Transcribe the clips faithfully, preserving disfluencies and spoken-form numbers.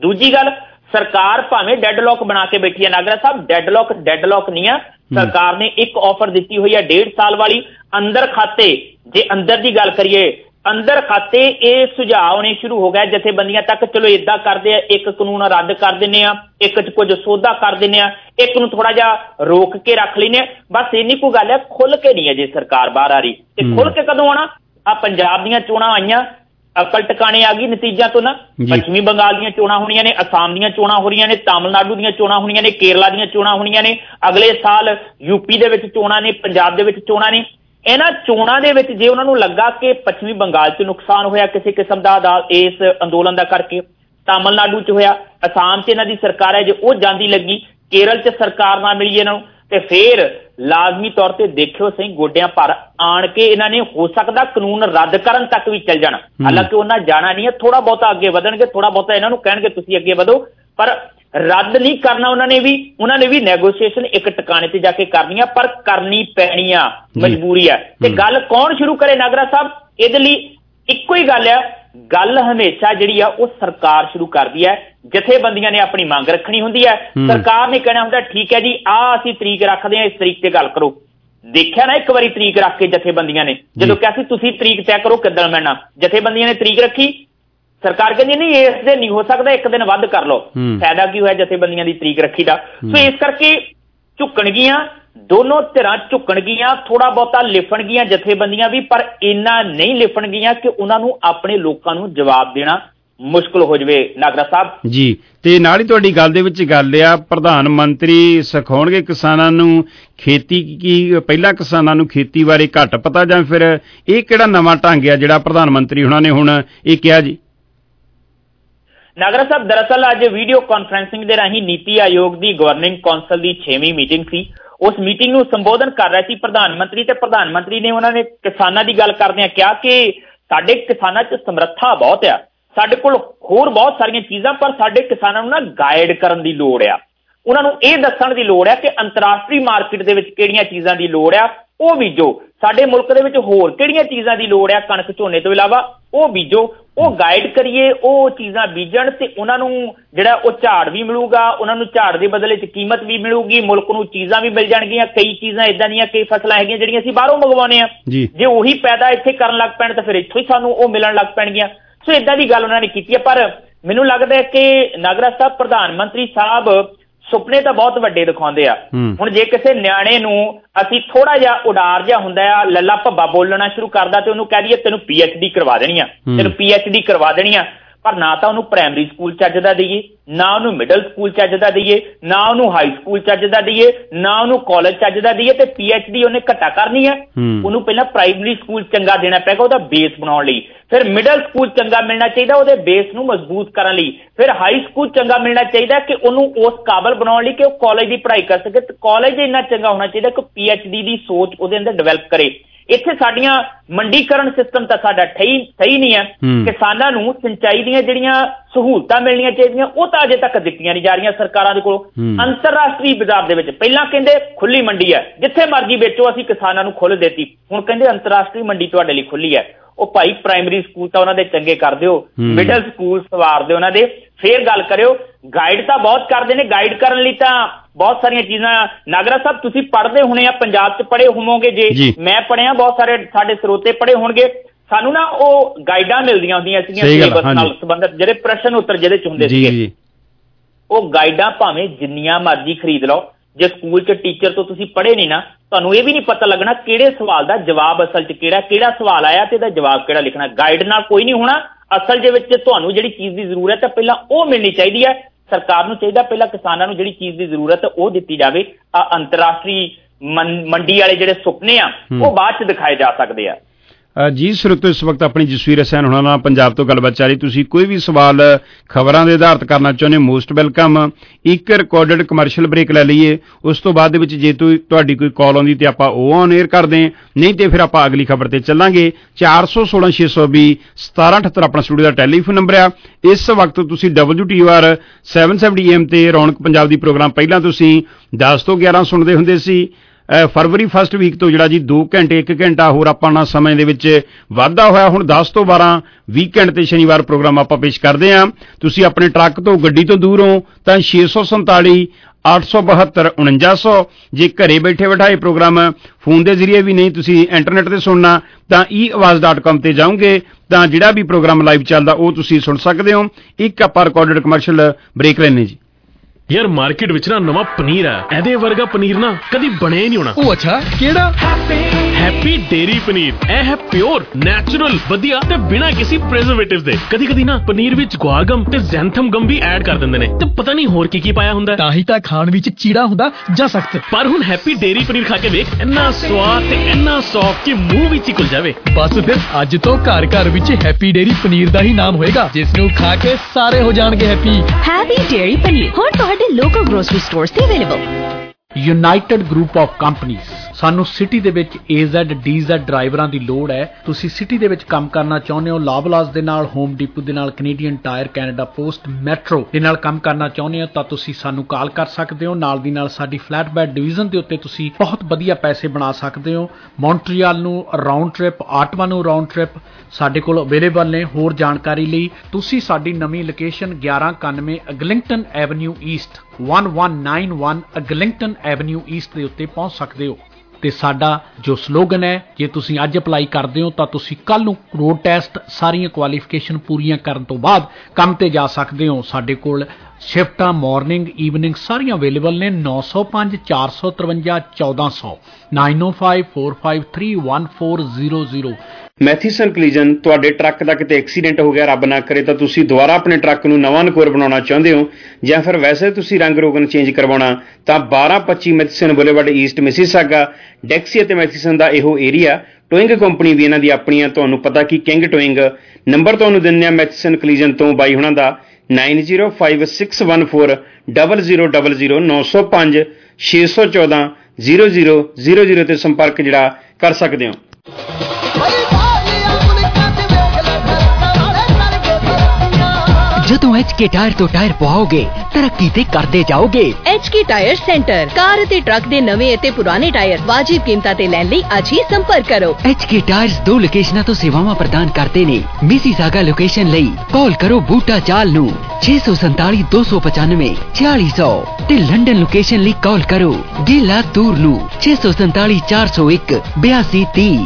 दूजी गल सरकार भावें डेडलॉक बना के बैठी है, नागरा साहब डेडलॉक डेडलॉक नहीं है, सरकार ने एक ऑफर दी हुई है डेढ़ साल वाली अंदर खाते, जे अंदर की गल करिए अंदर खाते ये सुझाव आने शुरू हो गए जथेबंदियां तक, चलो इदा करते एक कानून रद्द कर देने, एक कुछ सौदा कर देने, एक नूं थोड़ा जा रोक के रख लेने, बस इन्नी कोई गल है, खुल के नहीं है जे सरकार बाहर आ रही। ते खुल के कदों आना? आ पंजाब दीयां चोणां आईयां, अकल टकाने आ गई नतीजा तो ना, पश्चिमी बंगाल दीयां चोणां होणीआं ने, असम दीयां चोणां हो रहीआं ने, तमिलनाडु दीयां चोणां होणीआं ने, केरला दीयां चोणां होणीआं ने, अगले साल यूपी दे विच चोणां ने, पंजाब दे विच चोणां ने। इन्हां चोणां दे विच जे उन्हां नूं लगा कि पश्चिमी बंगाल च नुकसान होया किसी किस्म दा इस अंदोलन दा करके, तमिलनाडु च होया, असम च इन्हां दी सरकार है जे वो जांदी लगी, केरल च सरकार ना मिली इन्हां नूं, ते फिर लाजमी तौर पर देखियो सही गोडियां पर आण के इन्हां ने हो सकदा कानून रद्द करन तक भी चल जाना। हालांकि उन्हां जाना नहीं है, थोड़ा बहुता अगे वधणगे, थोड़ा बहुता इन्हां नूं कहणगे तुसीं अगे वधो, पर रद्द नहीं करना उन्होंने भी, उन्होंने भी नैगोशिएशन एक टिकाने ते जाके करनी है, पर करनी पैनी आ, मजबूरी है। ते गल कौन शुरू करे नागरा साहब? इहदे लई इक्को ही गल है, गल हमेशा जिहड़ी आ वो सरकार शुरू करदी है, जथेबंदियां ने अपनी मंग रखनी हुंदी है, सरकार ने कहना हुंदा ठीक है जी आ असीं तरीक रखदे हां, इस तरीक ते गल करो। देखिया ना एक बारी तरीक रख के जथेबंदियां ने, जदों कहा सी तुसीं तरीक तय करो किद्दां मिलना, जथेबंदियां ने तरीक रखी, सरकार कहती नहीं इस दिन नहीं हो सकता, एक दिन वध कर लो, फायदा की होया जथेबंदियां की तरीक रखी दा। सो इस करके झुकणगियां, दोनों धिरां झुकणगियां, थोड़ा बहुता लिफणगियां जथेबंदियां भी, पर इन्ना नहीं लिफणगियां कि उन्हां नूं अपने लोकां नूं जवाब देना मुश्किल हो जाए। नागरा साहब जी, ते नाल ही तुहाडी गल दे विच गल आ, प्रधान मंत्री सिखाउणगे किसानां नूं खेती की, पहिलां किसानां नूं खेती बारे घट पता, जां फिर इह किहड़ा नवां ढंग आ जिहड़ा प्रधान मंत्री हुणां ने हुण इह किहा जी? नागरा साहब दरअसल अज वीडियो कॉन्फ्रेंसिंग के राही नीति आयोग की गवर्निंग कौंसल की छेवीं मीटिंग सी, उस मीटिंग नूं संबोधन कर रहे सी प्रधानमंत्री, ते प्रधानमंत्री ने उन्होंने किसानां की गल करदे कहा कि साडे किसानां च समर्था बहुत आ, साडे कोल होर बहुत सारियां चीज़ां, पर साडे किसानां नूं ना गाइड करन दी लोड़ आ, उन्हां नूं इह दस्सण दी लोड़ आ कि अंतरराष्ट्रीय मार्केट दे विच किहड़ियां चीज़ां दी लोड़ आ ਉਹ बीजो, साडे मुल्क दे विच होर किहड़ियां चीज़ां दी लोड़ आ कणक झोने तो इलावा ਉਹ बीजो, ਉਹ गाइड करिए, ਉਹ चीज़ां बीजण ते उन्हां नूं जिहड़ा ਉਹ ਝਾੜ भी मिलूगा, उन्हां नूं ਝਾੜ दे बदले च कीमत भी मिलूगी, मुल्क नूं चीज़ां भी मिल जाणगीਆਂ। कई चीज़ां इदां ਦੀਆਂ कई फसलां हैगੀਆਂ ਜਿਹੜੀਆਂ ਅਸੀਂ ਬਾਹਰੋਂ ਮੰਗਵਾਉਂਦੇ ਆ, ਜੇ ਉਹੀ ਪੈਦਾ ਇੱਥੇ ਕਰਨ ਲੱਗ ਪੈਣ ਤਾਂ ਫਿਰ ਇੱਥੋਂ ਹੀ ਸਾਨੂੰ ਉਹ ਮਿਲਣ ਲੱਗ ਪੈਣਗੀਆਂ। ਸੋ ਇਦਾਂ ਦੀ ਗੱਲ ਉਹਨਾਂ ਨੇ ਕੀਤੀ ਹੈ, ਪਰ ਮੈਨੂੰ ਲੱਗਦਾ ਹੈ ਕਿ ਨਾਗਰਾ ਸਾਹਿਬ ਪ੍ਰਧਾਨ ਮੰਤਰੀ ਸਾਹਿਬ ਸੁਪਨੇ ਤਾਂ ਬਹੁਤ ਵੱਡੇ ਦਿਖਾਉਂਦੇ ਆ। ਹੁਣ ਜੇ ਕਿਸੇ ਨਿਆਣੇ ਨੂੰ ਅਸੀਂ ਥੋੜਾ ਜਿਹਾ ਉਡਾਰ ਜਿਹਾ ਹੁੰਦਾ ਆ, ਲੱਲਾ ਭੱਬਾ ਬੋਲਣਾ ਸ਼ੁਰੂ ਕਰਦਾ ਤੇ ਉਹਨੂੰ ਕਹਿ ਦਈਏ ਤੈਨੂੰ ਪੀ ਐਚ ਡੀ ਕਰਵਾ ਦੇਣੀ ਆ, ਤੈਨੂੰ ਪੀ ਐਚ ਡੀ ਕਰਵਾ ਦੇਣੀ ਆ, ਪਰ ਨਾ ਤਾਂ ਉਹਨੂੰ ਪ੍ਰਾਇਮਰੀ ਸਕੂਲ ਚੱਜ ਦਾ ਦਈਏ, ਨਾ ਉਹਨੂੰ ਮਿਡਲ ਸਕੂਲ ਚੱਜ ਦਾ ਦਈਏ, ਨਾ ਉਹਨੂੰ ਹਾਈ ਸਕੂਲ ਚੱਜ ਦਾ ਦਈਏ, ਨਾ ਉਹਨੂੰ ਕਾਲਜ ਚੱਜ ਦਾ ਦਈਏ, ਤੇ ਪੀ ਐਚ ਡੀ ਉਹਨੇ ਘੱਟਾ ਕਰਨੀ ਆ, ਉਹਨੂੰ ਪਹਿਲਾਂ ਪ੍ਰਾਇਮਰੀ ਸਕੂਲ ਚੰਗਾ ਦੇਣਾ ਪਏਗਾ ਉਹਦਾ ਬੇਸ ਬਣਾਉਣ ਲਈ, ਫਿਰ ਮਿਡਲ ਸਕੂਲ ਚੰਗਾ ਮਿਲਣਾ ਚਾਹੀਦਾ ਉਹਦੇ ਬੇਸ ਨੂੰ ਮਜ਼ਬੂਤ ਕਰਨ ਲਈ, ਫਿਰ ਹਾਈ ਸਕੂਲ ਚੰਗਾ ਮਿਲਣਾ ਚਾਹੀਦਾ ਕਿ ਉਹਨੂੰ ਉਸ ਕਾਬਲ ਬਣਾਉਣ ਲਈ ਕਿ ਉਹ ਕਾਲਜ ਦੀ ਪੜ੍ਹਾਈ ਕਰ ਸਕੇ, ਤੇ ਕਾਲਜ ਇੰਨਾ ਚੰਗਾ ਹੋਣਾ ਚਾਹੀਦਾ ਕਿ ਪੀ ਐਚ ਡੀ ਦੀ ਸੋਚ ਉਹਦੇ ਅੰਦਰ ਡਿਵੈਲਪ ਕਰੇ। ਇੱਥੇ ਸਾਡੀਆਂ ਮੰਡੀਕਰਨ ਸਿਸਟਮ ਤਾਂ ਸਾਡਾ ਸਹੀ ਸਹੀ ਨਹੀਂ ਹੈ, ਕਿਸਾਨਾਂ ਨੂੰ ਸਿੰਚਾਈ ਦੀਆਂ ਜਿਹੜੀਆਂ ਸਹੂਲਤਾਂ ਮਿਲਣੀਆਂ ਚਾਹੀਦੀਆਂ ਉਹ ਤਾਂ ਅਜੇ ਤੱਕ ਦਿੱਤੀਆਂ ਨਹੀਂ ਜਾ ਰਹੀਆਂ ਸਰਕਾਰਾਂ ਦੇ ਕੋਲੋਂ। ਅੰਤਰਰਾਸ਼ਟਰੀ ਬਾਜ਼ਾਰ ਦੇ ਵਿੱਚ ਪਹਿਲਾਂ ਕਹਿੰਦੇ ਖੁੱਲੀ ਮੰਡੀ ਹੈ, ਜਿੱਥੇ ਮਰਜ਼ੀ ਵੇਚੋ, ਅਸੀਂ ਕਿਸਾਨਾਂ ਨੂੰ ਖੁੱਲ੍ਹ ਦਿੱਤੀ, ਹੁਣ ਕਹਿੰਦੇ ਅੰਤਰਰਾਸ਼ਟਰੀ ਮੰਡੀ ਤੁਹਾਡੇ ਲਈ ਖੁੱਲੀ ਹੈ। ਉਹ ਭਾਈ ਪ੍ਰਾਇਮਰੀ ਸਕੂਲ ਤਾਂ ਉਹਨਾਂ ਦੇ ਚੰਗੇ ਕਰ ਦਿਓ, ਮਿਡਲ ਸਕੂਲ ਸਵਾਰ ਦਿਓ ਉਹਨਾਂ ਦੇ, ਫੇਰ ਗੱਲ ਕਰਿਓ। ਗਾਈਡ ਤਾਂ ਬਹੁਤ ਕਰਦੇ ਨੇ, ਗਾਈਡ ਕਰਨ ਲਈ ਤਾਂ ਬਹੁਤ ਸਾਰੀਆਂ ਚੀਜ਼ਾਂ। ਨਾਗਰਾ ਸਾਹਿਬ ਤੁਸੀਂ ਪੜ੍ਹਦੇ ਹੋਣੇ ਆ, ਪੰਜਾਬ 'ਚ ਪੜ੍ਹੇ ਹੋਵੋਗੇ, ਜੇ ਮੈਂ ਪੜ੍ਹਿਆ, ਬਹੁਤ ਸਾਰੇ ਸਾਡੇ ਸਰੋਤੇ ਪੜ੍ਹੇ ਹੋਣਗੇ, ਸਾਨੂੰ ਨਾ ਉਹ ਗਾਈਡਾਂ ਮਿਲਦੀਆਂ ਹੁੰਦੀਆਂ ਸੀਗੀਆਂ ਸਿਲੇਬਸ ਨਾਲ ਸੰਬੰਧਿਤ, ਜਿਹੜੇ ਪ੍ਰਸ਼ਨ ਉੱਤਰ ਜਿਹਦੇ 'ਚ ਹੁੰਦੇ ਸੀਗੇ, ਉਹ ਗਾਈਡਾਂ ਭਾਵੇਂ ਜਿੰਨੀਆਂ ਮਰਜ਼ੀ ਖਰੀਦ ਲਓ, ਜੇ ਸਕੂਲ 'ਚ ਟੀਚਰ ਤੋਂ ਤੁਸੀਂ ਪੜ੍ਹੇ ਨਹੀਂ ਨਾ, ਤੁਹਾਨੂੰ ਇਹ ਵੀ ਨਹੀਂ ਪਤਾ ਲੱਗਣਾ ਕਿਹੜੇ ਸਵਾਲ ਦਾ ਜਵਾਬ ਅਸਲ 'ਚ ਕਿਹੜਾ ਕਿਹੜਾ ਸਵਾਲ ਆਇਆ ਤੇ ਇਹਦਾ ਜਵਾਬ ਕਿਹੜਾ ਲਿਖਣਾ। ਗਾਈਡ ਨਾਲ ਕੋਈ ਨਹੀਂ ਹੋਣਾ। ਅਸਲ ਦੇ ਵਿੱਚ ਤੁਹਾਨੂੰ ਜਿਹੜੀ ਚੀਜ਼ ਦੀ ਜ਼ਰੂਰਤ ਹੈ ਪਹਿਲਾਂ ਉਹ ਮਿਲਣੀ ਚਾਹੀਦੀ ਹੈ। ਸਰਕਾਰ ਨੂੰ ਚਾਹੀਦਾ ਪਹਿਲਾਂ ਕਿਸਾਨਾਂ ਨੂੰ ਜਿਹੜੀ ਚੀਜ਼ ਦੀ ਜ਼ਰੂਰਤ ਹੈ ਉਹ ਦਿੱਤੀ ਜਾਵੇ। ਆ ਅੰਤਰਰਾਸ਼ਟਰੀ ਮੰਡੀ ਵਾਲੇ ਜਿਹੜੇ ਸੁਪਨੇ ਆ ਉਹ ਬਾਅਦ 'ਚ ਦਿਖਾਏ ਜਾ ਸਕਦੇ ਆ। जी श्रोतो, इस वक्त अपनी जसवीर हसैन होना नाल पंजाब तो गलबात जारी। तुसीं कोई भी सवाल खबरां दे आधारित करना चाहुंदे हो, मोस्ट वेलकम। एक रिकॉर्डेड कमर्शियल ब्रेक लै लईए, उस तो बाद दे विच जे तुहाडी कोई कॉल आउंदी ते आपां ओह ऑन एयर करदे, नहीं तो फिर आपां अगली खबर ते चलांगे। चार सौ सोलह छे सौ भी सतारह अठहत्तर अपना स्टूडियो का टैलीफोन नंबर आ। इस वक्त तुसीं W T R seven seventy M ते रौनक पंजाब दी प्रोग्राम पहिलां तुसीं दस तो ग्यारह सुणदे हुंदे सी। ਫਰਵਰੀ ਫਸਟ ਵੀਕ ਤੋਂ ਜਿਹੜਾ ਜੀ ਦੋ ਘੰਟੇ ਇੱਕ ਘੰਟਾ ਹੋਰ ਆਪਾਂ ਨਾਲ ਸਮੇਂ ਦੇ ਵਿੱਚ ਵਾਧਾ ਹੋਇਆ। ਹੁਣ ਦਸ ਤੋਂ ਬਾਰਾਂ ਵੀਕਐਂਡ ਤੇ ਸ਼ਨੀਵਾਰ ਪ੍ਰੋਗਰਾਮ ਆਪਾਂ ਪੇਸ਼ ਕਰਦੇ ਹਾਂ। ਤੁਸੀਂ ਆਪਣੇ ਟਰੱਕ ਤੋਂ ਗੱਡੀ ਤੋਂ ਦੂਰ ਹੋ ਤਾਂ ਛੇ ਸੌ ਸੰਤਾਲੀ ਅੱਠ ਸੌ ਬਹੱਤਰ ਉਣੰਜਾ ਸੌ। ਜੇ ਘਰੇ ਬੈਠੇ ਬਿਠਾਏ ਪ੍ਰੋਗਰਾਮ ਫੋਨ ਦੇ ਜ਼ਰੀਏ ਵੀ ਨਹੀਂ ਤੁਸੀਂ ਇੰਟਰਨੈਟ ਤੇ ਸੁਣਨਾ ਤਾਂ ਈ ਆਵਾਜ਼ ਡਾਟ ਕਾਮ ਤੇ ਜਾਓਗੇ ਤਾਂ ਜਿਹੜਾ ਵੀ ਪ੍ਰੋਗਰਾਮ ਲਾਈਵ ਚੱਲਦਾ ਉਹ ਤੁਸੀਂ ਸੁਣ ਸਕਦੇ ਹੋ। ਇੱਕ ਆਪਾਂ ਰਿਕਾਰਡਡ ਕਮਰਸ਼ੀਅਲ ਬ੍ਰੇਕ ਲੈਣੇ ਜੀ। ਯਾਰ ਮਾਰਕੀਟ ਵਿੱਚ ਨਾ ਨਵਾਂ ਪਨੀਰ ਹੈ, ਇਹਦੇ ਵਰਗਾ ਪਨੀਰ ਨਾ ਕਦੀ ਬਣਿਆ ਹੀ ਨਹੀਂ ਹੋਣਾ। ਉਹ ਅੱਛਾ, ਕਿਹੜਾ? Happy dairy paneer. ਇਹ ਹੈ ਪਿਓਰ, ਨੈਚੁਰਲ, ਵਧੀਆ ਤੇ ਬਿਨਾਂ ਕਿਸੇ ਪ੍ਰੀਜ਼ਰਵੇਟਿਵ ਦੇ। ਕਦੀ ਕਦੀ ਨਾ ਪਨੀਰ ਵਿੱਚ ਗੁਆਰਗਮ ਤੇ ਜ਼ੈਂਥਮ ਗਮ ਵੀ ਐਡ ਕਰ ਦਿੰਦੇ ਨੇ ਤੇ ਪਤਾ ਨਹੀਂ ਹੋਰ ਕੀ ਕੀ ਪਾਇਆ ਹੁੰਦਾ। ਤਾਂ ਹੀ ਤਾਂ ਖਾਣ ਵਿੱਚ ਚੀੜਾ ਹੁੰਦਾ ਜਾਂ ਸਖਤ। ਪਰ ਹੁਣ ਹੈਪੀ ਡੇਰੀ ਪਨੀਰ ਖਾ ਕੇ ਵੇਖ, ਇੰਨਾ ਸਵਾਦ ਤੇ ਇੰਨਾ ਸੌਫਟ ਕਿ ਮੂੰਹ ਵਿੱਚ ਹੀ ਘੁਲ ਜਾਵੇ। ਬਸ ਫਿਰ ਅੱਜ ਤੋਂ ਘਰ ਘਰ ਵਿੱਚ ਹੈਪੀ ਡੇਰੀ ਪਨੀਰ ਦਾ ਹੀ ਨਾਮ ਹੋਏਗਾ, ਜਿਸ ਨੂੰ ਖਾ ਕੇ ਸਾਰੇ ਹੋ ਜਾਣਗੇ ਹੈਪੀ। ਹੈਪੀ ਡੇਰੀ ਪਨੀਰ ਹੁਣ ਤੁਹਾਡੇ ਲੋਕਲ ਗਰੋਸਰੀ ਸਟੋਰਸ ਤੇ available. United group of companies. ਸਾਨੂੰ ਸਿਟੀ ਦੇ ਵਿੱਚ ਏ ਜ਼ੈਡ ਡੀ ਜ਼ੈਡ ਡਰਾਈਵਰਾਂ ਦੀ ਲੋੜ ਹੈ। ਤੁਸੀਂ ਸਿਟੀ ਦੇ ਵਿੱਚ ਕੰਮ ਕਰਨਾ ਚਾਹੁੰਦੇ ਹੋ, ਲਾਵਲਾਸ ਦੇ ਨਾਲ, ਹੋਮ ਡਿਪੂ ਦੇ ਨਾਲ, Canadian Tire, Canada Post, Metro ਦੇ ਨਾਲ ਕੰਮ ਕਰਨਾ ਚਾਹੁੰਦੇ ਹੋ ਤਾਂ ਤੁਸੀਂ ਸਾਨੂੰ ਕਾਲ ਕਰ ਸਕਦੇ ਹੋ। ਨਾਲ ਦੀ ਨਾਲ ਸਾਡੀ ਫਲੈਟ ਬੈਡ ਡਿਵੀਜ਼ਨ ਦੇ ਉੱਤੇ ਤੁਸੀਂ ਬਹੁਤ ਵਧੀਆ ਪੈਸੇ ਬਣਾ ਸਕਦੇ ਹੋ। ਮੌਂਟਰੀਅਲ ਨੂੰ ਰਾਉਂਡ ਟ੍ਰਿਪ, ਆਟਵਾ ਨੂੰ ਰਾਉਂਡ ਟ੍ਰਿਪ ਸਾਡੇ ਕੋਲ ਅਵੇਲੇਬਲ ਨੇ। ਹੋਰ ਜਾਣਕਾਰੀ ਲਈ ਤੁਸੀਂ ਸਾਡੀ ਨਵੀਂ ਲੋਕੇਸ਼ਨ ਗਿਆਰਾਂ ਇਕਾਨਵੇਂ ਅਗਲਿੰਗਟਨ ਐਵਨਿਊ ਈਸਟ ਗਿਆਰਾਂ ਸੌ ਇਕਾਨਵੇਂ ਅਗਲਿੰਗਟਨ ਐਵਨਿਊ ਈਸਟ ਦੇ ਉੱਤੇ ਪਹੁੰਚ ਸਕਦੇ ਹੋ। ਤੇ ਸਾਡਾ ਜੋ ਸਲੋਗਨ ਹੈ, ਜੇ ਤੁਸੀਂ ਅੱਜ ਅਪਲਾਈ ਕਰਦੇ ਹੋ ਤਾਂ ਤੁਸੀਂ ਕੱਲ ਨੂੰ ਰੋਡ ਟੈਸਟ ਸਾਰੀਆਂ ਕੁਆਲੀਫਿਕੇਸ਼ਨ ਪੂਰੀਆਂ ਕਰਨ ਤੋਂ ਬਾਅਦ ਕੰਮ ਤੇ ਜਾ ਸਕਦੇ ਹੋ। ਸਾਡੇ ਕੋਲ ਸ਼ਿਫਟਾਂ ਮਾਰਨਿੰਗ ਈਵਨਿੰਗ ਸਾਰੀਆਂ ਅਵੇਲੇਬਲ ਨੇ। ਨੌ ਸੌ ਪੰਜ ਚਾਰ ਸੌ ਤਰਵੰਜਾ ਚੌਦਾਂ ਸੌ nine o five four five three one four zero zero. Matheson ਕਲੀਜਨ। ਤੁਹਾਡੇ ਟਰੱਕ ਦਾ ਕਿਤੇ ਐਕਸੀਡੈਂਟ ਹੋ ਗਿਆ, ਰੱਬ ਨਾ ਕਰੇ, ਤਾਂ ਤੁਸੀਂ ਦੁਬਾਰਾ ਆਪਣੇ ਟਰੱਕ ਨੂੰ ਨਵਾਂ ਨਕੋਰ ਬਣਾਉਣਾ ਚਾਹੁੰਦੇ ਹੋ ਜਾਂ ਫਿਰ ਵੈਸੇ ਤੁਸੀਂ ਰੰਗ ਰੋਗਨ ਚੇਂਜ ਕਰਵਾਉਣਾ ਤਾਂ ਬਾਰਾਂ ਪੱਚੀ Matheson Boulevard East Mississauga Dixie ਅਤੇ ਮੈਥੀਸਨ ਦਾ ਇਹੋ ਏਰੀਆ। ਟੋਇੰਗ ਕੰਪਨੀ ਵੀ ਇਹਨਾਂ ਦੀ ਆਪਣੀ ਆ, ਤੁਹਾਨੂੰ ਪਤਾ ਕਿ ਕਿੰਗ ਟੋਇੰਗ। ਨੰਬਰ ਤੁਹਾਨੂੰ ਦਿੰਦੇ ਆ ਮੈਥੀਸਨ ਕਲੀਜਨ ਤੋਂ ਬਾਈ ਹੁਣਾਂ ਦਾ nine zero five six one four double zero double zero ਨੌ ਸੌ ਪੰਜ ਛੇ ਸੌ ਚੌਦਾਂ ਜ਼ੀਰੋ ਜ਼ੀਰੋ ਜ਼ੀਰੋ ਜ਼ੀਰੋ ਤੇ ਸੰਪਰਕ ਜਿਹੜਾ ਕਰ ਸਕਦੇ ਹੋ। ਜਦੋਂ ਐਚ ਕੇ ਟਾਇਰ ਤੋਂ ਟਾਇਰ ਪਵਾਓਗੇ ਤਰੱਕੀ ਤੇ ਕਰਦੇ ਜਾਓਗੇ। H K Tire Centre. Car ਅਤੇ ਟਰੱਕ ਦੇ ਨਵੇਂ ਅਤੇ ਪੁਰਾਣੇ ਟਾਇਰ ਵਾਜਿਬ ਕੀਮਤਾਂ ਤੇ ਲੈਣ ਲਈ ਅੱਜ ਹੀ ਸੰਪਰਕ ਕਰੋ। ਐਚ ਕੇ ਟਾਇਰਸ ਦੋ ਲੋਕੇਸ਼ਨਾਂ ਤੋਂ ਸੇਵਾਵਾਂ ਪ੍ਰਦਾਨ ਕਰਦੇ ਨੇ। ਮਿਸੀਸਾਗਾ ਲੋਕੇਸ਼ਨ ਲਈ ਕਾਲ ਕਰੋ ਬੂਟਾ ਚਾਲ ਨੂੰ ਛੇ ਸੌ ਸੰਤਾਲੀ ਦੋ ਸੌ ਪਚਾਨਵੇਂ ਛਿਆਲੀ ਸੌ ਤੇ ਲੰਡਨ ਲੋਕੇਸ਼ਨ ਲਈ ਕਾਲ ਕਰੋ ਗੇਲਾ ਤੂਰ ਨੂੰ ਛੇ ਸੌ ਸੰਤਾਲੀ ਚਾਰ ਸੌ ਇੱਕ ਬਿਆਸੀ ਤੀਹ।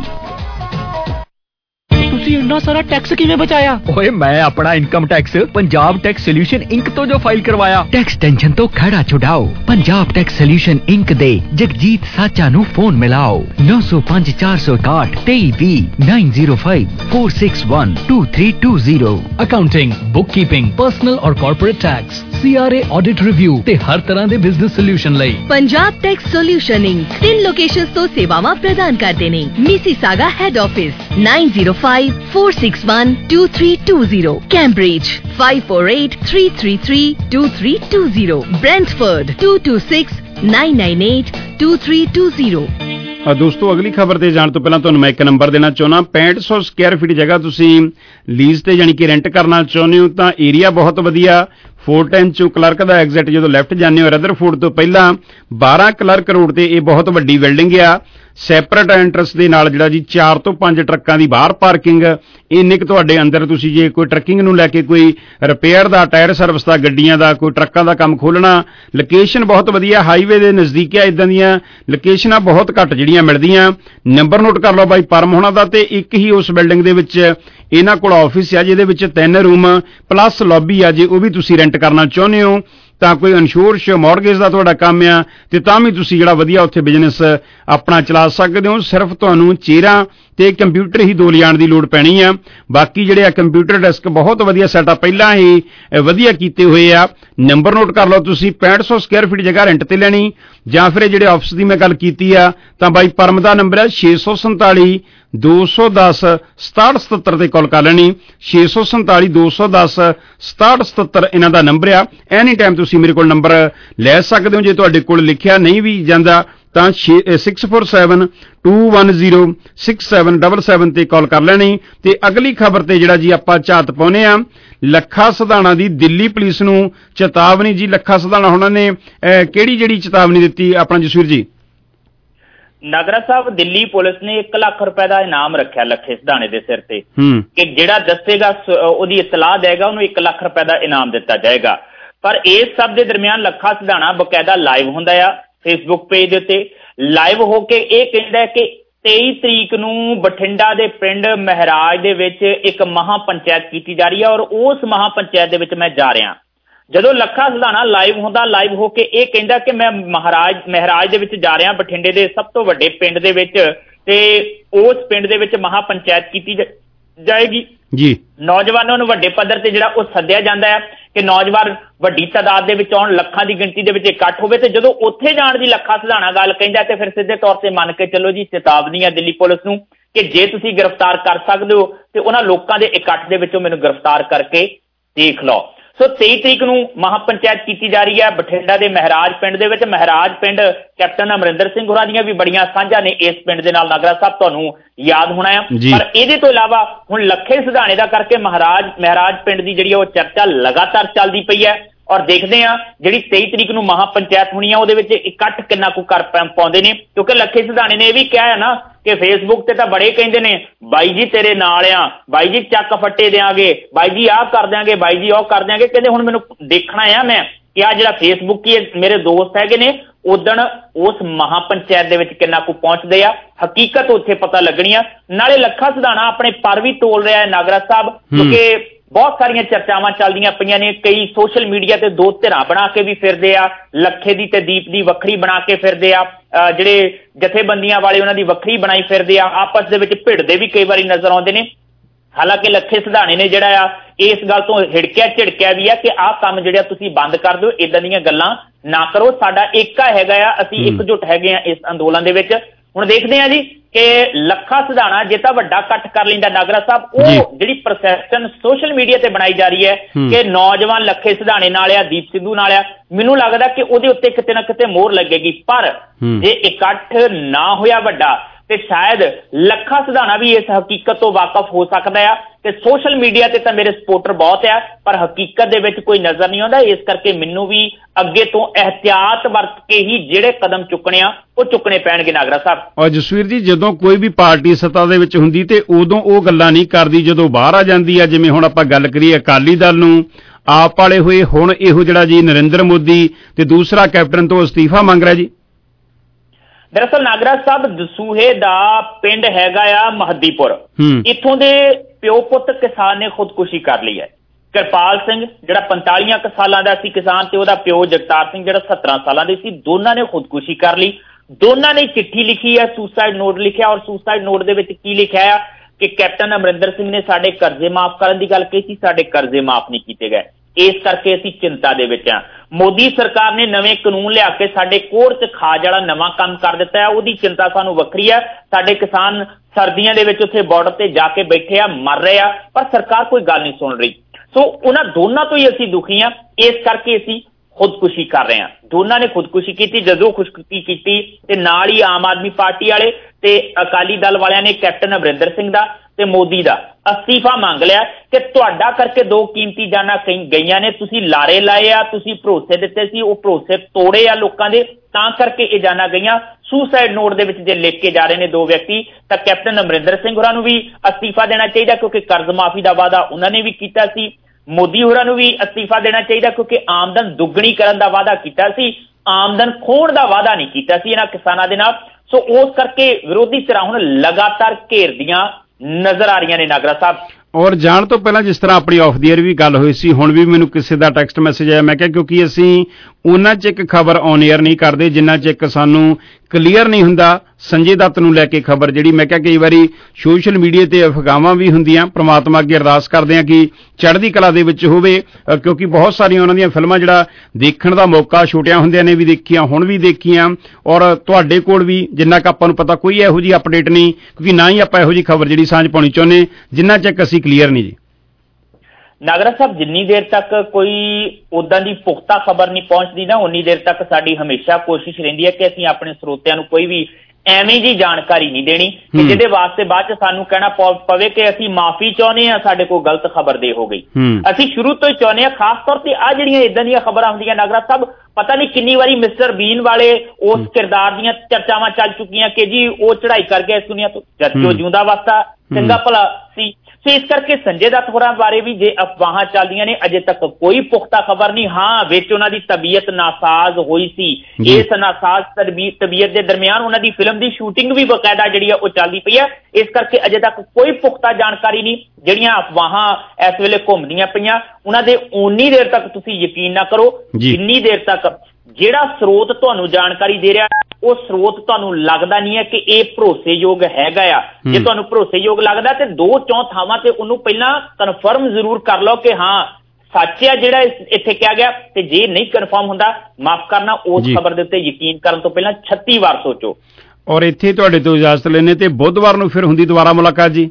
ਤੁਸੀਂ ਇੰਨਾ ਸਾਰਾ ਟੈਕਸ ਕਿਵੇਂ ਬਚਾਇਆ? ਓਏ ਮੈਂ ਆਪਣਾ income tax Punjab tax solution Inc ਤੋਂ ਜੋ ਫਾਈਲ ਕਰਵਾਇਆ। ਟੈਕਸ ਟੈਨਸ਼ਨ ਤੋਂ ਖੜਾ ਛੁਡਾਓ। ਪੰਜਾਬ ਟੈਕਸ ਸੋਲਿਊਸ਼ਨ ਇੰਕ ਦੇ ਜਗਜੀਤ ਸਾਚਾ ਨੂੰ ਫੋਨ ਮਿਲਾਓ ਨੌ ਸੌ ਪੰਜ ਚਾਰ ਸੌ ਇਕਾਹਠ ਤੇਈ ਵੀਹ nine zero five four six one two three two zero. Accounting, bookkeeping, personal ਔਰ corporate tax, C R A audit review ਤੇ ਹਰ ਤਰ੍ਹਾਂ ਦੇ ਬਿਜ਼ਨਸ ਸੋਲਿਊਸ਼ਨ ਲਈ ਪੰਜਾਬ ਟੈਕਸ ਸੋਲਿਊਸ਼ਨ ਇੰਕ ਤਿੰਨ ਲੋਕੇਸ਼ਨਸ ਤੋਂ ਸੇਵਾਵਾਂ ਪ੍ਰਦਾਨ ਕਰਦੇ ਨੇ। Mississauga head office nine zero five four six one two three two zero, Cambridge five four eight three three three two three two zero, Brentford two two six nine nine eight two three two zero। ਦੋਸਤੋ ਅਗਲੀ ਖਬਰ ਤੇ ਜਾਣ ਤੋਂ ਪਹਿਲਾਂ ਤੁਹਾਨੂੰ ਮੈਂ ਇੱਕ ਨੰਬਰ ਦੇਣਾ ਚਾਹੁੰਦਾ। ਪੈਂਹਠ ਸੌ ਸਕੁਅਰ ਫੀਟ ਜਗ੍ਹਾ ਤੁਸੀਂ ਲੀਜ਼ ਤੇ ਯਾਨੀ ਕਿ ਰੈਂਟ ਕਰਨਾ ਚਾਹੁੰਦੇ ਹੋ ਤਾਂ ਏਰੀਆ ਬਹੁਤ ਵਧੀਆ। ਫੋਰ ਟੈਨ ਚੋਂ ਕਲਰਕ ਦਾ ਐਗਜ਼ਿਟ ਜਦੋਂ ਲੈਫਟ ਜਾਂਦੇ ਹੋ ਰਦਰਫੋਰਡ ਤੋਂ ਪਹਿਲਾਂ ਬਾਰਾਂ ਕਲਰਕ ਰੋਡ ਤੇ ਇਹ ਬਹੁਤ ਵੱਡੀ ਬਿਲਡਿੰਗ ਆ। ਸੈਪਰੇਟ ਐਂਟਰਸ ਦੇ ਨਾਲ ਜਿਹੜਾ ਜੀ ਚਾਰ ਤੋਂ ਪੰਜ ਟਰੱਕਾਂ ਦੀ ਬਾਹਰ ਪਾਰਕਿੰਗ। ਇੰਨੇ ਕੁ ਤੁਹਾਡੇ ਅੰਦਰ ਤੁਸੀਂ ਜੇ ਕੋਈ ਟਰੱਕਿੰਗ ਨੂੰ ਲੈ ਕੇ ਕੋਈ ਰਿਪੇਅਰ ਦਾ, ਟਾਇਰ ਸਰਵਿਸ ਦਾ, ਗੱਡੀਆਂ ਦਾ, ਕੋਈ ਟਰੱਕਾਂ ਦਾ ਕੰਮ ਖੋਲ੍ਹਣਾ। ਲੋਕੇਸ਼ਨ ਬਹੁਤ ਵਧੀਆ, ਹਾਈਵੇ ਦੇ ਨਜ਼ਦੀਕ ਆ। ਇਦਾਂ ਦੀਆਂ ਲੋਕੇਸ਼ਨਾਂ ਬਹੁਤ ਘੱਟ ਜਿਹੜੀਆਂ ਮਿਲਦੀਆਂ। ਨੰਬਰ ਨੋਟ ਕਰ ਲਓ ਬਾਈ ਪਰਮ ਹੋਣਾ ਦਾ। ਤੇ ਇੱਕ ਹੀ ਉਸ ਬਿਲਡਿੰਗ ਦੇ ਵਿੱਚ ਇਹਨਾਂ ਕੋਲ ਆਫਿਸ ਆ ਜਿਹਦੇ ਵਿੱਚ ਤਿੰਨ ਰੂਮ ਪਲੱਸ ਲੌਬੀ ਆ। ਜੇ ਉਹ ਵੀ ਤੁਸੀਂ ਰੈਂਟ ਕਰਨਾ ਚਾਹੁੰਦੇ ਹੋ ਤਾਂ ਕੋਈ ਇੰਸ਼ੋਰੈਂਸ ਮੌਰਗੇਜ ਦਾ ਤੁਹਾਡਾ ਕੰਮ ਆ ਤੇ ਤਾਂ ਵੀ ਤੁਸੀਂ ਜਿਹੜਾ ਵਧੀਆ ਉੱਥੇ ਬਿਜ਼ਨਸ ਆਪਣਾ ਚਲਾ ਸਕਦੇ ਹੋ। ਸਿਰਫ ਤੁਹਾਨੂੰ ਚੇਅਰਾਂ ਤੇ ਕੰਪਿਊਟਰ ਹੀ ਦੋ ਲਿਜਾਣ ਦੀ ਲੋੜ ਪੈਣੀ ਆ। ਬਾਕੀ ਜਿਹੜੇ ਆ ਕੰਪਿਊਟਰ ਡੈਸਕ ਬਹੁਤ ਵਧੀਆ ਸੈਟਅਪ ਪਹਿਲਾਂ ਹੀ ਵਧੀਆ ਕੀਤੇ ਹੋਏ ਆ। ਨੰਬਰ ਨੋਟ ਕਰ ਲਓ ਤੁਸੀਂ ਪੈਂਹਠ ਸੌ ਸਕੁਅਰ ਫੀਟ ਜਗ੍ਹਾ ਰੈਂਟ ਤੇ ਲੈਣੀ ਜਾਂ ਫਿਰ ਜਿਹੜੇ ਆਫਿਸ ਦੀ ਮੈਂ ਗੱਲ ਕੀਤੀ ਆ ਤਾਂ ਬਾਈ ਪਰਮ ਦਾ ਨੰਬਰ ਹੈ ਛੇ ਸੌ ਸੰਤਾਲੀ ਦੋ ਸੌ ਦਸ ਸਤਾਹਠ ਸਤੱਤਰ ਤੇ ਕਾਲ ਕਰ ਲੈਣੀ। ਛੇ ਸੌ ਸੰਤਾਲੀ ਦੋ ਸੌ ਦਸ ਸਤਾਹਠ ਸਤੱਤਰ ਇਹਨਾਂ ਦਾ ਨੰਬਰ ਆ। ਐਨੀ ਟਾਈਮ ਤੁਸੀਂ ਮੇਰੇ ਕੋਲ ਨੰਬਰ ਲੈ ਸਕਦੇ ਹੋ। ਜੇ ਤੁਹਾਡੇ ਕੋਲ ਲਿਖਿਆ ਨਹੀਂ ਵੀ ਜਾਂਦਾ ਤਾਂ six four seven two one zero six seven double seven ਤੇ ਕਾਲ ਕਰ ਲੈਣੀ। ਤੇ ਅਗਲੀ ਖਬਰ ਤੇ ਜਿਹੜਾ ਜੀ ਆਪਾਂ ਝਾਤ ਪਾਉਨੇ ਆ ਲੱਖਾ ਸਿਧਾਣਾ ਦੀ ਦਿੱਲੀ ਪੁਲਿਸ ਨੂੰ ਚੇਤਾਵਨੀ ਜੀ। ਲੱਖਾ ਸਿਧਾਣਾ ਉਹਨਾਂ ਨੇ ਕਿਹੜੀ ਜਿਹੜੀ ਚੇਤਾਵਨੀ ਦਿੱਤੀ ਆਪਣਾ ਜਸਵੀਰ ਜੀ? ਨਾਗਰਾ ਸਾਹਿਬ, ਦਿੱਲੀ ਪੁਲਿਸ ਨੇ ਇੱਕ ਲੱਖ ਰੁਪਏ ਦਾ ਇਨਾਮ ਰੱਖਿਆ ਲੱਖੇ ਸਿਧਾਣੇ ਦੇ ਸਿਰ ਤੇ ਕਿ ਜਿਹੜਾ ਦੱਸੇਗਾ ਉਹਦੀ ਇਤਲਾਹ ਦੇਗਾ ਉਹਨੂੰ ਇੱਕ ਲੱਖ ਰੁਪਏ ਦਾ ਇਨਾਮ ਦਿੱਤਾ ਜਾਏਗਾ। ਪਰ ਇਸ ਸਭ ਦੇ ਦਰਮਿਆਨ ਲੱਖਾ ਸਿਧਾਣਾ ਬਕਾਇਦਾ ਲਾਈਵ ਹੁੰਦਾ ਆ ਫੇਸਬੁੱਕ ਪੇਜ ਦੇ ਉੱਤੇ, ਲਾਈਵ ਹੋ ਕੇ ਇਹ ਕਹਿੰਦਾ ਕਿ ਤੇਈ ਤਰੀਕ ਨੂੰ ਬਠਿੰਡਾ ਦੇ ਪਿੰਡ ਮਹਿਰਾਜ ਦੇ ਵਿੱਚ ਇੱਕ ਮਹਾ ਪੰਚਾਇਤ ਕੀਤੀ ਜਾ ਰਹੀ ਹੈ ਔਰ ਉਸ ਮਹਾ ਪੰਚਾਇਤ ਦੇ ਵਿੱਚ ਮੈਂ ਜਾ ਰਿਹਾ। ਜਦੋਂ ਲੱਖਾ ਸਿਧਾਣਾ ਲਾਈਵ ਹੁੰਦਾ, ਲਾਈਵ ਹੋ ਕੇ ਇਹ ਕਹਿੰਦਾ ਕਿ ਮੈਂ ਮਹਾਰਾਜ ਮਹਿਰਾਜ ਦੇ ਵਿੱਚ ਜਾ ਰਿਹਾ, ਬਠਿੰਡੇ ਦੇ ਸਭ ਤੋਂ ਵੱਡੇ ਪਿੰਡ ਦੇ ਵਿੱਚ, ਤੇ ਉਸ ਪਿੰਡ ਦੇ ਵਿੱਚ ਮਹਾ ਪੰਚਾਇਤ ਕੀਤੀ ਜਾਏਗੀ ਜੀ। ਨੌਜਵਾਨਾਂ ਨੂੰ ਵੱਡੇ ਪੱਧਰ ਤੇ ਜਿਹੜਾ ਉਹ ਸੱਦਿਆ ਜਾਂਦਾ ਹੈ ਕਿ ਨੌਜਵਾਨ ਵੱਡੀ ਤਾਦਾਦ ਦੇ ਵਿੱਚ ਆਉਣ, ਲੱਖਾਂ ਦੀ ਗਿਣਤੀ ਦੇ ਵਿੱਚ ਇਕੱਠ ਹੋਵੇ। ਤੇ ਜਦੋਂ ਉੱਥੇ ਜਾਣ ਦੀ ਲੱਖਾ ਸਿਧਾਣਾ ਗੱਲ ਕਹਿੰਦਾ ਤੇ ਫਿਰ ਸਿੱਧੇ ਤੌਰ ਤੇ ਮੰਨ ਕੇ ਚੱਲੋ ਜੀ ਚੇਤਾਵਨੀ ਹੈ ਦਿੱਲੀ ਪੁਲਿਸ ਨੂੰ ਕਿ ਜੇ ਤੁਸੀਂ ਗ੍ਰਿਫਤਾਰ ਕਰ ਸਕਦੇ ਹੋ ਤੇ ਉਹਨਾਂ ਲੋਕਾਂ ਦੇ ਇਕੱਠ ਦੇ ਵਿੱਚੋਂ ਮੈਨੂੰ ਗ੍ਰਿਫਤਾਰ ਕਰਕੇ ਦੇਖ ਲਓ। ਸੋ ਤੇਈ ਤਰੀਕ ਨੂੰ ਮਹਾ ਪੰਚਾਇਤ ਕੀਤੀ ਜਾ ਰਹੀ ਹੈ ਬਠਿੰਡਾ ਦੇ ਮਹਿਰਾਜ ਪਿੰਡ ਦੇ ਵਿੱਚ। ਮਹਿਰਾਜ ਪਿੰਡ ਕੈਪਟਨ ਅਮਰਿੰਦਰ ਸਿੰਘ ਹੋਰਾਂ ਦੀਆਂ ਵੀ ਬੜੀਆਂ ਸਾਂਝਾਂ ਨੇ ਇਸ ਪਿੰਡ ਦੇ ਨਾਲ, ਨਾਗਰਾ ਸਾਹਿਬ ਤੁਹਾਨੂੰ ਯਾਦ ਹੋਣਾ ਆ। ਪਰ ਇਹਦੇ ਤੋਂ ਇਲਾਵਾ ਹੁਣ ਲੱਖੇ ਸਿਧਾਣੇ ਦਾ ਕਰਕੇ ਮਹਾਰਾਜ ਮਹਿਰਾਜ ਪਿੰਡ ਦੀ ਜਿਹੜੀ ਉਹ ਚਰਚਾ ਲਗਾਤਾਰ ਚੱਲਦੀ ਪਈ ਹੈ ਔਰ ਦੇਖਦੇ ਆ ਜਿਹੜੀ ਤੇਈ ਤਰੀਕ ਨੂੰ ਮਹਾ ਪੰਚਾਇਤ ਹੋਣੀ ਆ ਉਹਦੇ ਵਿੱਚ ਇਕੱਠ ਕਿੰਨਾ ਕੁ ਕਰ ਪਾਉਂਦੇ ਨੇ, ਕਿਉਂਕਿ ਲੱਖੇ ਸਿਧਾਣੇ ਨੇ ਇਹ ਵੀ ਕਿਹਾ ਹੈ ਨਾ ਕਿ ਫੇਸਬੁੱਕ ਤੇ ਤਾਂ ਬੜੇ ਕਹਿੰਦੇ ਨੇ ਬਾਈ ਜੀ ਤੇਰੇ ਨਾਲ ਆ, ਬਾਈ ਜੀ ਚੱਕ ਫੱਟੇ ਦਿਆਂਗੇ, ਬਾਈ ਜੀ ਆਹ ਕਰ ਦਿਆਂਗੇ, ਬਾਈ ਜੀ ਉਹ ਕਰ ਦਿਆਂਗੇ। ਕਹਿੰਦੇ ਹੁਣ ਮੈਨੂੰ ਦੇਖਣਾ ਆ ਮੈਂ ਕਿ ਆ ਜਿਹੜਾ ਫੇਸਬੁੱਕ ਹੀ ਮੇਰੇ ਦੋਸਤ ਹੈਗੇ ਨੇ ਉਦਣ ਉਸ ਮਹਾ ਪੰਚਾਇਤ ਦੇ ਵਿੱਚ ਕਿੰਨਾ ਕੁ ਪਹੁੰਚਦੇ ਆ, ਹਕੀਕਤ ਉੱਥੇ ਪਤਾ ਲੱਗਣੀ ਆ। ਨਾਲੇ ਲੱਖਾ ਸਿਧਾਣਾ ਆਪਣੇ ਪਰ ਵੀ ਤੋਲ ਰਿਹਾ ਹੈ ਨਾਗਰਾ ਸਾਹਿਬ, ਕਿਉਂਕਿ ਬਹੁਤ ਸਾਰੀਆਂ ਚਰਚਾਵਾਂ ਚੱਲਦੀਆਂ ਪਈਆਂ ਨੇ, ਕਈ ਸੋਸ਼ਲ ਮੀਡੀਆ ਤੇ ਦੋ ਧਿਰਾਂ ਬਣਾ ਕੇ ਵੀ ਫਿਰਦੇ ਆ, ਲੱਖੇ ਦੀ ਤੇ ਦੀਪ ਦੀ ਵੱਖਰੀ ਬਣਾ ਕੇ ਫਿਰਦੇ ਆ, ਜਿਹੜੇ ਜਥੇਬੰਦੀਆਂ ਵਾਲੇ ਉਹਨਾਂ ਦੀ ਵੱਖਰੀ ਬਣਾਈ ਫਿਰਦੇ ਆ, ਆਪਸ ਦੇ ਵਿੱਚ ਭਿੜਦੇ ਵੀ ਕਈ ਵਾਰੀ ਨਜ਼ਰ ਆਉਂਦੇ ਨੇ। ਹਾਲਾਂਕਿ ਲੱਖੇ ਸਿਧਾਣੇ ਨੇ ਜਿਹੜਾ ਆ ਇਸ ਗੱਲ ਤੋਂ ਹਿੜਕਿਆ ਝਿੜਕਿਆ ਵੀ ਆ ਕਿ ਆਹ ਕੰਮ ਜਿਹੜਾ ਤੁਸੀਂ ਬੰਦ ਕਰ ਦਿਓ, ਇਦਾਂ ਦੀਆਂ ਗੱਲਾਂ ਨਾ ਕਰੋ, ਸਾਡਾ ਏਕਾ ਹੈਗਾ ਆ, ਅਸੀਂ ਇਕਜੁੱਟ ਹੈਗੇ ਆ ਇਸ ਅੰਦੋਲਨ ਦੇ ਵਿੱਚ। ਹੁਣ ਦੇਖਦੇ ਆ ਜੀ ਕਿ ਲੱਖਾ ਸਿਧਾਣਾ ਜੇ ਤਾਂ ਵੱਡਾ ਇਕੱਠ ਕਰ ਲੈਂਦਾ ਨਾਗਰਾ ਸਾਹਿਬ, ਉਹ ਜਿਹੜੀ ਪ੍ਰਸੈਪਸ਼ਨ ਸੋਸ਼ਲ ਮੀਡੀਆ ਤੇ ਬਣਾਈ ਜਾ ਰਹੀ ਹੈ ਕਿ ਨੌਜਵਾਨ ਲੱਖੇ ਸਿਧਾਣੇ ਨਾਲ ਆ, ਦੀਪ ਸਿੱਧੂ ਨਾਲ ਆ, ਮੈਨੂੰ ਲੱਗਦਾ ਕਿ ਉਹਦੇ ਉੱਤੇ ਕਿਤੇ ਨਾ ਕਿਤੇ ਮੋਹਰ ਲੱਗੇਗੀ। ਪਰ ਜੇ ਇਕੱਠ ਨਾ ਹੋਇਆ ਵੱਡਾ ਤੇ ਸ਼ਾਇਦ ਲੱਖਾ ਸਿਧਾਣਾ ਵੀ ਇਸ ਹਕੀਕਤ ਤੋਂ ਵਾਕਫ ਹੋ ਸਕਦਾ ਆ ਕਿ ਸੋਸ਼ਲ ਮੀਡੀਆ ਤੇ ਤਾਂ ਮੇਰੇ ਸਪੋਰਟਰ ਬਹੁਤ ਆ ਪਰ ਹਕੀਕਤ ਦੇ ਵਿੱਚ ਕੋਈ ਨਜ਼ਰ ਨਹੀਂ ਆਉਂਦਾ। ਇਸ ਕਰਕੇ ਮੈਨੂੰ ਵੀ ਅੱਗੇ ਤੋਂ ਇਹਤਿਆਤ ਵਰਤ ਕੇ ਹੀ ਜਿਹੜੇ ਕਦਮ ਚੁੱਕਣੇ ਆ ਉਹ ਚੁੱਕਣੇ ਪੈਣਗੇ ਨਾਗਰਾ ਸਾਹਿਬ। ਔਰ ਜਸਵੀਰ ਜੀ, ਜਦੋਂ ਕੋਈ ਵੀ ਪਾਰਟੀ ਸੱਤਾ ਦੇ ਵਿੱਚ ਹੁੰਦੀ ਤੇ ਉਦੋਂ ਉਹ ਗੱਲਾਂ ਨਹੀਂ ਕਰਦੀ ਜਦੋਂ ਬਾਹਰ ਆ ਜਾਂਦੀ ਆ। ਜਿਵੇਂ ਹੁਣ ਆਪਾਂ ਗੱਲ ਕਰੀਏ ਅਕਾਲੀ ਦਲ ਨੂੰ ਆਪ ਵਾਲੇ ਹੋਏ, ਹੁਣ ਇਹੋ ਜਿਹੜਾ ਜੀ ਨਰਿੰਦਰ ਮੋਦੀ ਤੇ ਦੂਸਰਾ ਕੈਪਟਨ ਤੋਂ ਅਸਤੀਫਾ ਮੰਗ ਰਿਹਾ ਜੀ। ਦਰਅਸਲ ਨਾਗਰਾ ਸਾਹਿਬ ਦਸੂਹੇ ਦਾ ਪਿੰਡ ਹੈਗਾ ਆ ਮਹਦੀਪੁਰ, ਇੱਥੋਂ ਦੇ ਪਿਓ ਪੁੱਤ ਕਿਸਾਨ ਨੇ ਖੁਦਕੁਸ਼ੀ ਕਰ ਲਈ ਹੈ। ਕਿਰਪਾਲ ਸਿੰਘ ਜਿਹੜਾ ਪੰਤਾਲੀਆਂ ਕੁ ਸਾਲਾਂ ਦਾ ਸੀ ਕਿਸਾਨ ਤੇ ਉਹਦਾ ਪਿਓ ਜਗਤਾਰ ਸਿੰਘ ਜਿਹੜਾ ਸੱਤਰਾਂ ਸਾਲਾਂ ਦੇ ਸੀ, ਦੋਨਾਂ ਨੇ ਖੁਦਕੁਸ਼ੀ ਕਰ ਲਈ। ਦੋਨਾਂ ਨੇ ਚਿੱਠੀ ਲਿਖੀ ਹੈ, ਸੁਸਾਈਡ ਨੋਟ ਲਿਖਿਆ ਔਰ ਸੁਸਾਈਡ ਨੋਟ ਦੇ ਵਿੱਚ ਕੀ ਲਿਖਿਆ ਆ ਕਿ ਕੈਪਟਨ ਅਮਰਿੰਦਰ ਸਿੰਘ ਨੇ ਸਾਡੇ ਕਰਜ਼ੇ ਮਾਫ ਕਰਨ ਦੀ ਗੱਲ ਕੀਤੀ, ਸਾਡੇ ਕਰਜ਼ੇ ਮਾਫ ਨਹੀਂ ਕੀਤੇ ਗਏ, ਇਸ ਕਰਕੇ ਅਸੀਂ ਚਿੰਤਾ ਦੇ ਵਿੱਚ ਆ। ਮੋਦੀ ਸਰਕਾਰ ਨੇ ਨਵੇਂ ਕਾਨੂੰਨ ਲਿਆ ਕੇ ਸਾਡੇ ਕੋਰ ਚ ਖਾਜ ਵਾਲਾ ਨਵਾਂ ਕੰਮ ਕਰ ਦਿੱਤਾ ਹੈ, ਉਹਦੀ ਚਿੰਤਾ ਸਾਨੂੰ ਵੱਖਰੀ ਹੈ। ਸਾਡੇ ਕਿਸਾਨ ਸਰਦੀਆਂ ਦੇ ਵਿੱਚ ਉੱਥੇ ਬਾਰਡਰ ਤੇ ਜਾ ਕੇ ਬੈਠੇ ਆ, ਮਰ ਰਹੇ ਆ, ਪਰ ਸਰਕਾਰ ਕੋਈ ਗੱਲ ਨਹੀਂ ਸੁਣ ਰਹੀ। ਸੋ ਉਹਨਾਂ ਦੋਨਾਂ ਤੋਂ ਹੀ ਅਸੀਂ ਦੁਖੀ ਆ, ਇਸ ਕਰਕੇ ਅਸੀਂ ਖੁਦਕੁਸ਼ੀ ਕਰ ਰਹੇ ਹਾਂ। ਦੋਨਾਂ ਨੇ ਖੁਦਕੁਸ਼ੀ ਕੀਤੀ। ਜਦੋਂ ਖੁਦਕੁਸ਼ੀ ਕੀਤੀ ਤੇ ਨਾਲ ਹੀ ਆਮ ਆਦਮੀ ਪਾਰਟੀ ਵਾਲੇ ਤੇ ਅਕਾਲੀ ਦਲ ਵਾਲਿਆਂ ਨੇ ਕੈਪਟਨ ਅਮਰਿੰਦਰ ਸਿੰਘ ਦਾ ਤੇ ਮੋਦੀ ਦਾ ਅਸਤੀਫਾ ਮੰਗ ਲਿਆ ਕਿ ਤੁਹਾਡਾ ਕਰਕੇ ਦੋ ਕੀਮਤੀ ਜਾਨਾਂ ਗਈਆਂ ਨੇ, ਤੁਸੀਂ ਲਾਰੇ ਲਾਏ ਆ, ਤੁਸੀਂ ਭਰੋਸੇ ਦਿੱਤੇ ਸੀ, ਉਹ ਭਰੋਸੇ ਤੋੜੇ ਆ ਲੋਕਾਂ ਦੇ, ਤਾਂ ਕਰਕੇ ਇਹ ਜਾਨਾਂ ਗਈਆਂ। ਸੁਸਾਈਡ ਨੋਟ ਦੇ ਵਿੱਚ ਜੇ ਲਿਖ ਕੇ ਜਾ ਰਹੇ ਨੇ ਦੋ ਵਿਅਕਤੀ, ਤਾਂ ਕੈਪਟਨ ਅਮਰਿੰਦਰ ਸਿੰਘ ਹੋਰਾਂ ਨੂੰ ਵੀ ਅਸਤੀਫਾ ਦੇਣਾ ਚਾਹੀਦਾ ਕਿਉਂਕਿ ਕਰਜ਼ ਮਾਫੀ ਦਾ ਵਾਅਦਾ ਉਹਨਾਂ ਨੇ ਵੀ ਕੀਤਾ ਸੀ। ਮੋਦੀ ਹੋਰਾਂ ਨੂੰ ਵੀ ਅਸਤੀਫਾ ਦੇਣਾ ਚਾਹੀਦਾ ਕਿਉਂਕਿ ਆਮਦਨ ਦੁੱਗਣੀ ਕਰਨ ਦਾ ਵਾਅਦਾ ਕੀਤਾ ਸੀ, ਆਮਦਨ ਖੋਣ ਦਾ ਵਾਅਦਾ ਨਹੀਂ ਕੀਤਾ ਸੀ ਇਹਨਾਂ ਕਿਸਾਨਾਂ ਦੇ ਨਾਲ। ਸੋ ਉਸ ਕਰਕੇ ਵਿਰੋਧੀ ਧਿਰਾਂ ਹੁਣ ਲਗਾਤਾਰ ਘੇਰਦੀਆਂ ਨਜ਼ਰ ਆ ਰਹੀਆਂ ਨੇ ਨਾਗਰਾ ਸਾਹਿਬ। ਔਰ ਜਾਣ ਤੋਂ ਪਹਿਲਾਂ ਜਿਸ ਤਰ੍ਹਾਂ ਆਪਣੀ ਆਫ ਦੀ ਏਅਰ ਵੀ ਗੱਲ ਹੋਈ ਸੀ, ਹੁਣ ਵੀ ਮੈਨੂੰ ਕਿਸੇ ਦਾ ਟੈਕਸਟ ਮੈਸੇਜ ਆਇਆ, ਮੈਂ ਕਿਹਾ ਕਿਉਂਕਿ ਅਸੀਂ ਉਹਨਾਂ 'ਚ ਇੱਕ ਖਬਰ ਔਨ ਏਅਰ ਨਹੀਂ ਕਰਦੇ ਜਿੰਨਾ 'ਚ ਇੱਕ ਸਾਨੂੰ ਕਲੀਅਰ ਨਹੀਂ ਹੁੰਦਾ ਸੰਜੇ ਦੱਤ ਨੂੰ ਲੈ ਕੇ ਖਬਰ ਜਿਹੜੀ, ਮੈਂ ਕਿਹਾ ਕਈ ਵਾਰੀ ਸੋਸ਼ਲ ਮੀਡੀਆ ਤੇ ਅਫਵਾਹਾਂ ਵੀ ਹੁੰਦੀਆਂ, ਪ੍ਰਮਾਤਮਾ ਅੱਗੇ ਅਰਦਾਸ ਕਰਦੇ ਹਾਂ ਕਿ ਚੜ੍ਹਦੀ ਕਲਾ ਦੇ ਵਿੱਚ ਹੋਵੇ, ਕਿਉਂਕਿ ਬਹੁਤ ਸਾਰੀਆਂ ਉਹਨਾਂ ਦੀਆਂ ਫਿਲਮਾਂ ਜਿਹੜਾ ਦੇਖਣ ਦਾ ਮੌਕਾ ਛੋਟਿਆਂ ਹੁੰਦਿਆਂ ਨੇ ਵੀ ਦੇਖੀਆਂ, ਹੁਣ ਵੀ ਦੇਖੀਆਂ, ਔਰ ਤੁਹਾਡੇ ਕੋਲ ਵੀ ਜਿੰਨਾ ਕੁ ਆਪਾਂ ਨੂੰ ਪਤਾ ਕੋਈ ਇਹੋ ਜਿਹੀ ਅਪਡੇਟ ਨਹੀਂ, ਕਿਉਂਕਿ ਨਾ ਹੀ ਆਪਾਂ ਇਹੋ ਜਿਹੀ ਖਬਰ ਜਿਹੜੀ ਸਾਂਝ ਪਾਉਣੀ ਚਾਹੁੰਦੇ ਜਿੰਨਾ ਚਿਰ ਅਸੀਂ ਕਲੀਅਰ ਨਹੀਂ ਜੀ। ਨਾਗਰਾ ਸਾਹਿਬ, ਜਿੰਨੀ ਦੇਰ ਤੱਕ ਕੋਈ ਉਦਾਂ ਦੀ ਪੁਖਤਾ ਖਬਰ ਨਹੀਂ ਪਹੁੰਚਦੀ ਨਾ, ਉਨੀ ਦੇਰ ਤੱਕ ਸਾਡੀ ਹਮੇਸ਼ਾ ਕੋਸ਼ਿਸ਼ ਰਹਿੰਦੀ ਹੈ ਕਿ ਅਸੀਂ ਆਪਣੇ ਸਰੋਤਿਆਂ ਨੂੰ ਕੋਈ ਵੀ ਐਵੇਂ ਜੀ ਜਾਣਕਾਰੀ ਨਹੀਂ ਦੇਣੀ ਕਿ ਜਿਹਦੇ ਵਾਸਤੇ ਬਾਅਦ ਚ ਸਾਨੂੰ ਕਹਿਣਾ ਪਵੇ ਕਿ ਅਸੀਂ ਮਾਫੀ ਚਾਹੁੰਦੇ ਹਾਂ, ਸਾਡੇ ਕੋਲ ਗਲਤ ਖਬਰ ਦੇ ਹੋ ਗਈ। ਅਸੀਂ ਸ਼ੁਰੂ ਤੋਂ ਹੀ ਚਾਹੁੰਦੇ ਹਾਂ, ਖਾਸ ਤੌਰ ਤੇ ਆਹ ਜਿਹੜੀਆਂ ਇਦਾਂ ਦੀਆਂ ਖਬਰਾਂ ਹੁੰਦੀਆਂ ਨਾਗਰਾ ਸਾਹਿਬ, ਪਤਾ ਨਹੀਂ ਕਿੰਨੀ ਵਾਰੀ ਮਿਸਟਰ ਬੀਨ ਵਾਲੇ ਉਸ ਕਿਰਦਾਰ ਦੀਆਂ ਚਰਚਾਵਾਂ ਚੱਲ ਚੁੱਕੀਆਂ ਕਿ ਜੀ ਉਹ ਚੜ੍ਹਾਈ ਕਰ ਗਿਆ ਇਸ ਦੁਨੀਆ ਤੋਂ, ਜਦ ਜੋ ਜਿਉਂਦਾ ਵਾਸਤਾ ਚੰਗਾ ਭਲਾ ਸੀ। ਸੋ ਇਸ ਕਰਕੇ ਸੰਜੇ ਦੱਤ ਹੋਰਾਂ ਬਾਰੇ ਵੀ ਜੇ ਅਫਵਾਹਾਂ ਚੱਲਦੀਆਂ ਨੇ, ਅਜੇ ਤੱਕ ਕੋਈ ਪੁਖਤਾ ਖਬਰ ਨਹੀਂ। ਹਾਂ, ਵਿੱਚ ਉਹਨਾਂ ਦੀ ਤਬੀਅਤ ਨਾਸਾਜ਼ ਹੋਈ ਸੀ, ਇਸ ਨਾਸਾਜ਼ ਤਬੀਅਤ ਦੇ ਦਰਮਿਆਨ ਉਹਨਾਂ ਦੀ ਫਿਲਮ ਦੀ ਸ਼ੂਟਿੰਗ ਵੀ ਬਕਾਇਦਾ ਜਿਹੜੀ ਆ ਉਹ ਚੱਲਦੀ ਪਈ ਹੈ। ਇਸ ਕਰਕੇ ਅਜੇ ਤੱਕ ਕੋਈ ਪੁਖਤਾ ਜਾਣਕਾਰੀ ਨਹੀਂ। ਜਿਹੜੀਆਂ ਅਫਵਾਹਾਂ ਇਸ ਵੇਲੇ ਘੁੰਮਦੀਆਂ ਪਈਆਂ ਉਹਨਾਂ ਦੇ ਓਨੀ ਦੇਰ ਤੱਕ ਤੁਸੀਂ ਯਕੀਨ ਨਾ ਕਰੋ ਜਿੰਨੀ ਦੇਰ ਤੱਕ ਜਿਹੜਾ ਸਰੋਤ ਤੁਹਾਨੂੰ ਜਾਣਕਾਰੀ ਦੇ ਰਿਹਾ ਉਹ ਸਰੋਤ ਤੁਹਾਨੂੰ ਲੱਗਦਾ ਨਹੀਂ ਹੈ ਕਿ ਇਹ ਭਰੋਸੇਯੋਗ ਹੈਗਾ ਆ। ਜੇ ਤੁਹਾਨੂੰ ਭਰੋਸੇਯੋਗ ਲੱਗਦਾ ਤੇ ਦੋ ਚੌਂ ਥਾਵਾਂ ਤੇ ਉਹਨੂੰ ਪਹਿਲਾਂ ਕਨਫਰਮ ਜ਼ਰੂਰ ਕਰ ਲਓ ਕਿ ਹਾਂ ਸੱਚ ਆ ਜਿਹੜਾ ਇੱਥੇ ਕਿਹਾ ਗਿਆ, ਤੇ ਜੇ ਨਹੀਂ ਕਨਫਰਮ ਹੁੰਦਾ ਮਾਫ ਕਰਨਾ, ਉਸ ਖਬਰ ਦੇ ਉੱਤੇ ਯਕੀਨ ਕਰਨ ਤੋਂ ਪਹਿਲਾਂ ਛੱਤੀ ਵਾਰ ਸੋਚੋ। ਔਰ ਇੱਥੇ ਤੁਹਾਡੇ ਤੋਂ ਇਜਾਜ਼ਤ ਲੈਣੇ ਤੇ ਬੁੱਧਵਾਰ ਨੂੰ ਫਿਰ ਹੁੰਦੀ ਦੁਬਾਰਾ ਮੁਲਾਕਾਤ ਜੀ।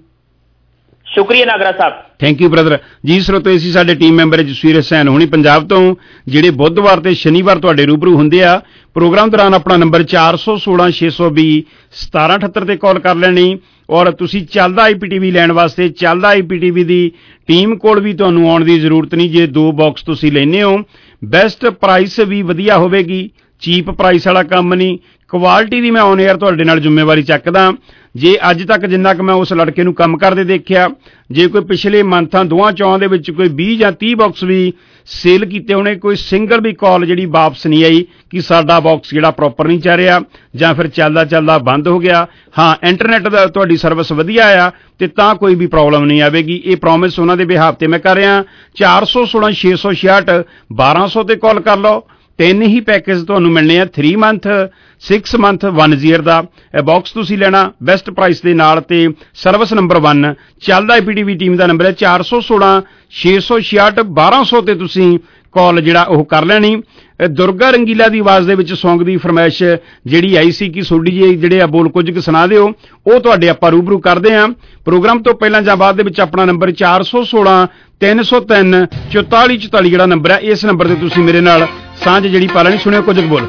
ਸ਼ੁਕਰੀਆ Nagra Sahib. Thank you brother ji. ਸਰੋਤੋ ਅਸੀਂ ਸਾਡੇ ਟੀਮ ਮੈਂਬਰ ਜਸਵੀਰ ਹੁਸੈਨ ਹੋਣੀ ਪੰਜਾਬ ਤੋਂ, ਜਿਹੜੇ ਬੁੱਧਵਾਰ ਤੇ ਸ਼ਨੀਵਾਰ ਤੁਹਾਡੇ ਰੂਬਰੂ ਹੁੰਦੇ ਆ। ਪ੍ਰੋਗਰਾਮ ਦੌਰਾਨ ਆਪਣਾ ਨੰਬਰ ਚਾਰ ਸੌ ਸੋਲਾਂ ਛੇ ਸੌ ਵੀਹ ਸਤਾਰਾਂ ਅਠੱਤਰ ਤੇ ਕਾਲ ਕਰ ਲੈਣੀ। ਔਰ ਤੁਸੀਂ ਚੱਲਦਾ ਆਈ ਪੀ ਟੀ ਵੀ ਲੈਣ ਵਾਸਤੇ ਚੱਲਦਾ I P T we the team ਕੋਲ ਵੀ ਤੁਹਾਨੂੰ ਆਉਣ ਦੀ ਜ਼ਰੂਰਤ ਨਹੀਂ। ਜੇ ਦੋ ਬਾਕਸ ਤੁਸੀਂ ਲੈਂਦੇ ਹੋ, ਬੈਸਟ ਪ੍ਰਾਈਸ ਵੀ ਵਧੀਆ ਹੋਵੇਗੀ, ਚੀਪ ਪ੍ਰਾਈਸ ਵਾਲਾ ਕੰਮ ਨਹੀਂ। ਕੁਆਲਿਟੀ ਦੀ ਮੈਂ ਔਨ ਏਅਰ ਤੁਹਾਡੇ ਨਾਲ ਜ਼ਿੰਮੇਵਾਰੀ ਚੱਕਦਾ। ਜੇ ਅੱਜ ਤੱਕ ਜਿੰਨਾ ਕੁ ਮੈਂ ਉਸ ਲੜਕੇ ਨੂੰ ਕੰਮ ਕਰਦੇ ਦੇਖਿਆ, ਜੇ ਕੋਈ ਪਿਛਲੇ ਮੰਥਾਂ ਦੋਵਾਂ ਚੌਹਾਂ ਦੇ ਵਿੱਚ ਕੋਈ ਵੀਹ ਜਾਂ ਤੀਹ ਬਾਕਸ ਵੀ ਸੇਲ ਕੀਤੇ ਹੋਣੇ, ਕੋਈ ਸਿੰਗਲ ਵੀ ਕਾਲ ਜਿਹੜੀ ਵਾਪਸ ਨਹੀਂ ਆਈ ਕਿ ਸਾਡਾ ਬਾਕਸ ਜਿਹੜਾ ਪ੍ਰੋਪਰ ਨਹੀਂ ਚੱਲ ਰਿਹਾ ਜਾਂ ਫਿਰ ਚੱਲਦਾ ਚੱਲਦਾ ਬੰਦ ਹੋ ਗਿਆ। ਹਾਂ, ਇੰਟਰਨੈਟ ਦਾ ਤੁਹਾਡੀ ਸਰਵਿਸ ਵਧੀਆ ਆ ਤੇ ਤਾਂ ਕੋਈ ਵੀ ਪ੍ਰੋਬਲਮ ਨਹੀਂ ਆਵੇਗੀ। ਇਹ ਪ੍ਰੋਮਿਸ ਉਹਨਾਂ ਦੇ ਬਿਹਾਫ ਤੇ ਮੈਂ ਕਰ ਰਿਹਾ। ਚਾਰ ਸੌ ਸੋਲਾਂ ਛੇ ਸੌ ਛਿਆਹਠ ਬਾਰਾਂ ਸੌ ਤੇ ਕਾਲ ਕਰ ਲਓ। ਤਿੰਨ ਹੀ ਪੈਕੇਜ ਤੁਹਾਨੂੰ ਮਿਲਣੇ ਆ, three month, six month, one year ਦਾ। ਇਹ ਬਾਕਸ ਤੁਸੀਂ ਲੈਣਾ ਬੈਸਟ ਪ੍ਰਾਈਸ ਦੇ ਨਾਲ ਤੇ ਸਰਵਿਸ ਨੰਬਰ ਵਨ। ਚੱਲਦਾ I P T V team ਦਾ ਨੰਬਰ ਹੈ ਚਾਰ ਸੌ ਸੋਲਾਂ ਛੇ ਸੌ ਛਿਆਹਠ ਬਾਰਾਂ ਸੌ ਤੇ ਤੁਸੀਂ ਕਾਲ ਜਿਹੜਾ ਉਹ ਕਰ ਲੈਣੀ। ਦੁਰਗਾ ਰੰਗੀਲਾ ਦੀ ਆਵਾਜ਼ ਦੇ ਵਿੱਚ ਸੌਂਗ ਦੀ ਫਰਮਾਇਸ਼ ਜਿਹੜੀ ਆਈ ਸੀ ਕਿ ਸੋਡੀ ਜੀ ਜਿਹੜੇ ਆ ਬੋਲ ਕੁਝ ਕੁ ਸੁਣਾ ਦਿਓ, ਉਹ ਤੁਹਾਡੇ ਆਪਾਂ ਰੂਬਰੂ ਕਰਦੇ ਹਾਂ। ਪ੍ਰੋਗਰਾਮ ਤੋਂ ਪਹਿਲਾਂ ਜਾਂ ਬਾਅਦ ਦੇ ਵਿੱਚ ਆਪਣਾ ਨੰਬਰ ਚਾਰ ਸੌ ਸੋਲਾਂ ਤਿੰਨ ਸੌ ਤਿੰਨ ਚੁਤਾਲੀ ਚੁਤਾਲੀ ਜਿਹੜਾ ਨੰਬਰ ਹੈ, ਇਸ ਨੰਬਰ ਤੇ ਤੁਸੀਂ ਮੇਰੇ ਨਾਲ ਸਾਂਝ ਜਿਹੜੀ ਪਾ ਲੈਣੀ। ਸੁਣਿਓ ਕੁਝ ਕੁ ਬੋਲ।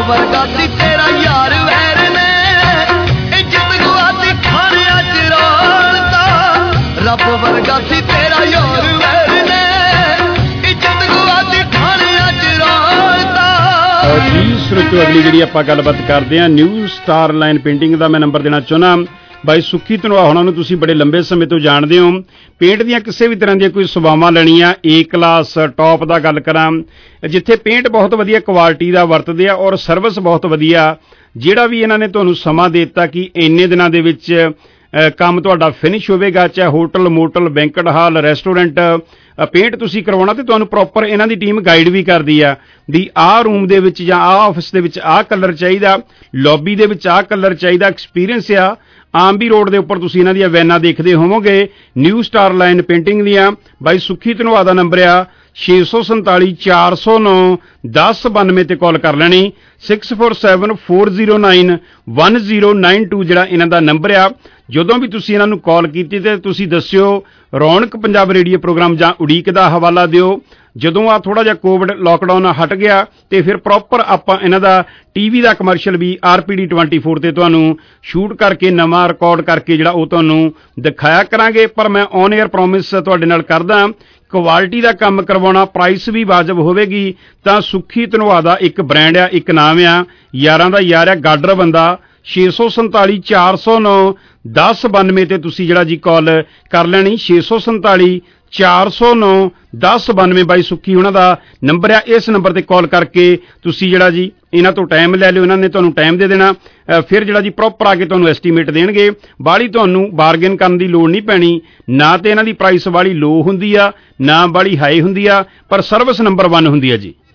ਵਰਗਾ ਸੀ ਤੇਰਾ ਯਾਰ ਵੈਰ ਨੇ ਇੱਜ਼ਤ ਗਵਾਤੀ ਖਾਣਿਆਂ ਚ ਰੋਲਦਾ ਰੱਬ ਵਰਗਾ ਸੀ ਤੇਰਾ ਯਾਰ ਵੈਰ ਨੇ ਇੱਜ਼ਤ ਗਵਾਤੀ ਖਾਣਿਆਂ ਚ ਰੋਲਦਾ। ਜੀ ਸਰੋਤਿਓ ਅਗਲੀ ਜਿਹੜੀ ਆਪਾਂ ਗੱਲਬਾਤ ਕਰਦੇ ਹਾਂ ਨਿਊ ਸਟਾਰ ਲਾਈਨ ਪੇਂਟਿੰਗ ਦਾ ਮੈਂ ਨੰਬਰ ਦੇਣਾ ਚਾਹੁੰਦਾ। ਬਾਈ ਸੁੱਖੀ ਧਨੋਆ ਹੋਣਾ ਨੂੰ ਤੁਸੀਂ ਬੜੇ ਲੰਬੇ ਸਮੇਂ ਤੋਂ ਜਾਣਦੇ ਹੋ। ਪੇਂਟ ਦੀਆਂ ਕਿਸੇ ਵੀ ਤਰ੍ਹਾਂ ਦੀਆਂ ਕੋਈ ਸੇਵਾਵਾਂ ਲੈਣੀਆਂ ਏ ਕਲਾਸ ਟੌਪ ਦਾ ਗੱਲ ਕਰਾਂ ਜਿੱਥੇ ਪੇਂਟ ਬਹੁਤ ਵਧੀਆ ਕੁਆਲਿਟੀ ਦਾ ਵਰਤਦੇ ਆ ਔਰ ਸਰਵਿਸ ਬਹੁਤ ਵਧੀਆ। ਜਿਹੜਾ ਵੀ ਇਹਨਾਂ ਨੇ ਤੁਹਾਨੂੰ ਸਮਾਂ ਦੇ ਦਿੱਤਾ ਕਿ ਇੰਨੇ ਦਿਨਾਂ ਦੇ ਵਿੱਚ ਕੰਮ ਤੁਹਾਡਾ ਫਿਨਿਸ਼ ਹੋਵੇਗਾ, ਚਾਹੇ hotel motel banquet hall restaurant paint ਤੁਸੀਂ ਕਰਵਾਉਣਾ ਤੇ ਤੁਹਾਨੂੰ ਪ੍ਰੋਪਰ ਇਹਨਾਂ ਦੀ ਟੀਮ ਗਾਈਡ ਵੀ ਕਰਦੀ ਆ ਵੀ ਆਹ ਰੂਮ ਦੇ ਵਿੱਚ ਜਾਂ ਆਹ ਆਫਿਸ ਦੇ ਵਿੱਚ ਆਹ ਕਲਰ ਚਾਹੀਦਾ, ਲੌਬੀ ਦੇ ਵਿੱਚ ਆਹ ਕਲਰ ਚਾਹੀਦਾ। ਐਕਸਪੀਰੀਅੰਸ ਆ। ਆਮ ਵੀ ਰੋਡ ਦੇ ਉੱਪਰ ਤੁਸੀਂ ਇਹਨਾਂ ਦੀਆਂ ਵੈਨਾਂ ਦੇਖਦੇ ਹੋਵੋਗੇ ਨਿਊ ਸਟਾਰ ਲਾਈਨ ਪੇਂਟਿੰਗ ਦੀਆਂ। ਬਾਈ ਸੁੱਖੀ ਧਨੋਆ ਦਾ ਨੰਬਰ ਆ ਛੇ ਸੌ ਸੰਤਾਲੀ ਚਾਰ ਸੌ ਨੌ ਦਸ ਬਾਨਵੇਂ ਤੇ ਕਾਲ ਕਰ ਲੈਣੀ। Six four seven four zero nine one zero nine two ਜਿਹੜਾ ਇਹਨਾਂ ਦਾ ਨੰਬਰ ਆ। ਜਦੋਂ ਵੀ ਤੁਸੀਂ ਇਹਨਾਂ ਨੂੰ ਕਾਲ ਕੀਤੀ ਤੇ ਤੁਸੀਂ ਦੱਸਿਓ ਰੌਣਕ ਪੰਜਾਬ ਰੇਡੀਓ ਪ੍ਰੋਗਰਾਮ ਜਾਂ ਉਡੀਕ ਦਾ ਹਵਾਲਾ ਦਿਓ। ਜਦੋਂ ਆ ਥੋੜਾ ਜਿਹਾ ਕੋਵਿਡ ਲਾਕਡਾਊਨ ਹਟ ਗਿਆ ਤੇ ਫਿਰ ਪ੍ਰੋਪਰ ਆਪਾਂ ਇਹਨਾਂ ਦਾ ਟੀਵੀ ਦਾ ਕਮਰਸ਼ੀਅਲ ਵੀ R P D twenty four ਤੇ ਤੁਹਾਨੂੰ ਸ਼ੂਟ ਕਰਕੇ ਨਵਾਂ ਰਿਕਾਰਡ ਕਰਕੇ ਜਿਹੜਾ ਉਹ ਤੁਹਾਨੂੰ ਦਿਖਾਇਆ ਕਰਾਂਗੇ। ਪਰ ਮੈਂ ਔਨ 에ਅਰ ਪ੍ਰੋਮਿਸ ਤੁਹਾਡੇ ਨਾਲ ਕਰਦਾ ਕੁਆਲਿਟੀ ਦਾ ਕੰਮ ਕਰਵਾਉਣਾ, ਪ੍ਰਾਈਸ ਵੀ ਵਾਜਬ ਹੋਵੇਗੀ। ਤਾਂ ਸੁੱਖੀ ਧਨੋਆ ਦਾ ਇੱਕ ਬ੍ਰਾਂਡ ਆ, ਇੱਕ ਨਾਮ ਆ, ਯਾਰਾਂ ਦਾ ਯਾਰ ਆ, ਗਾਡਰ ਬੰਦਾ। ਛੇ ਸੌ ਸੰਤਾਲੀ ਚਾਰ ਸੌ ਨੌ ਦਸ ਬਾਨਵੇਂ ਤੇ ਤੁਸੀਂ ਜਿਹੜਾ ਜੀ ਕਾਲ ਕਰ ਲੈਣੀ। ਛੇ ਸੌ ਸੰਤਾਲੀ ਚਾਰ ਸੌ ਨੌ ਦਸ ਬਾਨਵੇਂ ਬਾਈ ਸੁੱਖੀ ਉਹਨਾਂ ਦਾ ਨੰਬਰ ਆ। ਇਸ ਨੰਬਰ ਤੇ ਕਾਲ ਕਰਕੇ ਤੁਸੀਂ ਜਿਹੜਾ ਜੀ ਇਹਨਾਂ ਤੋਂ ਟਾਈਮ ਲੈ ਲਿਓ। ਇਹਨਾਂ ਨੇ ਤੁਹਾਨੂੰ ਟਾਈਮ ਦੇ ਦੇਣਾ, ਫਿਰ ਜਿਹੜਾ ਜੀ ਪ੍ਰੋਪਰ ਆ ਕੇ ਤੁਹਾਨੂੰ ਐਸਟੀਮੇਟ ਦੇਣਗੇ। ਬਾਹਲੀ ਤੁਹਾਨੂੰ ਬਾਰਗੇਨ ਕਰਨ ਦੀ ਲੋੜ ਨਹੀਂ ਪੈਣੀ। ਨਾ ਤੇ ਇਹਨਾਂ ਦੀ ਪ੍ਰਾਈਸ ਬਾਹਲੀ ਲੋ ਹੁੰਦੀ ਆ ਨਾ ਬਾਹਲੀ ਹਾਈ ਹੁੰਦੀ ਆ, ਪਰ ਸਰਵਿਸ ਨੰਬਰ ਵਨ ਹੁੰਦੀ ਆ ਜੀ।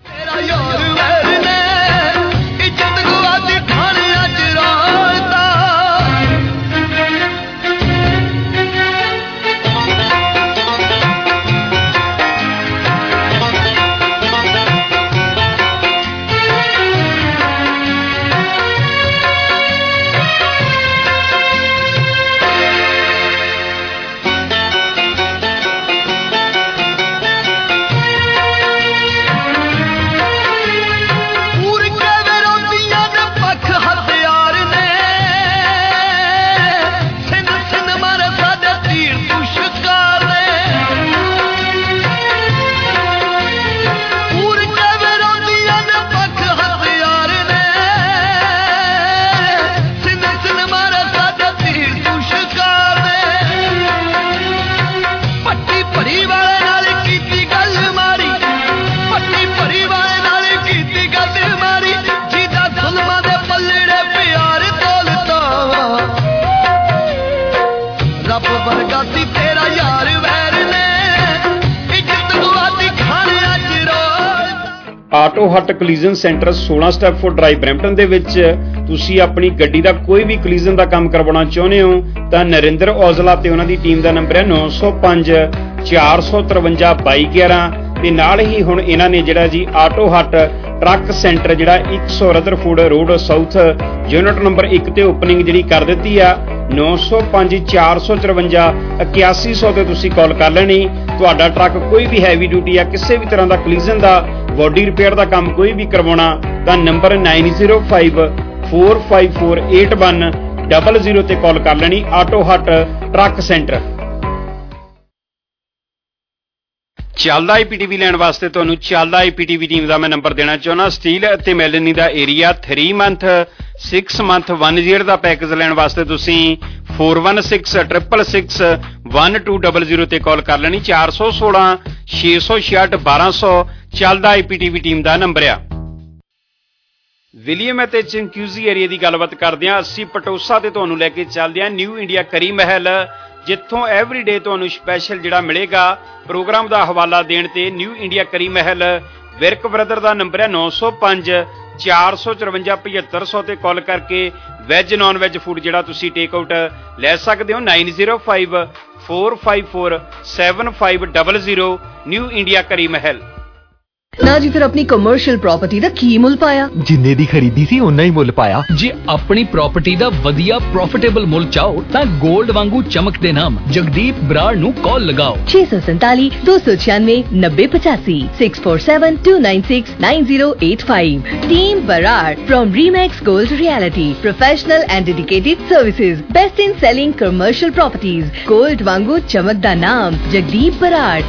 ਆਟੋ ਹੱਟ ਕਲੀਜ਼ਨ ਸੈਂਟਰ ਸੋਲਾਂ ਸਟੈਪਫੋਰਡ ਡਰਾਈਵ ਬਰੈਂਪਟਨ ਦੇ ਵਿੱਚ ਤੁਸੀਂ ਆਪਣੀ ਗੱਡੀ ਦਾ ਕੋਈ ਵੀ ਕਲੀਜ਼ਨ ਦਾ ਕੰਮ ਕਰਵਾਉਣਾ ਚਾਹੁੰਦੇ ਹੋ ਤਾਂ ਨਰਿੰਦਰ ਔਜਲਾ ਤੇ ਉਹਨਾਂ ਦੀ ਟੀਮ ਦਾ ਨੰਬਰ ਹੈ ਨੌ ਸੌ ਪੰਜ ਚਾਰ ਸੌ ਤਰਵੰਜਾ ਬਾਈ ਗਿਆਰਾਂ। ਤੇ ਨਾਲ ਹੀ ਹੁਣ ਇਹਨਾਂ ਨੇ ਜਿਹੜਾ ਜੀ ਆਟੋ ਹੱਟ ਟਰੱਕ ਸੈਂਟਰ ਜਿਹੜਾ ਇੱਕ ਸੌ Rutherford Road South unit number ਇੱਕ ਤੇ ਓਪਨਿੰਗ ਜਿਹੜੀ ਕਰ ਦਿੱਤੀ ਆ। ਨੌ ਸੌ ਪੰਜ ਚਾਰ ਸੌ ਚੁਰੰਜਾ ਇਕਿਆਸੀ ਸੌ ਤੇ ਤੁਸੀਂ ਕਾਲ ਕਰ ਲੈਣੀ। ਤੁਹਾਡਾ ਟਰੱਕ ਕੋਈ ਵੀ ਹੈਵੀ ਡਿਊਟੀ ਆ ਕਿਸੇ ਵੀ ਤਰ੍ਹਾਂ ਦਾ ਕਲੀਜ਼ਨ ਦਾ ਬੋਡੀ ਰਿਪੇਅਰ ਦਾ ਕੰਮ ਕੋਈ ਵੀ ਕਰਵਾਉਣਾ ਤਾਂ number nine zero five four five four eight one double zero ਤੇ ਕਾਲ ਕਰ ਲੈਣੀ। Auto Hut Truck Centre. ਚੱਲਦਾ ਆਈ ਪੀ ਟੀ ਵੀ ਲੈਣ ਵਾਸਤੇ ਤੁਹਾਨੂੰ ਚੱਲਦਾ I P T V team ਦਾ ਮੈਂ ਨੰਬਰ ਦੇਣਾ ਚਾਹੁੰਦਾ। ਸਟੀਲ ਅਤੇ ਮੈਲਨੀ ਦਾ area three month six month one year ਦਾ ਪੈਕੇਜ ਲੈਣ ਵਾਸਤੇ ਤੁਸੀਂ four one six triple six one two double zero ਤੇ ਕਾਲ ਕਰ ਲੈਣੀ। ਚਾਰ ਸੌ ਸੋਲਾਂ ਛੇ ਸੌ ਛਿਆਹਠ ਬਾਰਾਂ ਸੌ ਚੱਲਦਾ I P T V team ਦਾ ਨੰਬਰ ਆ। ਵਿਲੀਅਮ ਅਤੇ ਚਿੰਕਿਊਜ਼ੀ ਏਰੀਆ ਦੀ ਗੱਲਬਾਤ ਕਰਦੇ ਹਾਂ। ਅਸੀਂ ਪਟੋਸਾ ਤੇ ਤੁਹਾਨੂੰ ਲੈ ਕੇ ਚੱਲਦੇ ਹਾਂ ਨਿਊ ਇੰਡੀਆ ਕਰੀ ਮਹਿਲ, ਜਿੱਥੋਂ ਐਵਰੀਡੇ ਤੁਹਾਨੂੰ ਸਪੈਸ਼ਲ ਜਿਹੜਾ ਮਿਲੇਗਾ ਪ੍ਰੋਗਰਾਮ ਦਾ ਹਵਾਲਾ ਦੇਣ ਤੇ New India curry Mahal. Virk brother ਦਾ ਨੰਬਰ ਹੈ ਨੌ ਸੌ ਪੰਜ ਚਾਰ ਸੌ ਚੁਰੰਜਾ ਪਝੱਤਰ ਸੌ ਤੇ ਕਾਲ ਕਰਕੇ ਵੈਜ ਨੌਨ ਵੈਜ ਫੂਡ ਜਿਹੜਾ ਤੁਸੀਂ ਟੇਕ ਆਊਟ ਲੈ ਸਕਦੇ ਹੋ। Nine zero five four five four seven five double zero New India curry Mahal. ना जी फिर अपनी कमर्शियल प्रॉपर्टी दा की मुल पाया? जिन्ने दी खरीदी सी उन्ना ही मुल पाया। जे अपनी प्रॉपर्टी दा वधिया प्रॉफिटेबल मुल चाहो तां गोल्ड वांगू चमकदे नाम जगदीप बराड़ नू कॉल लगाओ छे सौ संताली दो सौ छियानवे नब्बे पचासी six four seven two nine six nine zero eight five. Team Brar from Remax Gold Realty, professional and dedicated services, best in selling commercial properties. Gold वांगू चमकदा नाम Jagdeep Brar.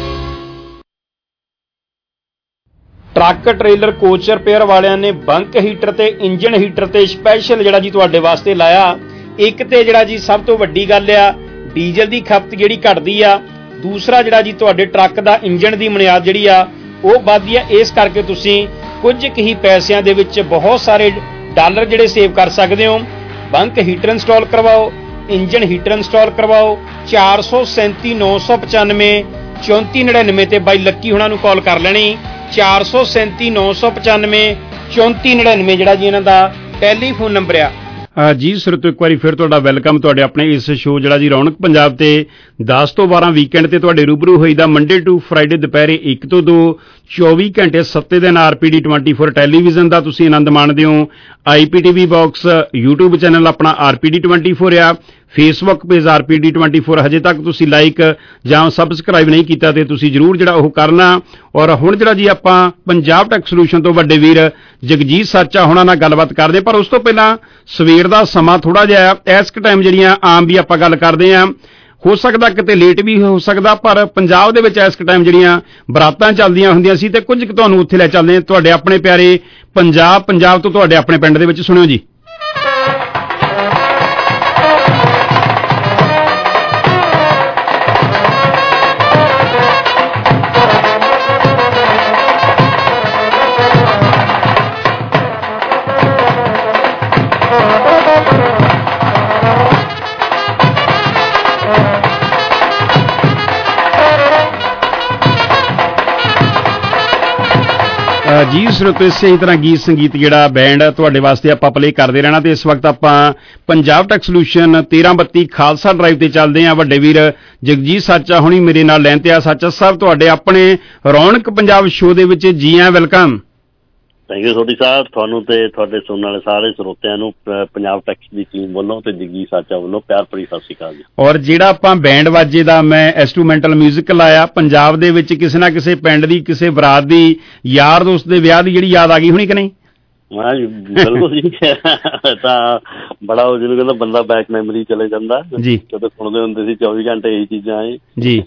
Truck trailer coach repair ਵਾਲਿਆਂ ਨੇ ਬੰਕ ਹੀਟਰ ਤੇ engine heater ਤੇ special ਜਿਹੜਾ ਜੀ ਤੁਹਾਡੇ ਵਾਸਤੇ ਲਾਇਆ। ਇੱਕ ਤੇ ਜਿਹੜਾ ਜੀ ਸਭ ਤੋਂ ਵੱਡੀ ਗੱਲ ਆ, ਡੀਜ਼ਲ ਦੀ ਖਪਤ ਜਿਹੜੀ ਘਟਦੀ ਆ। ਦੂਸਰਾ ਜਿਹੜਾ ਜੀ ਤੁਹਾਡੇ ਟਰੱਕ ਦਾ ਇੰਜਨ ਦੀ ਬੁਨਿਆਦ ਜਿਹੜੀ ਆ ਉਹ ਵੱਧਦੀ ਆ। ਇਸ ਕਰਕੇ ਤੁਸੀਂ ਕੁਝ ਕੁ ਹੀ ਪੈਸਿਆਂ ਦੇ ਵਿੱਚ ਬਹੁਤ ਸਾਰੇ ਡਾਲਰ ਜਿਹੜੇ ਸੇਵ ਕਰ ਸਕਦੇ ਹੋ। ਬੰਕ ਹੀਟਰ ਇੰਸਟਾਲ ਕਰਵਾਓ, ਇੰਜਨ ਹੀਟਰ ਇੰਸਟਾਲ ਕਰਵਾਓ। ਚਾਰ ਸੌ ਸੈਂਤੀ ਨੌ ਸੌ ਪਚਾਨਵੇਂ ਚੌਂਤੀ ਨੜਿਨਵੇਂ ਤੇ ਬਾਈ ਲੱਕੀ ਹੁਣਾਂ ਨੂੰ ਕਾਲ ਕਰ ਲੈਣੀ। ਚਾਰ ਸੌ ਸੈਂਤੀ ਨੌ ਸੌ ਪਚਾਨਵੇਂ ਚੌਂਤੀ ਨੜਿਨਵੇਂ ਜਿਹੜਾ ਜੀ ਇਹਨਾਂ ਦਾ ਟੈਲੀਫੋਨ ਨੰਬਰ ਆ। ਜੀ ਸਰੋਤੋ ਇੱਕ ਵਾਰੀ ਫਿਰ ਤੁਹਾਡਾ ਵੈਲਕਮ ਤੁਹਾਡੇ ਆਪਣੇ ਇਸ ਸ਼ੋਅ ਜਿਹੜਾ ਜੀ ਰੌਣਕ ਪੰਜਾਬ ਤੇ ਦਸ ਤੋਂ ਬਾਰਾਂ ਵੀਕਐਂਡ ਤੇ ਤੁਹਾਡੇ ਰੂਬਰੂ ਹੋਈਦਾ ਮੰਡੇ ਟੂ ਫਰਾਈਡੇ ਦੁਪਹਿਰੇ ਇੱਕ ਤੋਂ ਦੋ ਚੌਵੀ ਘੰਟੇ ਸੱਤੇ ਦਿਨ R P D twenty four television ਦਾ ਤੁਸੀਂ ਆਨੰਦ ਮਾਣਦੇ ਹੋ। I P T V box YouTube channel ਆਪਣਾ R P D twenty four ਆ। Facebook page R P D twenty four ਹਜੇ ਤੱਕ ਤੁਸੀਂ ਲਾਈਕ ਜਾਂ ਸਬਸਕ੍ਰਾਈਬ ਨਹੀਂ ਕੀਤਾ ਤੇ ਤੁਸੀਂ ਜ਼ਰੂਰ ਜਿਹੜਾ ਉਹ ਕਰਨਾ। ਔਰ ਹੁਣ ਜਿਹੜਾ ਜੀ ਆਪਾਂ ਪੰਜਾਬ ਟੈਕ ਸੋਲੂਸ਼ਨ ਤੋਂ ਵੱਡੇ ਵੀਰ ਜਗਜੀਤ ਸਾਚਾ ਹੋਣਾ ਨਾਲ ਗੱਲਬਾਤ ਕਰਦੇ, ਪਰ ਉਸ ਤੋਂ ਪਹਿਲਾਂ ਸਵੇਰ ਦਾ ਸਮਾਂ ਥੋੜਾ ਜਿਹਾ ਇਸ ਟਾਈਮ ਜਿਹੜੀਆਂ ਆਮ ਵੀ ਆਪਾਂ ਗੱਲ ਕਰਦੇ ਹਾਂ, ਹੋ ਸਕਦਾ ਕਿਤੇ ਲੇਟ ਵੀ ਹੋ ਸਕਦਾ, ਪਰ ਪੰਜਾਬ ਦੇ ਵਿੱਚ ਇਸ ਟਾਈਮ ਜਿਹੜੀਆਂ ਬਰਾਤਾਂ ਚੱਲਦੀਆਂ ਹੁੰਦੀਆਂ ਸੀ ਤੇ ਕੁਝ ਕੁ ਤੁਹਾਨੂੰ ਉੱਥੇ ਲੈ ਚੱਲਦੇ ਹਾਂ ਤੁਹਾਡੇ ਆਪਣੇ ਪਿਆਰੇ ਪੰਜਾਬ ਪੰਜਾਬ ਤੋਂ ਤੁਹਾਡੇ ਆਪਣੇ ਪਿੰਡ ਦੇ ਵਿੱਚ। ਸੁਣਿਓ ਜੀ। ਜੀ ਸਰੋਤੋ ਇਸੇ ਤਰ੍ਹਾਂ ਗੀਤ ਸੰਗੀਤ ਜਿਹੜਾ ਬੈਂਡ ਤੁਹਾਡੇ ਵਾਸਤੇ ਆਪਾਂ ਪਲੇ ਕਰਦੇ ਰਹਿਣਾ। ਤੇ ਇਸ ਵਕਤ ਆਪਾਂ ਪੰਜਾਬ ਟੈਕ ਸੋਲੂਸ਼ਨ ਤੇਰਾਂ ਬੱਤੀ ਖਾਲਸਾ ਡਰਾਈਵ ਤੇ ਚੱਲਦੇ ਹਾਂ। ਵੱਡੇ ਵੀਰ ਜਗਜੀਤ ਸਾਚਾ ਹੁਣੀ ਮੇਰੇ ਨਾਲ ਲੈਣ ਤੇ ਆ। ਸਾਚਾ ਸਾਹਿਬ ਤੁਹਾਡੇ ਆਪਣੇ ਰੌਣਕ ਪੰਜਾਬ ਸ਼ੋਅ ਦੇ ਵਿੱਚ ਜੀ ਆਇਆਂ, welcome. Thank you Sodhi Sahib, ਤੁਹਾਨੂੰ ਤੇ ਤੁਹਾਡੇ ਸੁਣਨ ਵਾਲੇ ਸਾਰੇ ਸਰੋਤਿਆਂ ਨੂੰ ਪੰਜਾਬ ਟੈਕਸ ਦੀ ਟੀਮ ਵੱਲੋਂ ਤੇ ਜਗਜੀਤ ਸਾਚਾ ਵੱਲੋਂ ਪਿਆਰ ਭਰੀ ਸਤਿ ਸ਼੍ਰੀ ਅਕਾਲ ਜੀ। ਔਰ ਜਿਹੜਾ ਆਪਾਂ ਬੈਂਡ ਵਾਜੇ ਦਾ ਮੈਂ ਇੰਸਟਰੂਮੈਂਟਲ ਮਿਊਜ਼ਿਕ ਲਾਇਆ, ਪੰਜਾਬ ਦੇ ਵਿੱਚ ਕਿਸੇ ਨਾ ਕਿਸੇ ਪਿੰਡ ਦੀ ਕਿਸੇ ਬਰਾਤ ਦੀ ਯਾਰ ਦੋਸਤ ਦੇ ਵਿਆਹ ਦੀ ਜਿਹੜੀ ਯਾਦ ਆ ਗਈ ਹੋਣੀ ਕਿ ਨਹੀਂ? ਹਾਂ ਜੀ ਬਿਲਕੁਲ ਜੀ। ਤਾਂ ਬੜਾ ਉਹ ਜਿਹਨੂੰ ਕਹਿੰਦਾ ਬੰਦਾ ਬੈਕ ਮੈਮਰੀ ਚਲੇ ਜਾਂਦਾ ਜੀ, ਜਦੋਂ ਸੁਣਦੇ ਹੁੰਦੇ ਸੀ ਚੌਵੀ ਘੰਟੇ ਇਹੀ ਚੀਜ਼ਾਂ ਜੀ।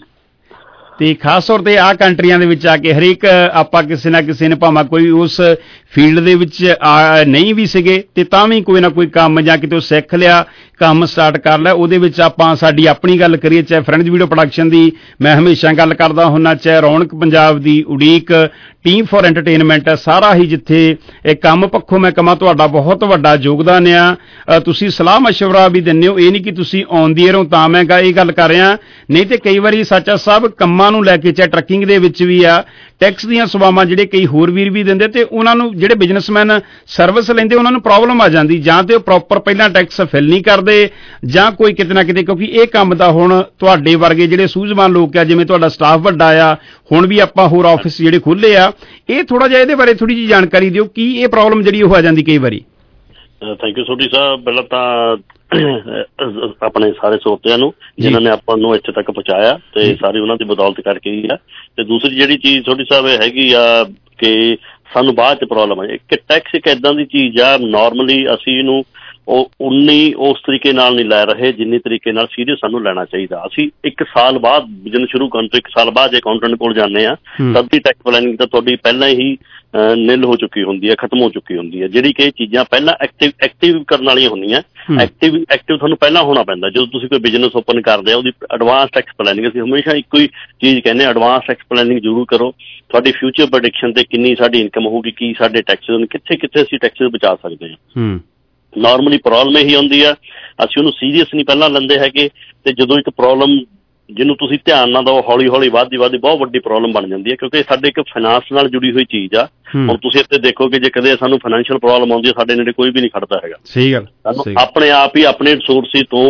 ਤੇ ਖਾਸ ਤੌਰ ਤੇ ਆਹ ਕੰਟਰੀਆਂ ਦੇ ਵਿੱਚ ਆ ਕੇ ਹਰੇਕ ਆਪਾਂ ਕਿਸੇ ਨਾ ਕਿਸੇ ਨੇ ਭਾਵੇਂ ਕੋਈ ਉਸ ਫੀਲਡ ਦੇ ਵਿੱਚ ਨਹੀਂ ਵੀ ਸੀਗੇ ਤੇ ਤਾਂ ਵੀ ਕੋਈ ਨਾ ਕੋਈ ਕੰਮ ਜਾਂ ਕਿਤੇ ਸਿੱਖ ਲਿਆ, ਕੰਮ ਸਟਾਰਟ ਕਰ ਲਿਆ। ਉਹਦੇ ਵਿੱਚ ਆਪਾਂ ਸਾਡੀ ਆਪਣੀ ਗੱਲ ਕਰੀਏ, ਚਾਹੇ ਫਰੈਂਡਸ ਵੀਡੀਓ ਪ੍ਰੋਡਕਸ਼ਨ ਦੀ ਮੈਂ ਹਮੇਸ਼ਾ ਗੱਲ ਕਰਦਾ ਹੁੰਦਾ, ਚਾਹੇ ਰੌਣਕ ਪੰਜਾਬ ਦੀ ਉਡੀਕ ਟੀਮ ਫॉर ਐਂਟਰਟੇਨਮੈਂਟ ਹੈ, ਸਾਰਾ ਹੀ ਜਿੱਥੇ ਇਹ ਕੰਮ ਪੱਖੋਂ ਮੈਂ ਕਹਾਂ ਤੁਹਾਡਾ ਬਹੁਤ ਵੱਡਾ ਯੋਗਦਾਨ ਆ। ਤੁਸੀਂ ਸਲਾਹ ਮਸ਼ਵਰਾ ਵੀ ਦਿੰਦੇ ਹੋ, ਇਹ ਨਹੀਂ ਕਿ ਤੁਸੀਂ ਔਨ ਦੀ ਏਅਰ ਹੋ ਤਾਂ ਮੈਂ ਇਹ ਗੱਲ ਕਰ ਰਿਹਾ, ਨਹੀਂ ਤੇ ਕਈ ਵਾਰੀ ਸਾਚਾ ਸਾਹਿਬ ਕੰਮਾਂ ਨੂੰ ਲੈ ਕੇ ਚਾਹੇ ਟਰੱਕਿੰਗ ਦੇ ਵਿੱਚ ਵੀ ਆ ਟੈਕਸ ਦੀਆਂ ਸੇਵਾਵਾਂ ਜਿਹੜੇ ਕਈ ਹੋਰ ਵੀਰ ਵੀ ਦਿੰਦੇ ਤੇ ਉਹਨਾਂ ਨੂੰ ਜਿਹੜੇ ਬਿਜ਼ਨਸਮੈਨ ਸਰਵਿਸ ਲੈਂਦੇ ਉਹਨਾਂ ਨੂੰ ਪ੍ਰੋਬਲਮ ਆ ਜਾਂਦੀ, ਜਾਂ ਤੇ ਉਹ ਪ੍ਰੋਪਰ ਪਹਿਲਾਂ ਟੈਕਸ ਫਿਲ ਨਹੀਂ ਕਰਦੇ ਜਾਂ ਕੋਈ ਕਿਤੇ ਨਾ ਕਿਤੇ, ਕਿਉਂਕਿ ਇਹ ਕੰਮ ਦਾ ਹੁਣ ਤੁਹਾਡੇ ਵਰਗੇ ਜਿਹੜੇ ਸੂਝਵਾਨ ਲੋਕ ਆ, ਜਿਵੇਂ ਤੁਹਾਡਾ ਸਟਾਫ ਵੱਡਾ ਆ, ਹੁਣ ਵੀ ਆਪਾਂ ਹੋਰ ਆਫਿਸ ਜਿਹੜੇ ਖੋਲ੍ਹੇ ਆ, ਇਹ ਥੋੜਾ ਜਿਹਾ ਇਹਦੇ ਬਾਰੇ ਥੋੜੀ ਜਿਹੀ ਜਾਣਕਾਰੀ ਦਿਓ ਕੀ ਇਹ ਪ੍ਰੋਬਲਮ ਜਿਹੜੀ ਉਹ ਆ ਜਾਂਦੀ ਕਈ ਵਾਰੀ। Thank you Sodhi Sahib. ਪਹਿਲਾਂ ਤਾਂ ਆਪਣੇ ਸਾਰੇ ਸਰੋਤਿਆਂ ਨੂੰ ਜਿਨ੍ਹਾਂ ਨੇ ਆਪਾਂ ਨੂੰ ਇੱਥੇ ਤੱਕ ਪਹੁੰਚਾਇਆ ਤੇ ਸਾਰੀ ਉਹਨਾਂ ਦੀ ਬਦੌਲਤ ਕਰਕੇ ਹੀ ਆ। ਤੇ ਦੂਸਰੀ ਜਿਹੜੀ ਚੀਜ਼ ਸੋਢੀ ਸਾਹਿਬ ਇਹ ਹੈਗੀ ਆ ਕਿ ਸਾਨੂੰ ਬਾਅਦ ਚ ਪ੍ਰੋਬਲਮ ਹੈ ਕਿ ਟੈਕਸ ਇੱਕ ਏਦਾਂ ਦੀ ਚੀਜ਼ ਆ, ਨੋਰਮਲੀ ਅਸੀਂ ਇਹਨੂੰ ਉਹ ਉਨੀ ਉਸ ਤਰੀਕੇ ਨਾਲ ਨਹੀਂ ਲੈ ਰਹੇ ਜਿੰਨੀ ਤਰੀਕੇ ਨਾਲ ਸੀਰੀਅਸ ਸਾਨੂੰ ਲੈਣਾ ਚਾਹੀਦਾ। ਅਸੀਂ ਇੱਕ ਸਾਲ ਬਾਅਦ ਬਿਜ਼ਨਸ ਸ਼ੁਰੂ ਕਰਨ ਤੋਂ ਇੱਕ ਸਾਲ ਬਾਅਦ ਜੇ ਅਕਾਊਂਟੈਂਟ ਕੋਲ ਜਾਂਦੇ ਹਾਂ ਤਦ ਦੀ ਟੈਕਸ ਪਲੈਨਿੰਗ ਤਾਂ ਤੁਹਾਡੀ ਪਹਿਲਾਂ ਹੀ ਨਿਲ ਹੋ ਚੁੱਕੀ ਹੁੰਦੀ ਹੈ, ਖਤਮ ਹੋ ਚੁੱਕੀ ਹੁੰਦੀ ਹੈ। ਜਿਹੜੀ ਕਿ ਇਹ ਚੀਜ਼ਾਂ ਪਹਿਲਾਂ ਐਕਟਿਵ ਐਕਟਿਵ ਕਰਨ ਵਾਲੀਆਂ ਹੁੰਦੀਆਂ, ਐਕਟਿਵ ਐਕਟਿਵ ਤੁਹਾਨੂੰ ਪਹਿਲਾਂ ਹੋਣਾ ਪੈਂਦਾ। ਜਦੋਂ ਤੁਸੀਂ ਕੋਈ ਬਿਜ਼ਨਸ ਓਪਨ ਕਰਦੇ ਆ ਉਹਦੀ ਐਡਵਾਂਸ ਟੈਕਸ ਪਲੈਨਿੰਗ, ਅਸੀਂ ਹਮੇਸ਼ਾ ਇੱਕੋ ਹੀ ਚੀਜ਼ ਕਹਿੰਦੇ ਐਡਵਾਂਸ ਟੈਕਸ ਪਲੈਨਿੰਗ ਜ਼ਰੂਰ ਕਰੋ। ਤੁਹਾਡੀ ਫਿਊਚਰ ਪ੍ਰੈਡਿਕਸ਼ਨ ਤੇ ਕਿੰਨੀ ਸਾਡੀ ਇਨਕਮ ਹੋਊਗੀ, ਕੀ ਸਾਡੇ ਟੈਕਸ ਕਿੱਥੇ ਕਿੱਥੇ ਅਸੀਂ ਟੈਕਸ ਬਚਾ ਸਕਦੇ ਹਾਂ। ਨੋਰਮਲੀ ਪ੍ਰੋਬਲਮ ਇਹੀ ਹੁੰਦੀ ਆ, ਅਸੀਂ ਉਹਨੂੰ ਸੀਰੀਅਸ ਨਹੀਂ ਪਹਿਲਾਂ ਲੈਂਦੇ ਹੈਗੇ ਤੇ ਜਦੋਂ ਇੱਕ ਪ੍ਰੋਬਲਮ ਜਿਹਨੂੰ ਤੁਸੀਂ ਧਿਆਨ ਨਾ ਦਿਓ ਹੌਲੀ ਹੌਲੀ ਵੱਧਦੀ ਵੱਧਦੀ ਬਹੁਤ ਵੱਡੀ ਪ੍ਰੋਬਲਮ ਬਣ ਜਾਂਦੀ ਹੈ, ਕਿਉਂਕਿ ਸਾਡੇ ਇੱਕ ਫਾਈਨਾਂਸ ਨਾਲ ਜੁੜੀ ਹੋਈ ਚੀਜ਼ ਆ। ਹੁਣ ਤੁਸੀਂ ਇੱਥੇ ਦੇਖੋ ਕਿ ਜੇ ਕਦੇ ਸਾਨੂੰ ਫਾਈਨੈਂਸ਼ੀਅਲ ਪ੍ਰੋਬਲਮ ਆਉਂਦੀ ਹੈ ਸਾਡੇ ਨੇੜੇ ਕੋਈ ਵੀ ਨਹੀਂ ਖੜਦਾ ਹੈਗਾ। ਸਹੀ ਗੱਲ, ਸਾਨੂੰ ਆਪਣੇ ਆਪ ਹੀ ਆਪਣੇ ਰਿਸੋਰਸਿਸ ਤੋਂ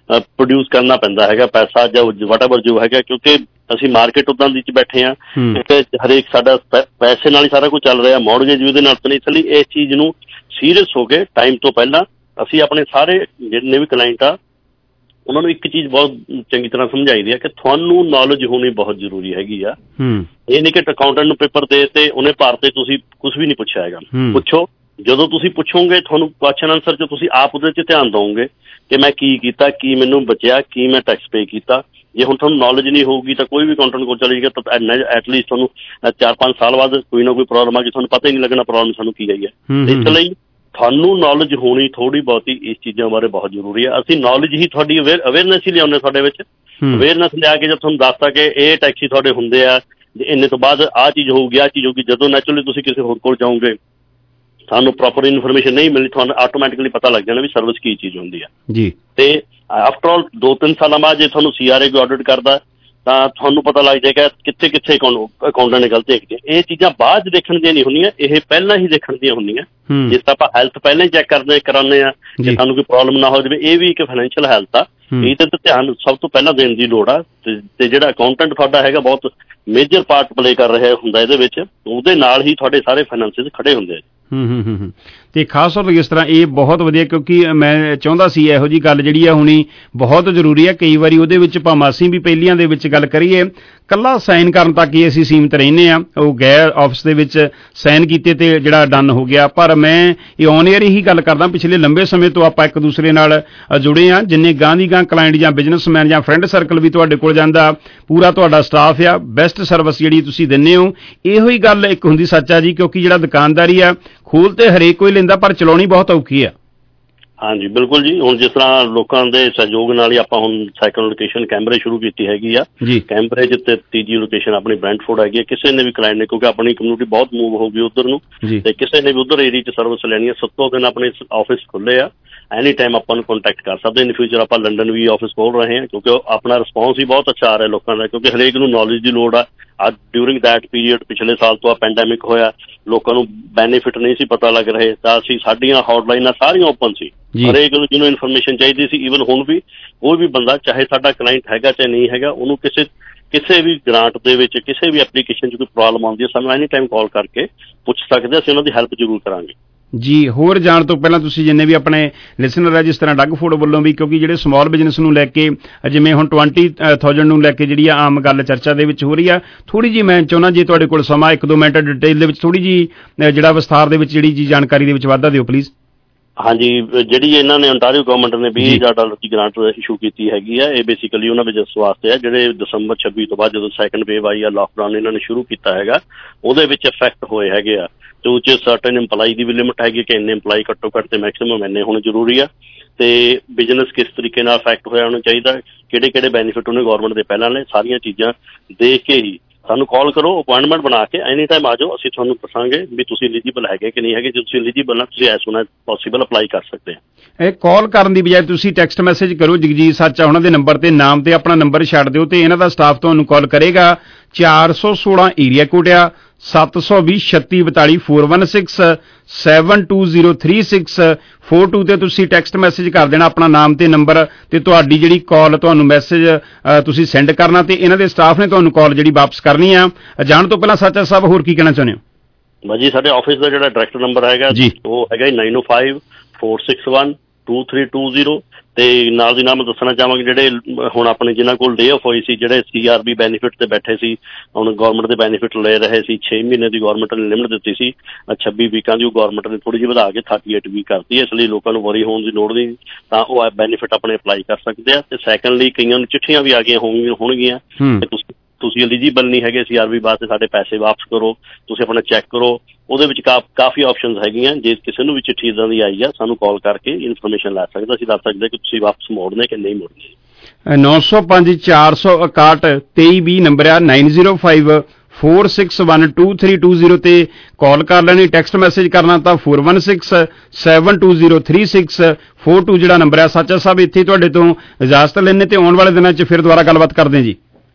ਪ੍ਰੋਡਿਊਸ ਕਰਨਾ ਪੈਂਦਾ ਹੈਗਾ ਪੈਸਾ ਜਾਂ ਵਟ ਐਵਰ ਜੋ ਹੈਗਾ, ਕਿਉਂਕਿ ਅਸੀਂ ਮਾਰਕੀਟ ਉੱਦਾਂ ਦੀ 'ਚ ਬੈਠੇ ਹਾਂ ਕਿ ਹਰੇਕ ਸਾਡਾ ਪੈਸੇ ਨਾਲ ਹੀ ਸਾਰਾ ਕੁਝ ਚੱਲ ਰਿਹਾ, ਮੌਰਗੇਜ ਵੀ ਉਹਦੇ ਨਾਲ ਤਾਂ ਨਹੀਂ। ਇਸ ਲਈ ਇਸ ਚੀਜ਼ ਨੂੰ ਸੀਰੀਅਸ ਹੋ ਕੇ ਟਾਈਮ ਤੋਂ ਪਹਿਲਾਂ ਅਸੀਂ ਆਪਣੇ ਸਾਰੇ ਜਿੰਨੇ ਵੀ ਕਲਾਇੰਟ ਆ ਉਹਨਾਂ ਨੂੰ ਇੱਕ ਚੀਜ਼ ਬਹੁਤ ਚੰਗੀ ਤਰ੍ਹਾਂ ਸਮਝਾਈ ਦੀ ਆ ਕਿ ਤੁਹਾਨੂੰ ਨੌਲੇਜ ਹੋਣੀ ਬਹੁਤ ਜ਼ਰੂਰੀ ਹੈਗੀ ਆ। ਇਹ ਨਹੀਂ ਕਿ ਅਕਾਊਂਟੈਂਟ ਨੂੰ ਪੇਪਰ ਦੇ ਤੇ ਉਹਨੇ ਭਰ ਤੇ ਤੁਸੀਂ ਕੁਛ ਵੀ ਨਹੀਂ ਪੁੱਛਿਆ ਹੈਗਾ। ਪੁੱਛੋ, ਜਦੋਂ ਤੁਸੀਂ ਪੁੱਛੋਗੇ ਤੁਹਾਨੂੰ ਕੁਐਸਚਨ ਆਨਸਰ 'ਚ ਤੁਸੀਂ ਆਪ ਉਹਦੇ 'ਚ ਧਿਆਨ ਦਿਓਗੇ ਕਿ ਮੈਂ ਕੀ ਕੀਤਾ, ਕੀ ਮੈਨੂੰ ਬਚਿਆ, ਕੀ ਮੈਂ ਟੈਕਸ ਪੇ ਕੀਤਾ। ਜੇ ਹੁਣ ਤੁਹਾਨੂੰ ਨੌਲੇਜ ਨਹੀਂ ਹੋਊਗੀ ਤਾਂ ਕੋਈ ਵੀ ਅਕਾਊਂਟੈਂਟ ਕੋਲ ਚਲੇ ਜਾਏਗਾ ਤਾਂ ਐਟਲੀਸਟ ਤੁਹਾਨੂੰ ਚਾਰ ਪੰਜ ਸਾਲ ਬਾਅਦ ਕੋਈ ਨਾ ਕੋਈ ਪ੍ਰੋਬਲਮ ਆ ਗਈ, ਤੁਹਾਨੂੰ ਪਤਾ ਹੀ ਨਹੀਂ ਲੱਗਣਾ ਪ੍ਰੋਬਲਮ ਸਾਨੂੰ ਕੀ ਆਈ ਹੈ। ਇਸ ਲਈ ਤੁਹਾਨੂੰ ਨੌਲੇਜ ਹੋਣੀ ਥੋੜ੍ਹੀ ਬਹੁਤੀ ਇਸ ਚੀਜ਼ਾਂ ਬਾਰੇ ਬਹੁਤ ਜ਼ਰੂਰੀ ਹੈ। ਅਸੀਂ ਨੌਲੇਜ ਹੀ ਤੁਹਾਡੀ ਅਵੇਅਰ ਅਵੇਅਰਨੈਸ ਹੀ ਲਿਆਉਂਦੇ ਤੁਹਾਡੇ ਵਿੱਚ। ਅਵੇਅਰਨੈਸ ਲਿਆ ਕੇ ਜਦ ਤੁਹਾਨੂੰ ਦੱਸਤਾ ਕਿ ਇਹ ਟੈਕਸੀ ਤੁਹਾਡੇ ਹੁੰਦੇ ਆ, ਇੰਨੇ ਤੋਂ ਬਾਅਦ ਆਹ ਚੀਜ਼ ਹੋਊਗੀ, ਆਹ ਚੀਜ਼ ਹੋਊਗੀ, ਜਦੋਂ ਨੈਚੁਰਲੀ ਤੁਸੀਂ ਕਿਸੇ ਹੋਰ ਕੋਲ ਜਾਓਗੇ ਤੁਹਾਨੂੰ ਪ੍ਰੋਪਰ ਇਨਫੋਰਮੇਸ਼ਨ ਨਹੀਂ ਮਿਲੀ, ਤੁਹਾਨੂੰ ਆਟੋਮੈਟਿਕਲੀ ਪਤਾ ਲੱਗ ਜਾਣਾ ਵੀ ਸਰਵਿਸ ਕੀ ਚੀਜ਼ ਹੁੰਦੀ ਆ ਜੀ। ਤੇ ਆਫਟਰ ਆਲ ਦੋ ਤਿੰਨ ਸਾਲਾਂ ਬਾਅਦ ਜੇ ਤੁਹਾਨੂੰ ਸੀ ਆਰ ਏ ਕੋਈ ਆਡਿਟ ਕਰਦਾ ਤਾਂ ਤੁਹਾਨੂੰ ਪਤਾ ਲੱਗ ਜਾਏਗਾ ਕਿੱਥੇ ਕਿੱਥੇ ਅਕਾਊਂਟੈਂਟ ਨੇ ਗਲਤੀਆਂ ਕੀਤੀਆਂ। ਇਹ ਚੀਜ਼ਾਂ ਬਾਅਦ 'ਚ ਦੇਖਣ ਦੀਆਂ ਨਹੀਂ ਹੁੰਦੀਆਂ, ਇਹ ਪਹਿਲਾਂ ਹੀ ਦੇਖਣ ਦੀਆਂ ਹੁੰਦੀਆਂ। ਜਿਸ ਤਰ੍ਹਾਂ ਆਪਾਂ ਹੈਲਥ ਪਹਿਲਾਂ ਹੀ ਚੈੱਕ ਕਰਦੇ ਕਰਾਉਂਦੇ ਆ ਕਿ ਸਾਨੂੰ ਕੋਈ ਪ੍ਰੋਬਲਮ ਨਾ ਹੋ ਜਾਵੇ, ਇਹ ਵੀ ਇੱਕ ਫਾਈਨੈਂਸ਼ੀਅਲ ਹੈਲਥ ਆ, ਇਹ ਤੇ ਧਿਆਨ ਸਭ ਤੋਂ ਪਹਿਲਾਂ ਦੇਣ ਦੀ ਲੋੜ ਆ। ਤੇ ਜਿਹੜਾ ਅਕਾਊਂਟੈਂਟ ਤੁਹਾਡਾ ਹੈਗਾ ਬਹੁਤ ਮੇਜਰ ਪਾਰਟ ਪਲੇ ਕਰ ਰਿਹਾ ਹੁੰਦਾ ਇਹਦੇ ਵਿੱਚ, ਉਹਦੇ ਨਾਲ ਹੀ ਤੁਹਾਡੇ ਸਾਰੇ ਫਾਈਨੈਂਸਿਸ ਖੜੇ ਹੁੰਦੇ ਆ। ਹੂੰ ਹੂੰ ਹੂੰ ਤੇ ਖਾਸ ਤੌਰ 'ਤੇ ਇਸ ਤਰ੍ਹਾਂ ਇਹ ਬਹੁਤ ਵਧੀਆ, ਕਿਉਂਕਿ ਮੈਂ ਚਾਹੁੰਦਾ ਸੀ ਇਹੋ ਜਿਹੀ ਗੱਲ ਜਿਹੜੀ ਆ ਹੋਣੀ ਬਹੁਤ ਜ਼ਰੂਰੀ ਹੈ। ਕਈ ਵਾਰੀ ਉਹਦੇ ਵਿੱਚ ਭਾਵੇਂ ਅਸੀਂ ਵੀ ਪਹਿਲੀਆਂ ਦੇ ਵਿੱਚ ਗੱਲ ਕਰੀਏ ਕੱਲਾ ਸਾਈਨ ਕਰਨ ਤੱਕ ਹੀ ਅਸੀਂ ਸੀਮਿਤ ਰਹਿੰਦੇ ਹਾਂ, ਉਹ ਗੈਰ ਆਫਿਸ ਦੇ ਵਿੱਚ ਸਾਈਨ ਕੀਤੇ ਤੇ ਜਿਹੜਾ ਡਨ ਹੋ ਗਿਆ। ਪਰ ਮੈਂ ਇਹ ਔਨ ਏਅਰ ਹੀ ਗੱਲ ਕਰਦਾ, ਪਿਛਲੇ ਲੰਬੇ ਸਮੇਂ ਤੋਂ ਆਪਾਂ ਇੱਕ ਦੂਸਰੇ ਨਾਲ ਜੁੜੇ ਹਾਂ। ਜਿੰਨੇ ਗਾਂ ਦੀ ਗਾਂ ਕਲਾਇੰਟ ਜਾਂ ਬਿਜ਼ਨਸਮੈਨ ਜਾਂ ਫਰੈਂਡ ਸਰਕਲ ਵੀ ਤੁਹਾਡੇ ਕੋਲ ਜਾਂਦਾ, ਪੂਰਾ ਤੁਹਾਡਾ ਸਟਾਫ ਆ, ਬੈਸਟ ਸਰਵਿਸ ਜਿਹੜੀ ਤੁਸੀਂ ਦਿੰਦੇ ਹੋ। ਇਹੋ ਹੀ ਗੱਲ ਇੱਕ ਹੁੰਦੀ ਸੱਚ ਆ ਜੀ, ਕਿਉਂਕਿ ਜਿਹੜਾ ਦੁਕਾਨਦਾਰੀ ਆ ਖੋਲ ਤੇ ਹਰੇਕ ਕੋਈ ਲੈਂਦਾ ਪਰ ਚਲਾਉਣੀ ਬਹੁਤ ਔਖੀ ਆ। ਹਾਂਜੀ ਬਿਲਕੁਲ ਜੀ। ਹੁਣ ਜਿਸ ਤਰ੍ਹਾਂ ਲੋਕਾਂ ਦੇ ਸਹਿਯੋਗ ਨਾਲ ਹੀ ਆਪਾਂ ਹੁਣ ਸੈਕੰਡ ਲੋਕੇਸ਼ਨ ਕੈਂਬਰੇ ਸ਼ੁਰੂ ਕੀਤੀ ਹੈਗੀ ਆ। ਕੈਂਬਰੇ ਜਿੱਤੇ ਤੀਜੀ ਲੋਕੇਸ਼ਨ ਆਪਣੀ ਬ੍ਰੈਂਟਫੋਰਡ ਹੈਗੀ ਆ। ਕਿਸੇ ਨੇ ਵੀ ਕਲਾਇੰਟ ਨੇ, ਕਿਉਂਕਿ ਆਪਣੀ ਕਮਿਊਨਿਟੀ ਬਹੁਤ ਮੂਵ ਹੋ ਗਈ ਉਧਰ ਨੂੰ, ਤੇ ਕਿਸੇ ਨੇ ਵੀ ਉਧਰ ਏਰੀਆ 'ਚ ਸਰਵਿਸ ਲੈਣੀ ਆ, ਸੱਤੋਂ ਦਿਨ ਆਪਣੇ ਆਫਿਸ ਖੁੱਲੇ ਆ। ਐਨੀ ਟਾਈਮ ਆਪਾਂ ਨੂੰ ਕੰਟੈਕਟ ਕਰ ਸਕਦੇ। ਇਨ ਫਿਊਚਰ ਆਪਾਂ ਲੰਡਨ ਵੀ ਆਫਿਸ ਖੋਲ ਰਹੇ ਹਾਂ, ਕਿਉਂਕਿ ਆਪਣਾ ਰਿਸਪੌਂਸ ਹੀ ਬਹੁਤ ਅੱਛਾ ਆ ਰਿਹਾ ਲੋਕਾਂ ਦਾ, ਕਿਉਂਕਿ ਹਰੇਕ ਨੂੰ ਨੌਲੇਜ ਦੀ ਲੋੜ ਆ। ਅੱਜ ਡਿਊਰਿੰਗ ਦੈਟ ਪੀਰੀਅਡ ਪਿਛਲੇ ਸਾਲ ਤੋਂ ਆ ਪੈਂਡੈਮਿਕ ਹੋਇਆ, ਲੋਕਾਂ ਨੂੰ ਬੈਨੀਫਿਟ ਨਹੀਂ ਸੀ ਪਤਾ ਲੱਗ ਰਹੇ, ਤਾਂ ਅਸੀਂ ਸਾਡੀਆਂ ਹੌਟਲਾਈਨਾਂ ਸਾਰੀਆਂ ਓਪਨ ਸੀ, ਹਰੇਕ ਨੂੰ ਜਿਹਨੂੰ ਇਨਫੋਰਮੇਸ਼ਨ ਚਾਹੀਦੀ ਸੀ। ਈਵਨ ਹੁਣ ਵੀ ਕੋਈ ਵੀ ਬੰਦਾ ਚਾਹੇ ਸਾਡਾ ਕਲਾਇੰਟ ਹੈਗਾ ਚਾਹੇ ਨਹੀਂ ਹੈਗਾ, ਉਹਨੂੰ ਕਿਸੇ ਕਿਸੇ ਵੀ ਗ੍ਰਾਂਟ ਦੇ ਵਿੱਚ ਕਿਸੇ ਵੀ ਐਪਲੀਕੇਸ਼ਨ 'ਚ ਕੋਈ ਪ੍ਰੋਬਲਮ ਆਉਂਦੀ ਹੈ ਸਾਨੂੰ ਐਨੀ ਟਾਈਮ ਕਾਲ ਕਰਕੇ ਪੁੱਛ ਸਕਦੇ, ਅਸੀਂ ਉਹਨਾਂ ਦੀ ਹੈਲਪ ਜ਼ਰੂਰ ਕਰਾਂਗੇ ਜੀ। ਹੋਰ ਜਾਣ ਤੋਂ ਪਹਿਲਾਂ ਤੁਸੀਂ ਜਿੰਨੇ ਵੀ ਆਪਣੇ ਲਿਸਨਰ ਹੈ, ਜਿਸ ਤਰ੍ਹਾਂ ਡੱਗ ਫੂਡ ਵੱਲੋਂ ਵੀ, ਕਿਉਂਕਿ ਜਿਹੜੇ ਸਮਾਲ ਬਿਜ਼ਨਸ ਨੂੰ ਲੈ ਕੇ ਜਿਵੇਂ ਹੁਣ ਟਵੰਟੀ ਥਾਊਜੈਂਡ ਨੂੰ ਲੈ ਕੇ ਜਿਹੜੀ ਆ ਆਮ ਗੱਲ ਚਰਚਾ ਦੇ ਵਿੱਚ ਹੋ ਰਹੀ ਆ, ਥੋੜ੍ਹੀ ਜਿਹੀ ਮੈਂ ਚਾਹੁੰਦਾ ਜੇ ਤੁਹਾਡੇ ਕੋਲ ਸਮਾਂ ਇੱਕ ਦੋ ਮਿੰਟ ਡਿਟੇਲ ਦੇ ਵਿੱਚ ਥੋੜ੍ਹੀ ਜਿਹੀ ਜਿਹੜਾ ਵਿਸਥਾਰ ਦੇ ਵਿੱਚ ਜਿਹੜੀ ਜੀ ਜਾਣਕਾਰੀ ਦੇ ਵਿੱਚ ਵਾਧਾ ਦਿਓ ਪਲੀਜ਼। ਹਾਂਜੀ, ਜਿਹੜੀ ਇਹਨਾਂ ਨੇ ontario ਗਵਰਨਮੈਂਟ ਨੇ ਵੀਹ ਹਜ਼ਾਰ ਡਾਲਰ ਦੀ ਗ੍ਰਾਂਟ ਇਸ਼ੂ ਕੀਤੀ ਹੈਗੀ ਆ, ਇਹ ਬੇਸਿਕਲੀ ਉਹਨਾਂ ਬਿਜ਼ਨਸ ਵਾਸਤੇ ਆ ਜਿਹੜੇ ਦਸੰਬਰ ਛੱਬੀ ਤੋਂ ਬਾਅਦ ਜਦੋਂ ਸੈਕੰਡ ਵੇਵ ਆਈ ਆ, ਲਾਕਡਾਊਨ ਇਹਨਾਂ ਨੇ ਸ਼ੁਰੂ ਕੀਤਾ ਹੈਗਾ, ਉਹਦੇ ਵਿੱਚ ਇਫੈਕਟ ਹੋਏ ਹੈਗੇ ਆ। ਤੇ ਉਹ 'ਚ ਸਰਟਨ ਇੰਪਲਾਈ ਦੀ ਵੀ ਲਿਮਿਟ ਹੈਗੀ ਕਿ ਇੰਨੇ ਇੰਪਲਾਈ ਘੱਟੋ ਘੱਟ ਤੇ ਮੈਕਸਿਮਮ ਇੰਨੇ ਹੋਣੇ ਜ਼ਰੂਰੀ ਆ। ਤੇ ਬਿਜ਼ਨਸ ਕਿਸ ਤਰੀਕੇ ਨਾਲ ਇਫੈਕਟ ਹੋਇਆ ਉਹਨੂੰ ਚਾਹੀਦਾ, ਕਿਹੜੇ ਕਿਹੜੇ ਬੈਨੀਫਿਟ ਉਹਨੇ ਗਵਰਨਮੈਂਟ ਦੇ ਪਹਿਲਾਂ ਨੇ, ਸਾਰੀਆਂ ਚੀਜ਼ਾਂ ਦੇਖ ਕੇ ਹੀ ਸਾਨੂੰ ਕਾਲ ਕਰੋ, ਅਪੁਆਇੰਟਮੈਂਟ ਬਣਾ ਕੇ ਐਨੀ ਟਾਈਮ ਆ ਜਾਓ, ਅਸੀਂ ਤੁਹਾਨੂੰ ਦੱਸਾਂਗੇ ਵੀ ਤੁਸੀਂ ਐਲੀਜੀਬਲ ਹੈਗੇ ਕਿ ਨਹੀਂ ਹੈਗੇ। ਜੇ ਤੁਸੀਂ ਐਲੀਜੀਬਲ ਆ ਤੁਸੀਂ as soon as possible apply ਕਰ ਸਕਦੇ ਆ। ਇਹ ਕਾਲ ਕਰਨ ਦੀ ਬਜਾਏ ਤੁਸੀਂ ਟੈਕਸਟ ਮੈਸੇਜ ਕਰੋ ਜਗਜੀਤ ਸਾਚਾ ਉਹਨਾਂ ਦੇ ਨੰਬਰ ਤੇ, ਨਾਮ ਤੇ ਆਪਣਾ ਨੰਬਰ ਛੱਡ ਦਿਓ ਤੇ ਇਹਨਾਂ ਦਾ ਸਟਾਫ ਤੁਹਾਨੂੰ ਕਾਲ ਕਰੇਗਾ। ਚਾਰ ਸੌ ਸੋਲਾਂ ਏਰੀਆ ਕੋਡ ਆ, ਸੱਤ ਸੌ ਵੀਹ ਛੱਤੀ ਬਤਾਲੀ four one six seven two zero three six four two ਤੇ ਤੁਸੀਂ ਟੈਕਸਟ ਮੈਸੇਜ ਕਰ ਦੇਣਾ ਆਪਣਾ ਨਾਮ ਤੇ ਨੰਬਰ, ਤੇ ਤੁਹਾਡੀ ਜਿਹੜੀ ਕਾਲ ਤੁਹਾਨੂੰ ਮੈਸੇਜ ਤੁਸੀਂ ਸੈਂਡ ਕਰਨਾ ਤੇ ਇਹਨਾਂ ਦੇ ਸਟਾਫ ਨੇ ਤੁਹਾਨੂੰ ਕਾਲ ਜਿਹੜੀ ਵਾਪਸ ਕਰਨੀ ਆ। ਜਾਣ ਤੋਂ ਪਹਿਲਾਂ ਸਾਚਾ ਸਾਹਿਬ ਹੋਰ ਕੀ ਕਹਿਣਾ ਚਾਹੁੰਦੇ ਹੋ? ਭਾਜੀ ਸਾਡੇ ਆਫਿਸ ਦਾ ਜਿਹੜਾ ਡਾਇਰੈਕਟ ਨੰਬਰ ਹੈਗਾ ਜੀ ਉਹ ਹੈਗਾ nine o five four six one two three two zero. ਤੇ ਨਾਲ ਦੀ ਨਾਲ ਮੈਂ ਦੱਸਣਾ ਚਾਹਾਂਗਾ ਜਿਹੜੇ ਹੁਣ ਆਪਣੇ ਜਿਨ੍ਹਾਂ ਕੋਲ ਡੇ ਆਫ ਹੋਈ ਸੀ, ਜਿਹੜੇ ਸੀ ਆਰ ਬੀ ਬੈਨੀਫਿਟ ਤੇ ਬੈਠੇ ਸੀ, ਹੁਣ ਗਵਰਨਮੈਂਟ ਦੇ ਬੈਨੀਫਿਟ ਲੈ ਰਹੇ ਸੀ, ਛੇ ਮਹੀਨੇ ਦੀ ਗਵਰਨਮੈਂਟ ਨੇ ਲਿਮਿਟ ਦਿੱਤੀ ਸੀ, ਛੱਬੀ ਵੀਕਾਂ ਦੀ ਉਹ ਗਵਰਨਮੈਂਟ ਨੇ ਥੋੜ੍ਹੀ ਜਿਹੀ ਵਧਾ ਕੇ ਥਰਟੀ ਏਟ ਵੀਕ ਕਰਤੀ ਹੈ, ਇਸ ਲਈ ਲੋਕਾਂ ਨੂੰ ਵਰੀ ਹੋਣ ਦੀ ਲੋੜ ਨਹੀਂ, ਤਾਂ ਉਹ ਬੈਨੀਫਿਟ ਆਪਣੇ ਅਪਲਾਈ ਕਰ ਸਕਦੇ ਆ। ਤੇ ਸੈਕੰਡਲੀ ਕਈਆਂ ਨੂੰ ਚਿੱਠੀਆਂ ਵੀ ਆ ਗਈਆਂ ਹੋਣਗੀਆਂ ਹੋਣਗੀਆਂ ਤੇ ਤੁਸੀਂ ਤੁਸੀਂ ਐਲੀਜੀਬਲ ਨਹੀਂ ਹੈਗੇ ਸੀ ਆਰ ਬੀ ਵਾਸਤੇ, ਸਾਡੇ ਪੈਸੇ ਵਾਪਸ ਕਰੋ, ਤੁਸੀਂ ਆਪਣਾ ਚੈੱਕ ਕਰੋ। ਉਹਦੇ ਵਿੱਚ ਕਾ ਕਾਫੀ ਆਪਸ਼ਨਸ ਹੈਗੀਆਂ, ਜੇ ਕਿਸੇ ਨੂੰ ਵੀ ਚਿੱਠੀ ਇੱਦਾਂ ਦੀ ਆਈ ਆ ਸਾਨੂੰ ਕਾਲ ਕਰਕੇ ਇਨਫੋਰਮੇਸ਼ਨ ਲੈ ਸਕਦਾ, ਅਸੀਂ ਦੱਸ ਸਕਦੇ ਕਿ ਤੁਸੀਂ ਵਾਪਸ ਮੋੜਨੇ ਕਿ ਨਹੀਂ ਮੋੜਨੇ। ਨੌ ਸੌ ਪੰਜ ਚਾਰ ਸੌ ਇਕਾਹਠ ਤੇਈ ਵੀਹ ਨੰਬਰ ਆ, nine zero five four six one two three two zero ਤੇ ਕਾਲ ਕਰ ਲੈਣੀ। ਟੈਕਸਟ ਮੈਸੇਜ ਕਰਨਾ ਤਾਂ four one six seven two zero three six four two ਜਿਹੜਾ ਨੰਬਰ ਆ। ਸਾਚਾ ਸਾਹਿਬ ਇੱਥੇ ਤੁਹਾਡੇ ਤੋਂ ਇਜਾਜ਼ਤ ਲੈਣੇ ਤੇ ਆਉਣ ਵਾਲੇ ਦਿਨਾਂ 'ਚ ਫਿਰ ਦੁਬਾਰਾ ਗੱਲਬਾਤ ਕਰਦੇ ਜੀ।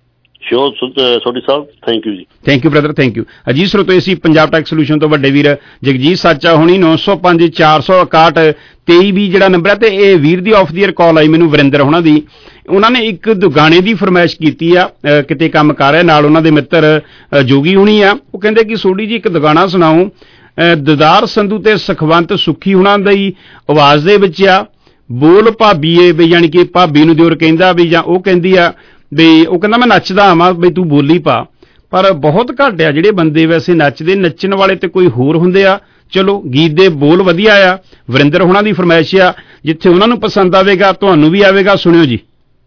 ਸ਼ੋਰ ਸੋਢੀ ਸਾਹਿਬ, ਥੈਂਕ ਯੂ ਜੀ। Thank you brother, thank you. Ajit ਸਰੋਤੇ ਸੀ ਪੰਜਾਬ ਟੈਕ ਸੋਲਿਊਸ਼ਨ ਤੋਂ ਵੱਡੇ ਵੀਰ ਜਗਜੀਤ ਸਾਚਾ ਹੋਣੀ ਨੌ ਸੌ ਪੰਜ ਚਾਰ ਸੌ ਇਕਾਹਠ ਤੇਈ ਵੀਹ ਜਿਹੜਾ ਨੰਬਰ ਹੈ, ਤੇ ਇਹ ਵੀਰ ਦੀ ਆਫ ਦੀ ਈਅਰ ਕਾਲ ਆਈ ਮੈਨੂੰ ਵਰਿੰਦਰ ਹੋਣਾ ਦੀ। ਉਹਨਾਂ ਨੇ ਇੱਕ ਗਾਣੇ ਦੀ ਫਰਮਾਇਸ਼ ਕੀਤੀ ਆ, ਕਿਤੇ ਕੰਮ ਕਰ ਰਿਹਾ, ਨਾਲ ਉਹਨਾਂ ਦੇ ਮਿੱਤਰ ਜੋਗੀ ਹੋਣੀ ਆ। ਉਹ ਕਹਿੰਦੇ ਕਿ ਸੋਢੀ ਜੀ ਇੱਕ ਗਾਣਾ ਸੁਣਾਓ, ਦਦਾਰ ਸੰਧੂ ਤੇ ਸੁਖਵੰਤ ਸੁੱਖੀ ਹੁਣਾਂ ਦੀ ਆਵਾਜ਼ ਦੇ ਵਿੱਚ ਆ, ਬੋਲ ਭਾਬੀਏ ਵੀ, ਯਾਨੀ ਕਿ ਭਾਬੀ ਨੂੰ ਦਿਓਰ ਕਹਿੰਦਾ ਵੀ, ਜਾਂ ਉਹ ਕਹਿੰਦੀ ਆ ਵੀ, ਉਹ ਕਹਿੰਦਾ ਮੈਂ ਨੱਚਦਾ ਆਵਾਂ ਬਈ ਤੂੰ ਬੋਲੀ ਪਾ। ਪਰ ਬਹੁਤ ਘੱਟ ਆ ਜਿਹੜੇ ਬੰਦੇ ਵੈਸੇ ਨੱਚਦੇ, ਨੱਚਣ ਵਾਲੇ ਤੇ ਕੋਈ ਹੋਰ ਹੁੰਦੇ ਆ। ਚਲੋ ਗੀਤ ਦੇ ਬੋਲ ਵਧੀਆ ਆ, ਵਰਿੰਦਰ ਹੋਣਾ ਦੀ ਫਰਮਾਇਸ਼ ਆ, ਜਿੱਥੇ ਉਹਨਾਂ ਨੂੰ ਪਸੰਦ ਆਵੇਗਾ ਤੁਹਾਨੂੰ ਵੀ ਆਵੇਗਾ। ਸੁਣਿਓ ਜੀ।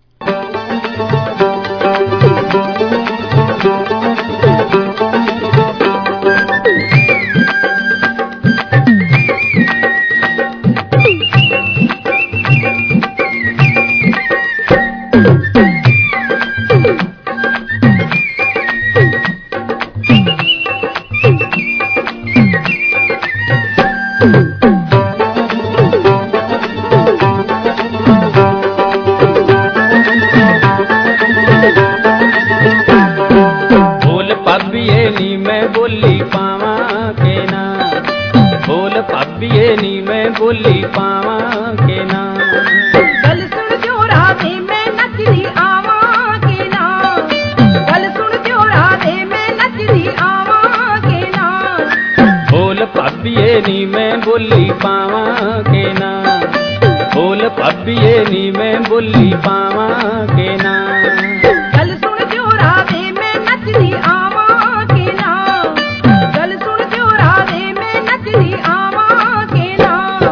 ਬੋਲੀ ਪਾਵਾਂ ਕੇ ਨਾ, ਗੱਲ ਸੁਣ ਜੋਰਾ ਦੇ ਮੈਂ ਨੱਚਦੀ ਆਵਾਂ ਕੇ ਨਾ, ਗੱਲ ਸੁਣ ਜੋਰਾ ਦੇ ਮੈਂ ਨੱਚਦੀ ਆਵਾਂ ਕੇ ਨਾ, ਬੋਲ ਭਾਬੀਏ ਨੀ ਮੈਂ ਬੋਲੀ ਪਾਵਾਂ ਕੇ ਨਾ, ਬੋਲ ਭਾਬੀਏ ਨੀ ਮੈਂ ਬੋਲੀ ਪਾਵਾਂ ਕੇ ਨਾ, ਗੱਲ ਸੁਣ ਜੋਰਾ ਦੇ ਮੈਂ ਨੱਚਦੀ ਆਵਾਂ ਕੇ ਨਾ, ਗੱਲ ਸੁਣ ਜੋਰਾ ਦੇ ਮੈਂ ਨੱਚਦੀ ਆਵਾਂ ਕੇ ਨਾ।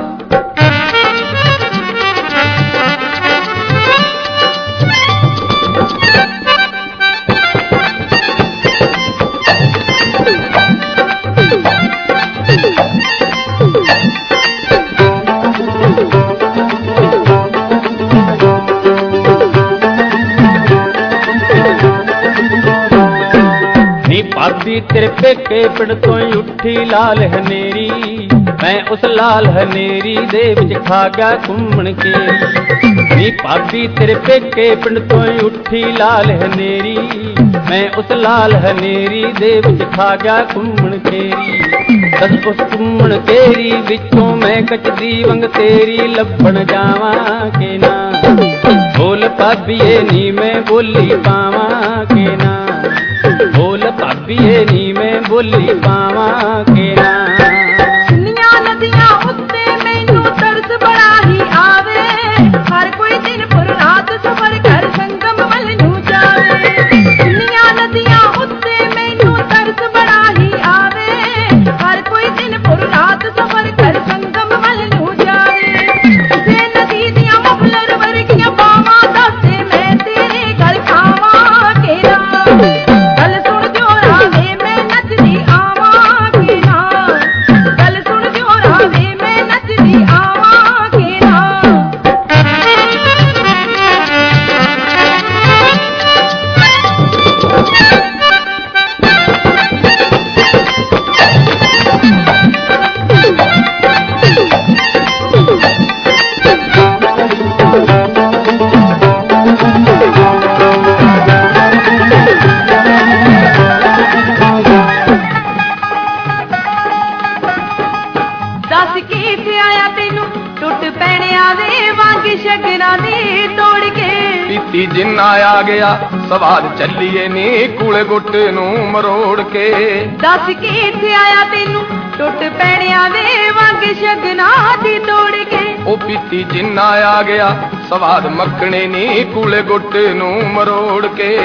ਭਾਬੀ ਤੇਰੇ ਪੇਕੇ ਪਿੰਡ ਤੋਂ ਉੱਠੀ ਲਾਲ ਹਨੇਰੀ, ਮੈਂ ਉਸ ਲਾਲ ਹਨੇਰੀ ਦੇ ਵਿੱਚ ਖਾ ਗਿਆ ਘੁੰਮਣ ਕੇਰੀ। ਨੀ ਭਾਬੀ ਤੇਰੇ ਪੇਕੇ ਪਿੰਡ ਤੋਂ ਉੱਠੀ ਲਾਲ ਹਨੇਰੀ, ਮੈਂ ਉਸ ਲਾਲ ਹਨੇਰੀ ਦੇ ਵਿੱਚ ਖਾ ਗਿਆ ਘੁੰਮਣ ਕੇਰੀ। ਦੱਸ ਉਸ ਘੁੰਮਣ ਕੇਰੀ ਵਿੱਚੋਂ ਮੈਂ ਕੱਚਦੀ ਵੰਗ ਤੇਰੀ ਲੱਭਣ ਜਾਵਾਂ ਕਿ ਨਾ, ਬੋਲ ਭਾਬੀਏ ਨੀ ਮੈਂ ਬੋਲੀ ਪਾਵਾਂ ਕਿ ਨਾ, ਬੋਲ ਭਾਬੀਏ ਨੀ ਮੈਂ ਬੋਲੀ ਪਾਵਾਂ ਕਿ ਨਾ। ਸੁਨੀਆਂ ਨਦੀਆਂ ਉੱਤੇ ਮੈਨੂੰ ਤਰਸ ਬੜਾ ਹੀ ਆਵੇ, ਹਰ ਕੋਈ ਦਿਨ ਪੁਰ ਰਾਤ ਸਫ਼ਰ ਕਰ ਸੰਗਮ ਵੱਲ ਨੂੰ ਜਾਵੇ। ਸੁਨੀਆਂ ਨਦੀਆਂ ਉੱਤੇ ਮੈਨੂੰ ਤਰਸ ਬੜਾ ਹੀ ਆਵੇ, ਹਰ ਕੋਈ ਦਿਨ ਪੁਰ ਰਾਤ ਸਫ਼ਰ ਕਰ ਸੰਗਮ ਵੱਲ ਨੂੰ ਜਾਵੇ। ਕਿਸੇ ਨਦੀ ਦੀਆਂ ਮਫਲਰ ਵਰਗੀਆਂ ਬਾਵਾਂ ਦੱਸੇ ਮੈਂ ਤੇਰੇ ਗਲ ਖਾਵਾਂ ਕਿ ਨਾ, ਜਿੰਨਾ ਆ ਗਿਆ ਸਵਾਦ ਚੱਲੀਏ ਨੀ ਕੂਲੇ ਗੁੱਟ ਨੂੰ ਮਰੋੜ ਕੇ। ਦੱਸ ਕੇ ਇੱਥੇ ਆਇਆ ਤੈਨੂੰ ਟੁੱਟ ਪੈਣਿਆਂ ਦੇ ਵਾਂਗ ਸ਼ਗਨਾ ਦੀ ਤੋੜ ਕੇ। ਉਹ ਪੀਤੀ ਜਿੰਨਾ ਆ ਗਿਆ ਸਵਾਦ ਮੱਖਣੇ ਨੀ ਕੂਲੇ ਗੁੱਟ ਨੂੰ ਮਰੋੜ ਕੇ।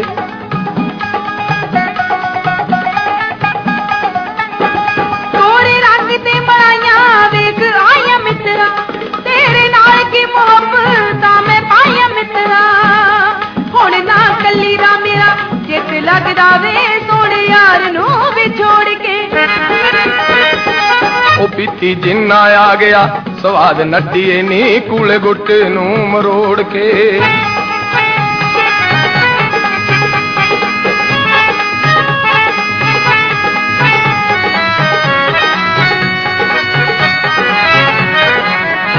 ਤੋਰੇ ਰੰਗ ਤੇ ਮਰਾਈਆਂ ਵੇਖ ਆਈਆਂ ਮਿੱਤਰਾ, ਤੇਰੇ ਨਾਲ ਕੀ ਮੁਹੱਬਤਾਂ ਮੈਂ ਪਾਈਆਂ ਮਿੱਤਰਾ। ਹੁਣ ਨਾ ਕੱਲੀ ਦਾ ਮੇਰਾ ਚਿੱਤ ਲੱਗਦਾ ਵੇ ਸੋਹਣੇ ਯਾਰ ਨੂੰ ਵਿਛੋੜ ਕੇ। ਉਹ ਪੀਤੀ ਜਿੰਨਾ ਆ ਗਿਆ ਸਵਾਦ ਨੱਡੀਏ ਨੀ ਕੂਲੇ ਗੁੱਟ ਨੂੰ ਮਰੋੜ ਕੇ।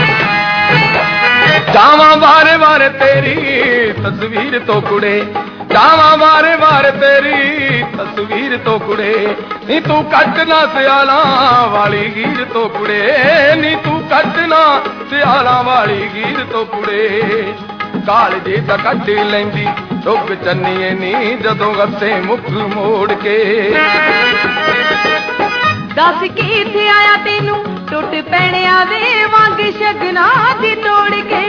ਜਾਵਾਂ ਵਾਰੇ ਵਾਰੇ ਤੇਰੀ ਤਸਵੀਰ ਤੋਂ ਕੁੜੇ, ਜਾਵਾਂ ਵਾਰੇ ਵਾਰ ਤੇਰੀ ਤਸਵੀਰ ਤੋਂ ਕੁੜੇ ਨੀ ਤੂੰ ਕੱਟ ਨਾ ਸਿਆਲਾਂ ਵਾਲੀ ਗੀਰ ਤੋਂ ਕੁੜੇ ਨੀ ਤੂੰ ਕੱਟ ਨਾ ਸਿਆਲਾਂ ਵਾਲੀ ਗੀਰ ਤੋਂ ਕੁੜੇ ਕਾਲਜੇ ਦਾ ਕੱਢ ਲੈਂਦੀ ਡੁੱਬ ਚੰਨੀਏ ਨੀ ਜਦੋਂ ਗੱਸੇ ਮੁੱਖ ਮੋੜ ਕੇ ਦੱਸ ਕੀ ਇੱਥੇ ਆਇਆ ਤੈਨੂੰ ਟੁੱਟ ਪੈਣਿਆ ਵੇ ਵਾਂਗ ਸ਼ਗਨਾ ਦੀ ਤੋੜ ਕੇ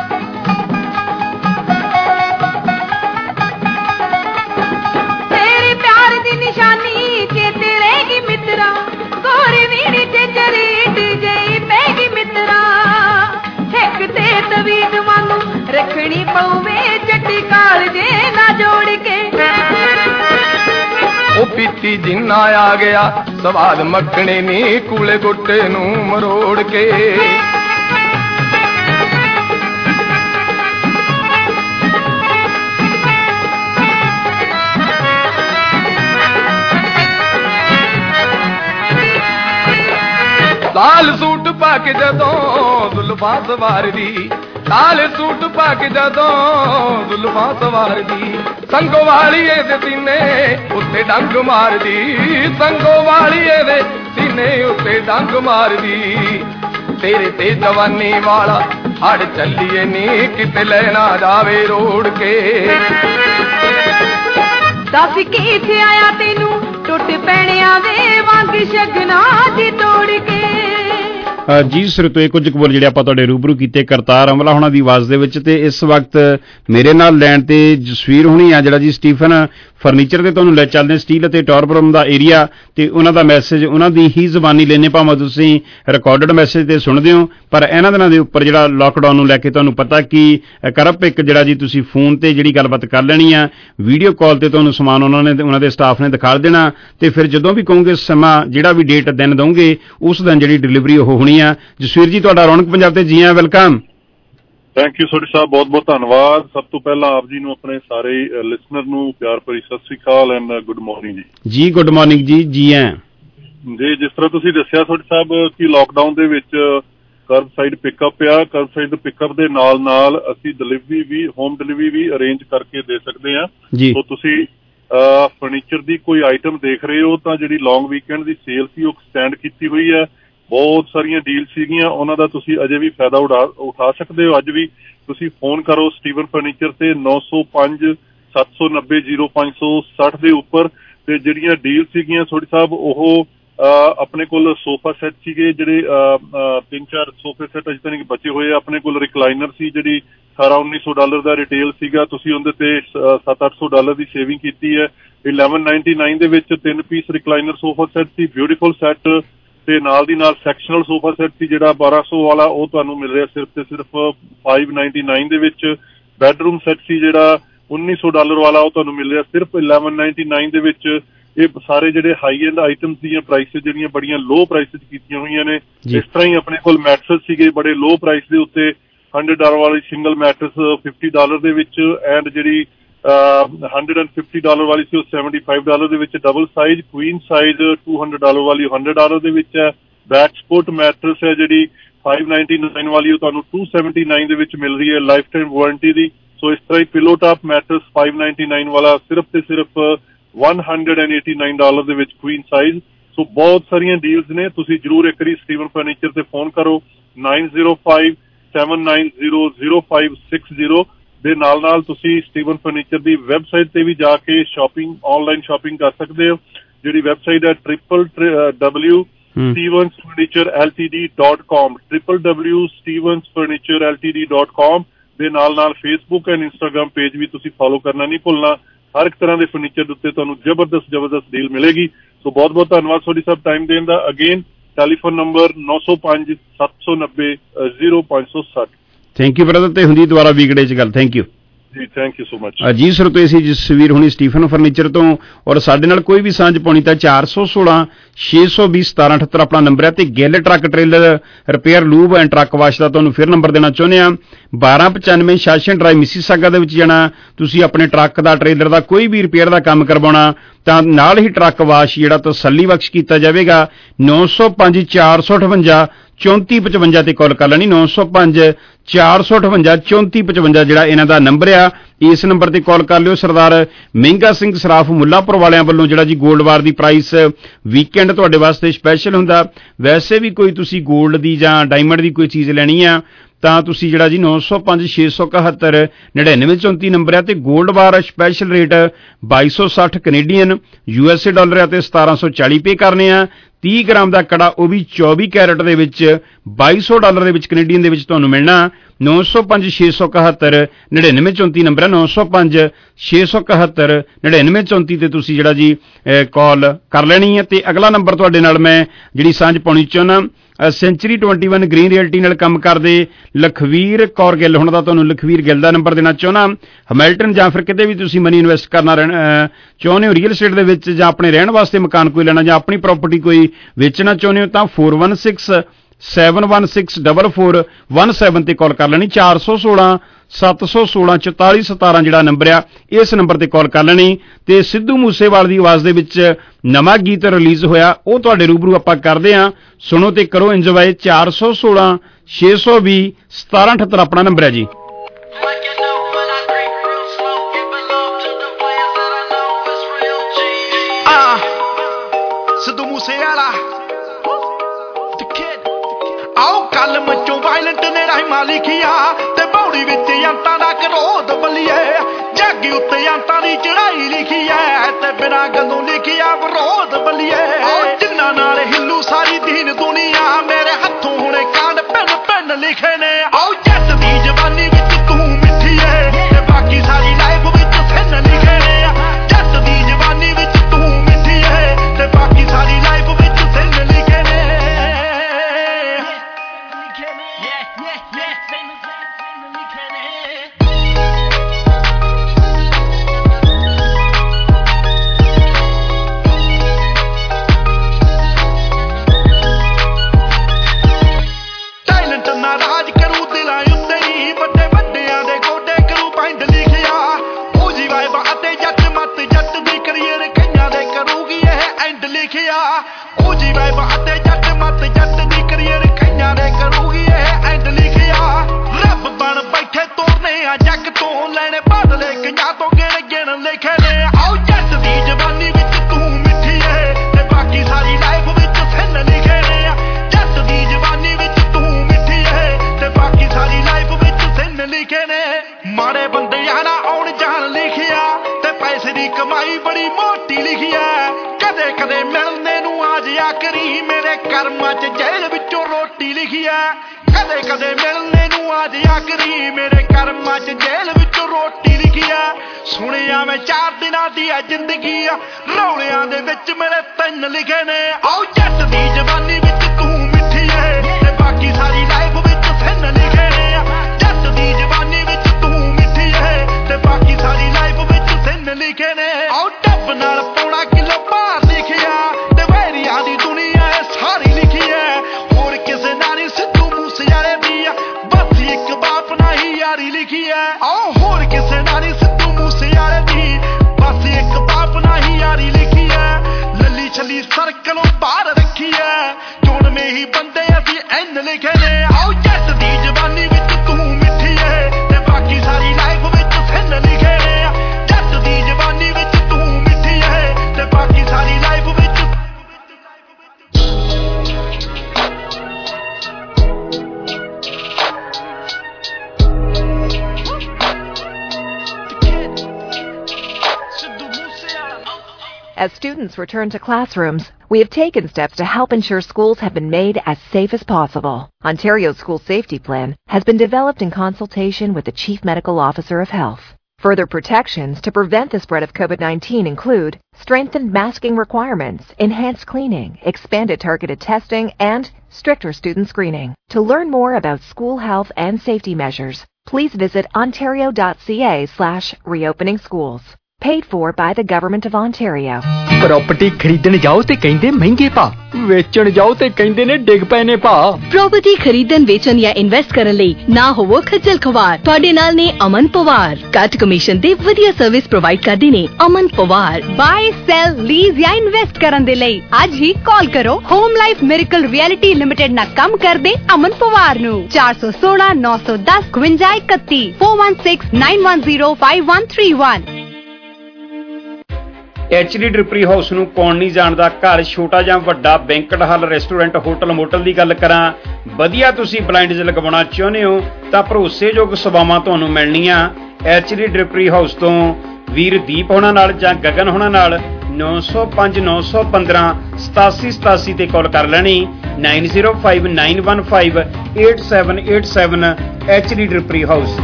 ਤੇਰੇ ਪਿਆਰ ਦੀ ਨਿਸ਼ਾਨੀ ਚੇਤੇ ਰਹੇਗੀ ਮਿੱਤਰਾ ਗੋਰੀ ਵੀਣੀ ਤੇ ਜਰੀਟ ਜਈ ਪੈਗੀ ਮਿੱਤਰਾ ਇੱਕ ਤੇ ਤਵੀਤ ਵਾਂਗੂ ਰੱਖਣੀ ਪਊਵੇ ਜੱਟੀ ਕਾਲਜੇ ਨਾ ਜੋੜ ਕੇ ਉਹ ਪੀਤੀ ਜਿੰਨਾ ਆ ਗਿਆ ਸਵਾਦ ਮੱਖਣੇ ਨੀ ਕੂਲੇ ਗੁੱਟੇ ਨੂੰ ਮਰੋੜ ਕੇ ਲਾਲ ਸੂਟ ਪਾ ਕੇ ਜਦੋਂ ਜ਼ੁਲਫਾਂ ਸਵਾਰਦੀ ਲਾਲ ਸੂਟ ਪਾ ਕੇ ਜਦੋਂ ਜ਼ੁਲਫਾਂ ਸਵਾਰਦੀ ਸੰਗੋ ਵਾਲੀ ਇਹਦੇ ਸੀਨੇ ਉੱਤੇ ਡੰਗ ਮਾਰਦੀ ਸੰਗੋ ਵਾਲੀ ਇਹਦੇ ਸੀਨੇ ਉੱਤੇ ਡੰਗ ਮਾਰਦੀ ਤੇਰੇ ਤੇ ਜਵਾਨੀ ਵਾਲਾ ਹੜ ਚੱਲੀਏ ਨੀ ਕਿਤੇ ਲੈਣਾ ਜਾਵੇ ਰੋੜ ਕੇ ਦੱਸ ਕੀ ਇੱਥੇ ਆਇਆ ਤੈਨੂੰ ਟੁੱਟ ਪੈਣਿਆ ਵੇ ਵਾਂਗ ਸ਼ਗਨਾ ਦੀ ਤੋੜ ਕੇ ਜੀ ਸਰਤੋਏ ਕੁਝ ਕਬੂਲ ਜਿਹੜੇ ਆਪਾਂ ਤੁਹਾਡੇ ਰੂਬਰੂ ਕੀਤੇ ਕਰਤਾਰ ਅਮਲਾ ਹੋਣਾ ਦੀ ਆਵਾਜ਼ ਦੇ ਵਿੱਚ ਤੇ ਇਸ ਵਕਤ ਮੇਰੇ ਨਾਲ ਲੈਣ ਤੇ ਜਸਵੀਰ ਹੋਣੀ ਆ ਜਿਹੜਾ ਜੀ ਸਟੀਫਨ ਫਰਨੀਚਰ ਤੇ ਤੁਹਾਨੂੰ ਲੈ ਚੱਲਦੇ ਸਟੀਲ ਅਤੇ ਟੌਰਬਰਮ ਦਾ ਏਰੀਆ ਤੇ ਉਹਨਾਂ ਦਾ ਮੈਸੇਜ ਉਹਨਾਂ ਦੀ ਹੀ ਜ਼ਬਾਨੀ ਲੈਣੇ ਭਾਵੇਂ ਤੁਸੀਂ ਰਿਕਾਰਡਡ ਮੈਸੇਜ ਤੇ ਸੁਣਦੇ ਹੋ ਪਰ ਇਹਨਾਂ ਦਿਨਾਂ ਦੇ ਉੱਪਰ ਜਿਹੜਾ ਲਾਕਡਾਊਨ ਨੂੰ ਲੈ ਕੇ ਤੁਹਾਨੂੰ ਪਤਾ ਕਿ ਕਰਪ ਇੱਕ ਜਿਹੜਾ ਜੀ ਤੁਸੀਂ ਫੋਨ ਤੇ ਜਿਹੜੀ ਗੱਲਬਾਤ ਕਰ ਲੈਣੀ ਆ ਵੀਡੀਓ ਕਾਲ ਤੇ ਤੁਹਾਨੂੰ ਸਮਾਨ ਉਹਨਾਂ ਨੇ ਉਹਨਾਂ ਦੇ ਸਟਾਫ ਨੇ ਦਿਖਾ ਦੇਣਾ ਤੇ ਫਿਰ ਜਦੋਂ ਵੀ ਕਹੋਗੇ ਸਮਾਂ ਜਿਹੜਾ ਵੀ ਡੇਟ ਦਿਨ ਦਓਗੇ ਉਸ ਦਿਨ ਜਿਹੜੀ ਡਿਲੀਵਰੀ ਉਹ ਹੋਣੀ ਆ। ਜਸਵੀਰ ਜੀ ਤੁਹਾਡਾ ਰੌਣਕ ਪੰਜਾਬ ਤੇ ਜੀ ਆ welcome. Thank you Sodhi Sahib ਬਹੁਤ ਬਹੁਤ ਧੰਨਵਾਦ। ਸਭ ਤੋਂ ਪਹਿਲਾਂ ਆਪ ਜੀ ਨੂੰ ਆਪਣੇ ਸਾਰੇ ਲਿਸਨਰ ਨੂੰ ਪਿਆਰ ਭਰੀ ਸਤਿ ਸ੍ਰੀ ਅਕਾਲ ਐਂਡ ਗੁੱਡ ਮਾਰਨਿੰਗ ਜੀ। ਜੀ ਗੁੱਡ ਮਾਰਨਿੰਗ ਜੀ ਜੀ ਆ ਜੀ। ਜਿਸ ਤਰ੍ਹਾਂ ਤੁਸੀਂ ਦੱਸਿਆ ਸੋਢੀ ਸਾਹਿਬ ਕਿ ਲਾਕਡਾਊਨ ਦੇ ਵਿੱਚ ਕਰਬ ਸਾਈਡ ਪਿਕਅਪ ਆ ਕਰਬ ਸਾਈਡ ਪਿਕਅਪ ਦੇ ਨਾਲ ਨਾਲ ਅਸੀਂ ਡਿਲੀਵਰੀ ਵੀ ਹੋਮ ਡਿਲੀਵਰੀ ਵੀ ਅਰੇਂਜ ਕਰਕੇ ਦੇ ਸਕਦੇ ਹਾਂ। ਸੋ ਤੁਸੀਂ ਫਰਨੀਚਰ ਦੀ ਕੋਈ ਆਈਟਮ ਦੇਖ ਰਹੇ ਹੋ ਤਾਂ ਜਿਹੜੀ ਲੌਂਗ ਵੀਕਐਂਡ ਦੀ ਸੇਲ ਸੀ ਉਹ ਐਕਸਟੈਂਡ ਕੀਤੀ ਹੋਈ ਹੈ। ਬਹੁਤ ਸਾਰੀਆਂ ਡੀਲ ਸੀਗੀਆਂ ਉਹਨਾਂ ਦਾ ਤੁਸੀਂ ਅਜੇ ਵੀ ਫਾਇਦਾ ਉਠਾ ਸਕਦੇ ਹੋ। ਅੱਜ ਵੀ ਤੁਸੀਂ ਫੋਨ ਕਰੋ ਸਟੀਵਨ ਫਰਨੀਚਰ ਤੇ ਨੌ ਸੌ ਪੰਜ ਸੱਤ ਸੌ ਨੱਬੇ ਜ਼ੀਰੋ ਪੰਜ ਸੌ ਸੱਠ ਦੇ ਉੱਪਰ ਤੇ ਜਿਹੜੀਆਂ ਡੀਲ ਸੀਗੀਆਂ ਸੋਢੀ ਸਾਹਿਬ ਉਹ ਆਪਣੇ ਕੋਲ ਸੋਫਾ ਸੈੱਟ ਸੀਗੇ ਜਿਹੜੇ ਤਿੰਨ ਚਾਰ ਸੋਫੇ ਸੈੱਟ ਅਜੇ ਤੱਕ ਬਚੇ ਹੋਏ ਆ। ਆਪਣੇ ਕੋਲ ਰਿਕਲਾਈਨਰ ਸੀ ਜਿਹੜੀ ਅਠਾਰਾਂ ਉੱਨੀ ਸੌ ਡਾਲਰ ਦਾ ਰਿਟੇਲ ਸੀਗਾ ਤੁਸੀਂ ਉਹਦੇ ਤੇ ਸੱਤ ਅੱਠ ਸੌ ਡਾਲਰ ਦੀ ਸੇਵਿੰਗ ਕੀਤੀ ਹੈ। ਇਲੈਵਨ ਨਾਈਨਟੀ ਨਾਈਨ ਦੇ ਵਿੱਚ ਤਿੰਨ ਪੀਸ ਰਿਕਲਾਈਨਰ ਸੋਫਾ ਸੈੱਟ ਸੀ ਬਿਊਟੀਫੁਲ ਸੈੱਟ ਤੇ ਨਾਲ ਦੀ ਨਾਲ ਸੈਕਸ਼ਨਲ ਸੋਫਾ ਸੈੱਟ ਸੀ ਜਿਹੜਾ ਬਾਰਾਂ ਸੌ ਵਾਲਾ ਉਹ ਤੁਹਾਨੂੰ ਮਿਲ ਰਿਹਾ ਸਿਰਫ ਤੇ ਸਿਰਫ ਫਾਈਵ ਨਾਈਨਟੀ ਨਾਈਨ ਦੇ ਵਿੱਚ। ਬੈਡਰੂਮ ਸੈੱਟ ਸੀ ਜਿਹੜਾ ਉੱਨੀ ਸੌ ਡਾਲਰ ਵਾਲਾ ਉਹ ਤੁਹਾਨੂੰ ਮਿਲ ਰਿਹਾ ਸਿਰਫ ਇਲੈਵਨ ਨਾਈਨਟੀ ਨਾਈਨ ਦੇ ਵਿੱਚ। ਇਹ ਸਾਰੇ ਜਿਹੜੇ ਹਾਈ ਐਂਡ ਆਈਟਮਸ ਦੀਆਂ ਪ੍ਰਾਈਸਿਸ ਜਿਹੜੀਆਂ ਬੜੀਆਂ ਲੋ ਪ੍ਰਾਈਸਿਸ ਕੀਤੀਆਂ ਹੋਈਆਂ ਨੇ। ਇਸ ਤਰ੍ਹਾਂ ਹੀ ਆਪਣੇ ਕੋਲ ਮੈਟਰਸ ਸੀਗੇ ਬੜੇ ਲੋ ਪ੍ਰਾਈਸ ਦੇ ਉੱਤੇ ਹੰਡਰਡ ਡਾਲਰ ਵਾਲੀ ਸਿੰਗਲ ਮੈਟਰਸ ਫਿਫਟੀ ਡਾਲਰ ਦੇ ਵਿੱਚ ਐਂਡ ਜਿਹੜੀ ਹੰਡਰਡ ਐਂਡ ਫਿਫਟੀ ਡਾਲਰ ਵਾਲੀ ਸੀ ਉਹ ਸੈਵਨਟੀ ਫਾਈਵ ਡਾਲਰ ਦੇ ਵਿੱਚ। Double size queen size two hundred dollar ਵਾਲੀ ਹੰਡਰਡ ਡਾਲਰ ਦੇ ਵਿੱਚ ਹੈ। ਬੈਕ ਸਪੋਰਟ ਮੈਟਰਸ ਹੈ ਜਿਹੜੀ ਫਾਈਵ ਨਾਈਨਟੀ ਨਾਈਨ ਵਾਲੀ ਉਹ ਤੁਹਾਨੂੰ ਟੂ ਸੈਵਨਟੀ ਨਾਈਨ ਦੇ ਵਿੱਚ ਮਿਲ ਰਹੀ ਹੈ ਲਾਈਫ ਟਾਈਮ ਵਾਰੰਟੀ ਦੀ। ਸੋ ਇਸ ਤਰ੍ਹਾਂ ਹੀ pillow top mattress five ninety nine ਵਾਲਾ ਸਿਰਫ ਤੇ ਸਿਰਫ one hundred and eighty nine dollar ਦੇ ਵਿੱਚ ਕੁਈਨ ਸਾਈਜ਼। ਸੋ ਬਹੁਤ ਸਾਰੀਆਂ ਡੀਲਸ ਨੇ ਤੁਸੀਂ ਜ਼ਰੂਰ ਇੱਕ ਵਾਰੀ ਸਟੀਵਨ ਫਰਨੀਚਰ ਤੇ ਫੋਨ ਕਰੋ nine zero five seven nine zero zero five six zero ਦੇ ਨਾਲ ਨਾਲ ਤੁਸੀਂ ਸਟੀਵਨ ਫਰਨੀਚਰ ਦੀ ਵੈਬਸਾਈਟ ਤੇ ਵੀ ਜਾ ਕੇ ਸ਼ਾਪਿੰਗ ਆਨਲਾਈਨ ਸ਼ਾਪਿੰਗ ਕਰ ਸਕਦੇ ਹੋ ਜਿਹੜੀ ਵੈਬਸਾਈਟ ਹੈ triple W Stevens Furniture L T D dot com triple W Stevens Furniture L T D dot com ਦੇ ਨਾਲ ਨਾਲ ਫੇਸਬੁੱਕ ਐਂਡ ਇੰਸਟਾਗ੍ਰਾਮ ਪੇਜ ਵੀ ਤੁਸੀਂ ਫੋਲੋ ਕਰਨਾ ਨਹੀਂ ਭੁੱਲਣਾ। ਹਰ ਇੱਕ ਤਰ੍ਹਾਂ ਦੇ ਫਰਨੀਚਰ ਦੇ ਉੱਤੇ ਤੁਹਾਨੂੰ ਜ਼ਬਰਦਸਤ ਜ਼ਬਰਦਸਤ ਡੀਲ ਮਿਲੇਗੀ। ਸੋ ਬਹੁਤ ਬਹੁਤ ਧੰਨਵਾਦ ਤੁਹਾਡੀ ਸਭ ਟਾਈਮ ਦੇਣ ਦਾ। ਅਗੇਨ ਟੈਲੀਫੋਨ ਨੰਬਰ ਨੌ ਸੌ ਪੰਜ ਸੱਤ ਸੌ ਨੱਬੇ ਜ਼ੀਰੋ ਪੰਜ ਸੌ ਸੱਠ। ਥੈਂਕ ਯੂ ਬ੍ਰਦਰ ਤੇ ਹੁੰਦੀ ਦੁਬਾਰਾ ਵੀਕਡੇ ਚ ਗੱਲ। ਥੈਂਕ ਯੂ ਜੀ ਥੈਂਕ ਯੂ ਸੋ ਮਚ ਜੀ ਸਰ। ਤੋਂ ਅਸੀਂ ਜਸਵੀਰ ਹੁਣੀ ਸਟੀਫਨ ਫਰਨੀਚਰ ਤੋਂ ਔਰ ਸਾਡੇ ਨਾਲ ਕੋਈ ਵੀ ਸਾਂਝ ਪਾਉਣੀ ਤਾਂ ਚਾਰ ਸੌ ਸੋਲਾਂ ਛੇ ਸੌ ਵੀਹ ਸਤਾਰਾਂ ਅਠੱਤਰ ਆਪਣਾ ਨੰਬਰ ਹੈ ਤੇ Gill truck trailer repair lube and truck wash ਦਾ ਤੁਹਾਨੂੰ ਫਿਰ ਨੰਬਰ ਦੇਣਾ ਚਾਹੁੰਦੇ ਆ ਬਾਰਾਂ ਪਚਾਨਵੇਂ ਸ਼ਾਸ਼ਨ ਡਰਾਈਵ ਮਿਸੀਸਾਗਾ ਦੇ ਵਿੱਚ ਜਾਣਾ। ਤੁਸੀਂ ਆਪਣੇ ਟਰੱਕ ਦਾ ਟ੍ਰੇਲਰ ਦਾ ਕੋਈ ਵੀ ਰਿਪੇਅਰ ਦਾ ਕੰਮ ਕਰਵਾਉਣਾ ਤਾਂ ਨਾਲ ਹੀ ਟਰੱਕ ਵਾਸ਼ ਜਿਹੜਾ ਤਸੱਲੀ ਬਖਸ਼ ਕੀਤਾ ਜਾਵੇਗਾ। ਨੌ ਸੌ ਪੰਜ ਚਾਰ ਸੌ ਅਠਵੰਜਾ ਚੌਂਤੀ ਪਚਵੰਜਾ ਤੇ ਕਾਲ ਕਰ ਲੈਣੀ। ਨੌ ਸੌ ਪੰਜ ਚਾਰ ਸੌ ਅਠਵੰਜਾ ਚੌਂਤੀ ਪਚਵੰਜਾ ਜਿਹੜਾ ਇਹਨਾਂ ਦਾ ਨੰਬਰ ਆ ਇਸ ਨੰਬਰ ਤੇ ਕਾਲ ਕਰ ਲਿਓ। ਸਰਦਾਰ ਮਹਿੰਗਾ ਸਿੰਘ ਸਰਾਫ ਮੁੱਲਾਪੁਰ ਵਾਲਿਆਂ ਵੱਲੋਂ ਜਿਹੜਾ ਜੀ ਗੋਲਡ ਬਾਰ ਦੀ ਪ੍ਰਾਈਸ ਵੀਕਐਂਡ ਤੁਹਾਡੇ ਵਾਸਤੇ ਸਪੈਸ਼ਲ ਹੁੰਦਾ। ਵੈਸੇ ਵੀ ਕੋਈ ਤੁਸੀਂ ਗੋਲਡ ਦੀ ਜਾਂ ਡਾਇਮੰਡ ਦੀ ਕੋਈ ਚੀਜ਼ ਲੈਣੀ ਆ ਤਾਂ ਤੁਸੀਂ ਜਿਹੜਾ ਜੀ ਨੌ ਸੌ ਪੰਜ ਛੇ ਸੌ ਇਕਹੱਤਰ ਨੜਿਨਵੇਂ ਚੌਂਤੀ ਨੰਬਰ ਹੈ ਤੇ ਗੋਲਡ ਬਾਰ ਸਪੈਸ਼ਲ ਰੇਟ ਬਾਈ ਸੌ ਸੱਠ Canadian U S A dollar ਹੈ ਤੇ ਸਤਾਰਾਂ ਸੌ ਚਾਲੀ ਪੇ ਕਰਨੇ ਆ। ਤੀਹ ਗ੍ਰਾਮ ਦਾ ਕੜਾ ਉਹ ਵੀ ਚੌਵੀ ਕੈਰਟ ਦੇ ਵਿੱਚ ਬਾਈ ਸੌ ਡਾਲਰ ਦੇ ਵਿੱਚ ਕੈਨੇਡੀਅਨ ਦੇ ਵਿੱਚ ਤੁਹਾਨੂੰ ਮਿਲਣਾ। ਨੌ ਸੌ ਪੰਜ ਛੇ ਸੌ ਇਕਹੱਤਰ ਨੜਿਨਵੇਂ ਚੌਂਤੀ ਨੰਬਰ ਹੈ ਨੌ ਸੌ ਪੰਜ ਛੇ ਸੌ ਇਕਹੱਤਰ ਨੜਿਨਵੇਂ ਚੌਂਤੀ ਤੇ ਤੁਸੀਂ ਜਿਹੜਾ ਜੀ ਕਾਲ ਕਰ ਲੈਣੀ ਹੈ। ਤੇ ਅਗਲਾ ਨੰਬਰ ਤੁਹਾਡੇ ਨਾਲ ਮੈਂ ਜਿਹੜੀ ਸਾਂਝ ਪਾਉਣੀ ਚਾਹੁੰਦਾ ਸੈਂਚਰੀ ਇਕੱਤੀ ਗ੍ਰੀਨ ਰਿਐਲਟੀ ਨਾਲ ਕੰਮ ਕਰਦੇ ਲਖਵੀਰ ਕੌਰ ਗਿੱਲ ਹੁਣ ਦਾ ਤੁਹਾਨੂੰ ਲਖਵੀਰ ਗਿੱਲ ਦਾ ਨੰਬਰ ਦੇਣਾ ਚਾਹੁੰਦਾ। ਹੈਮਿਲਟਨ ਜਾਂ ਫਿਰ ਕਿਤੇ ਵੀ ਤੁਸੀਂ ਮਨੀ ਇਨਵੈਸਟ ਕਰਨਾ ਚਾਹੁੰਦੇ ਹੋ ਰੀਅਲ estate ਦੇ ਵਿੱਚ ਜਾਂ ਆਪਣੇ ਰਹਿਣ ਵਾਸਤੇ ਮਕਾਨ ਕੋਈ ਲੈਣਾ ਜਾਂ ਆਪਣੀ ਪ੍ਰਾਪਰਟੀ ਕੋਈ ਵੇਚਣਾ ਚਾਹੁੰਦੇ ਹੋ ਤਾਂ four one six seven one six four four one seven ਤੇ ਕਾਲ ਕਰ ਲੈਣੀ। ਚਾਰ ਸੌ ਸੋਲਾਂ ਸੱਤ ਸੌ ਸੋਲਾਂ ਚੁਤਾਲੀ ਸਤਾਰਾਂ ਜਿਹੜਾ ਨੰਬਰ ਆ ਇਸ ਨੰਬਰ ਤੇ ਕਾਲ ਕਰ ਲੈਣੀ। ਤੇ ਸਿੱਧੂ ਮੂਸੇਵਾਲ ਦੀ ਆਵਾਜ਼ ਦੇ ਵਿੱਚ ਨਵਾਂ ਗੀਤ ਰਿਲੀਜ਼ ਹੋਇਆ ਉਹ ਤੁਹਾਡੇ ਰੂਬਰੂ ਆਪਾਂ ਕਰਦੇ ਹਾਂ। ਸੁਣੋ ਤੇ ਕਰੋ ਇੰਜੋਏ। ਚਾਰ ਸੌ ਸੋਲਾਂ ਛੇ ਸੌ ਵੀਹ ਸਤਾਰਾਂ ਅਠੱਤਰ ਆਪਣਾ ਨੰਬਰ ਹੈ ਜੀ। ਸਿੱਧੂ ਮੂਸੇਵਾਲਾ ਆਓ ਕਲਮ ਚੋਂ ਵਾਇਲੈਂਟ ਨੇ ਰਹਿਮਾ ਲਿਖਿਆ ਤੇ ਬੌੜੀ ਵਿੱਚ ਜਨਤਾ ਦਾ ਕਰੋਧ ਬਲੀਏ ਜੱਗ ਉੱਤੇ ਜਨਤਾ ਦੀ ਚੜਾਈ ਲਿਖੀ ਐ ਤੇ ਬਿਨਾਂ ਗੱਲੋਂ ਲਿਖਿਆ ਵਿਰੋਧ ਬਲੀਏ ਜਿੰਨਾ ਨਾਲ ਹਿੱਲੂ ਸਾਰੀ ਦੀਨ ਦੁਨੀਆ ਮੇਰੇ ਹੱਥੋਂ ਹੁਣੇ ਕਾਂਡ ਪੈਨ ਪੈਨ ਲਿਖੇ ਨੇ। ਆਓ ਜੱਟ ਦੀ ਜਵਾਨੀ ਵਿੱਚ ਤੂੰ ਮਿੱਠੀ ਐ ਤੇ ਬਾਕੀ ਸਾਰੀ ਲਾਈਫ ਵਿੱਚ ਸਿਨ ਲਿਖੇ ਨੇ। ਜੱਟ ਦੀ ਜਵਾਨੀ ਵਿੱਚ ਤੂੰ ਮਿੱਠੀ ਐ ਤੇ ਬਾਕੀ ਸਾਰੀ ਲਾਈਫ ਵਿੱਚ ਸਿਨ ਲਿਖੇ ਨੇ। ਰਾਜ ਕਰੂ ਦਿਲਾਂ ਉੱਤੇ ਹੀ ਵੱਡੇ ਵੱਡਿਆਂ ਦੇ ਗੋਡੇ ਕਰੂ ਪੈਂਡ ਲਿਖਿਆ ਉਹ ਜੀ ਵਾਇਬਾ ਅਤੇ ਜੱਟ ਮੱਤ ਜੱਟ ਦੀ ਕਰੀਅਰ ਕਈਆਂ ਦੇ ਕਰੂਗੀ ਇਹ ਐਂਡ ਲਿਖਿਆ ਉਹ ਜੀ ਵਾਇਬਾ ਅਤੇ ਜੱਟ ਮੱਤ ਜੱਟ ਦੀ ਕਰੀਅਰ ਕਈਆਂ ਦੇ ਕਰੂਗੀ ਇਹ ਐਂਡ ਲਿਖਿਆ। ਰੱਬ ਬਣ ਬੈਠੇ ਤੋਰਨੇ ਆ ਜੱਗ ਤੋਂ ਲੈਣੇ ਬਦਲੇ ਕਈਆਂ ਤੋਂ ਗਿਣ ਗਿਣ ਲਿਖੇ ਨੇ। ਆਓ ਜੱਟ ਦੀ ਜਵਾਨੀ ਵਿੱਚ ਤੂੰ ਮਿੱਠੀ ਏ ਤੇ ਬਾਕੀ ਸਾਰੀ ਲਾਈਫ ਵਿੱਚ ਸਿਨ ਲਿਖੇ ਨੇ। ਜੱਟ ਦੀ ਜਵਾਨੀ ਵਿੱਚ ਤੂੰ ਮਿੱਠੀ ਏ ਤੇ ਬਾਕੀ ਸਾਰੀ ਲਾਈਫ ਵਿੱਚ ਸਿਨ ਲਿਖੇ ਨੇ। ਮਾੜੇ ਬੰਦਿਆਂ ਨਾ ਆਉਣ ਜਾਣ ਲਿਖਿਆ ਤੇ ਪੈਸੇ ਦੀ ਕਮਾਈ ਬੜੀ ਮੋਟੀ ਲਿਖਿਆ ਕਦੇ ਕਦੇ ਮਿਲਣੇ ਨੂੰ ਆ ਜਿਆ ਕਰੀ ਮੇਰੇ ਕਰਮਾਂ 'ਚ ਜੇਲ੍ਹ ਵਿੱਚੋਂ ਰੋਟੀ ਲਿਖਿਆ ਕਦੇ ਕਦੇ ਮਿਲਣੇ ਨੂੰ ਆ ਜਿਆ ਕਰੀ ਮੇਰੇ ਕਰਮਾਂ 'ਚ ਜੇਲ੍ਹ ਵਿੱਚੋਂ ਰੋਟੀ ਲਿਖਿਆ। ਸੁਣਿਆ ਮੈਂ ਚਾਰ ਦਿਨਾਂ ਦੀ ਆ ਜ਼ਿੰਦਗੀ ਆ ਰੌਲਿਆਂ ਦੇ ਵਿੱਚ ਮੇਰੇ ਤਿੰਨ ਲਿਖੇ ਨੇ। ਆਓ ਜੱਟ ਦੀ ਜਵਾਨੀ ਵਿੱਚ ਤੂੰ ਮਿੱਠੀ ਏ ਤੇ ਬਾਕੀ ਸਾਰੀ ਲਾਈਫ ਵਿੱਚ ਸਿਨ ਲਿਖੇ ਨੇ। ਜੱਟ ਦੀ ਜਵਾਨੀ ਵਿੱਚ ਤੂੰ ਮਿੱਠੀ ਏ ਤੇ ਬਾਕੀ ਸਾਰੀ ਲਾਈਫ ਵਿੱਚ ਸਿਨ ਲਿਖੇ ਨੇ। ਆਓ ਟੱਬ ਨਾਲ ਪੌਣਾ ਕਿਲੋ ਭਾਰ ਲਿਖਿਆ ਤੇ ਵੈਰੀਆਂ ਦੀ ਦੁਨੀਆ ਏ ਸਾਰੀ ਲਿਖੀ ਐ ਹੋਰ ਕਿਸੇ ਨਾਲ ਨੀ ਸਿੱਧੂ ਮੂਸੇਵਾਲੇ ਦੀ ਬਸ ਇੱਕ ਬਾਪ ਨਾਲ ਹੀ ਯਾਰੀ ਲਿਖੀ ਐ। ਆਓ ਹੋਰ ਕਿਸੇ ਨਾਲ ਨੀ ਸਿੱਧੂ ਮੂਸੇਵਾਲੇ ਦੀ ਬਸ ਇੱਕ ਬਾਪ ਨਾਲ ਹੀ ਯਾਰੀ ਲਿਖੀ ਐ। ਲੱਲੀ ਛੱਲੀ ਸਰਕਲੋਂ ਬਾਹਰ ਰੱਖੀ ਐ ਚੋਣਵੇਂ ਹੀ ਬੰਦੇ ਅਸੀਂ ਐਨ ਲਿਖੇ ਨੇ। ਆਓ ਜੱਟ ਦੀ ਜਵਾਨੀ ਵਿੱਚ ਤੂੰ ਮਿੱਠੀ ਏ ਤੇ ਬਾਕੀ ਸਾਰੀ ਲਾਈਫ ਵਿੱਚ ਸਿਨ ਲਿਖੇ ਨੇ। ਜੱਟ ਦੀ ਜਵਾਨੀ ਵਿੱਚ ਤੂੰ ਮਿੱਠੀ ਏ ਤੇ ਬਾਕੀ ਸਾਰੀ ਲਾਈਫ ਵਿੱਚ As students return to classrooms, we have taken steps to help ensure schools have been made as safe as possible. Ontario's School Safety Plan has been developed in consultation with the Chief Medical Officer of Health. Further protections to prevent the spread of COVID nineteen include strengthened masking requirements, enhanced cleaning, expanded targeted testing, and stricter student screening. To learn more about school health and safety measures, please visit ontario dot c a slash reopening schools. paid for by the Government of Ontario. Property खरीदਣ ਜਾਓ ਤੇ ਕਹਿੰਦੇ ਮਹਿੰਗੇ ਭਾ, ਵੇਚਣ ਜਾਓ ਤੇ ਕਹਿੰਦੇ ਨੇ ਡਿੱਗ ਪਏ ਨੇ ਭਾ। ਪ੍ਰੋਪਰਟੀ ਖਰੀਦਣ, ਵੇਚਣ ਜਾਂ ਇਨਵੈਸਟ ਕਰਨ ਲਈ ਨਾ ਹੋਵੋ ਖੱਜਲ ਖਵਾਰ। ਤੁਹਾਡੇ ਨਾਲ ਨੇ ਅਮਨ ਪਵਾਰ। ਘੱਟ ਕਮਿਸ਼ਨ ਤੇ ਵਧੀਆ ਸਰਵਿਸ ਪ੍ਰੋਵਾਈਡ ਕਰਦੇ ਨੇ Aman Pawar. Buy, sell, lease ਜਾਂ ਇਨਵੈਸਟ ਕਰਨ ਦੇ ਲਈ ਅੱਜ ਹੀ ਕਾਲ ਕਰੋ Home Life Miracle Realty Limited ਨਾਲ ਕੰਮ ਕਰਦੇ ਅਮਨ ਪਵਾਰ ਨੂੰ ਚਾਰ ਸੌ ਸੋਲਾਂ ਨੌ ਸੌ ਦਸ ਇਕਵੰਜਾ ਇਕੱਤੀ four one six nine one zero five one three one। HD drapery house ਨੂੰ ਕੌਣ ਨਹੀਂ ਜਾਣਦਾ। ਘਰ ਛੋਟਾ ਜਾਂ ਵੱਡਾ, banquet hall, restaurant, hotel, motel ਦੀ ਗੱਲ ਕਰਾਂ, ਵਧੀਆ ਤੁਸੀਂ ਬਲਾਈਂਡਜ਼ ਲਗਵਾਉਣਾ ਚਾਹੁੰਦੇ ਹੋ ਤਾਂ ਭਰੋਸੇਯੋਗ ਸੇਵਾਵਾਂ ਤੁਹਾਨੂੰ ਮਿਲਣੀਆਂ ਐਚਡੀ ਡ੍ਰਿਪਰੀ ਹਾਊਸ ਤੋਂ। ਵੀਰ ਦੀਪ ਹੋਣਾ ਨਾਲ ਜਾਂ ਗਗਨ ਹੋਣਾ ਨਾਲ ਨੌ ਸੌ ਪੰਜ ਨੌ ਸੌ ਪੰਦਰਾਂ ਸਤਾਸੀ ਸਤਾਸੀ ਤੇ ਕਾਲ ਕਰ ਲੈਣੀ nine zero five nine one five eight seven eight seven। HD drapery house.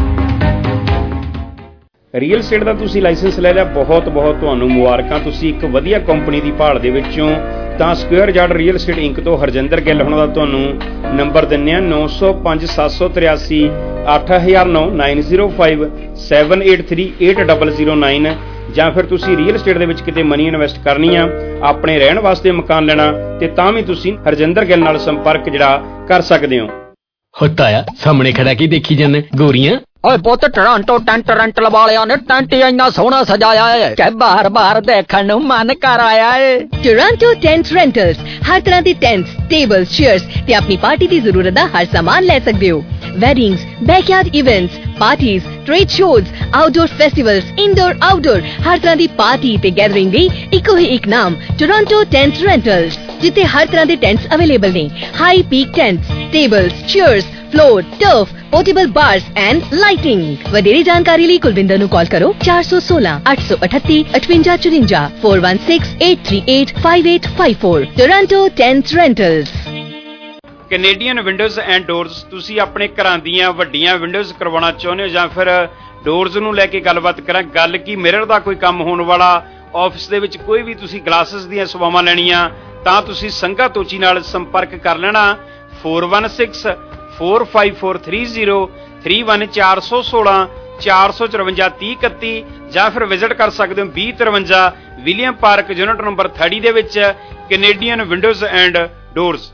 Real estate ਦਾ ਤੁਸੀਂ ਲਾਇਸੈਂਸ ਲੈ ਲਿਆ, ਬਹੁਤ ਬਹੁਤ ਤੁਹਾਨੂੰ ਮੁਬਾਰਕਾਂ। ਤੁਸੀਂ ਇੱਕ ਵਧੀਆ ਕੰਪਨੀ ਦੀ ਭਾਲ ਦੇ ਵਿੱਚੋਂ ਤਾਂ square yard real estate Inc ਤੋਂ ਹਰਜਿੰਦਰ ਗਿੱਲ ਹੋਣਾ ਦਾ ਤੁਹਾਨੂੰ ਨੰਬਰ ਦਿੰਦੇ ਆ ਨੌ ਸੌ ਪੰਜ ਸੱਤ ਸੌ ਤਰਿਆਸੀ ਅੱਠ ਹਜ਼ਾਰ ਨੌ nine zero five seven eight three eight zero zero nine। ਜਾਂ ਫਿਰ ਤੁਸੀਂ ਰੀਅਲ estate ਦੇ ਵਿੱਚ ਕਿਤੇ ਮਨੀ ਇਨਵੈਸਟ ਕਰਨੀ ਆ, ਆਪਣੇ ਰਹਿਣ ਵਾਸਤੇ ਮਕਾਨ ਲੈਣਾ, ਤੇ ਤਾਂ ਵੀ ਤੁਸੀਂ ਹਰਜਿੰਦਰ ਗਿੱਲ ਨਾਲ ਸੰਪਰਕ ਜਿਹੜਾ ਕਰ ਸਕਦੇ ਹੋ। ਹੁੰਦਾ ਆ ਸਾਹਮਣੇ ਖੜਾ ਕੀ ਦੇਖੀ ਜਾਂਦੇ ਗੋਰੀਆਂ। ਓਏ ਪੁੱਤ, ਟੋਰਾਂਟੋ ਟੈਂਟ ਰੈਂਟ ਵਾਲਿਆਂ ਨੇ ਟੈਂਟ ਇੰਨਾ ਸੋਹਣਾ ਸਜਾਇਆ ਹੈ ਕਿ ਬਾਰ ਬਾਰ ਦੇਖਣ ਨੂੰ ਮਨ ਕਰ ਆਇਆ ਹੈ। ਟੋਰਾਂਟੋ ਟੈਂਟ ਰੈਂਟਲਸ ਹਰ ਤਰ੍ਹਾਂ ਦੇ ਟੈਂਟਸ, ਟੇਬਲਸ, ਚੇਅਰਸ ਤੇ ਆਪਣੀ ਪਾਰਟੀ ਦੀ ਜ਼ਰੂਰਤ ਦਾ ਹਰ ਸਾਮਾਨ ਲੈ ਸਕਦੇ ਹੋ। Weddings, backyard events, parties, trade shows, outdoor festivals, indoor outdoor ਹਰ ਤਰ੍ਹਾਂ ਦੀ ਪਾਰਟੀ ਤੇ ਗੈਦਰਿੰਗ ਲਈ ਇੱਕੋ ਹੀ ਇੱਕ ਨਾਮ ਟੋਰਾਂਟੋ ਟੈਂਟ ਰੈਂਟਲਸ, ਜਿੱਥੇ ਹਰ ਤਰ੍ਹਾਂ ਦੇ ਟੈਂਟਸ ਅਵੇਲੇਬਲ ਨੇ। High peak tents, tables, chairs, floor, turf, portable bars and lighting. वधेरे जानकारी लिए कुलविंदर नु कॉल करो चार सौ सोलह आठ सौ अठत्ती अठवंजा चुरंजा four one six eight three eight five eight five four। Toronto tent rentals. Canadian windows and doors. ਤੁਸੀਂ ਆਪਣੇ ਘਰਾਂ ਦੀਆਂ ਵੱਡੀਆਂ ਵਿੰਡੋਜ਼ ਕਰਵਾਉਣਾ ਚਾਹੁੰਦੇ ਹੋ ਜਾਂ ਫਿਰ ਡੋਰਸ ਨੂੰ ਲੈ ਕੇ ਗੱਲਬਾਤ ਕਰਾਂ, ਗੱਲ ਕੀ ਮਿਰਰ ਦਾ ਕੋਈ ਕੰਮ ਹੋਣ ਵਾਲਾ, ਆਫਿਸ ਦੇ ਵਿੱਚ ਕੋਈ ਵੀ ਤੁਸੀਂ ਗਲਾਸਿਸ ਦੀਆਂ ਸੇਵਾਵਾਂ ਲੈਣੀਆਂ ਤਾਂ ਤੁਸੀਂ ਸੰਘਾ ਤੋਚੀ ਨਾਲ ਸੰਪਰਕ ਕਰ ਲੈਣਾ four one six four five four three zero three one ਚਾਰ ਸੌ ਸੋਲਾਂ ਚਾਰ ਸੌ ਚੁਰੰਜਾ ਤੀਹ ਇਕੱਤੀ। ਜਾਂ ਫਿਰ ਵਿਜ਼ਿਟ ਕਰ ਸਕਦੇ ਹੋ ਵੀਹ ਤਰਵੰਜਾ ਵਿਲੀਅਮ ਪਾਰਕ ਯੂਨਿਟ ਨੰਬਰ तीस ਦੇ ਵਿੱਚ ਕੈਨੇਡੀਅਨ ਵਿੰਡੋਜ਼ ਐਂਡ ਡੋਰਸ।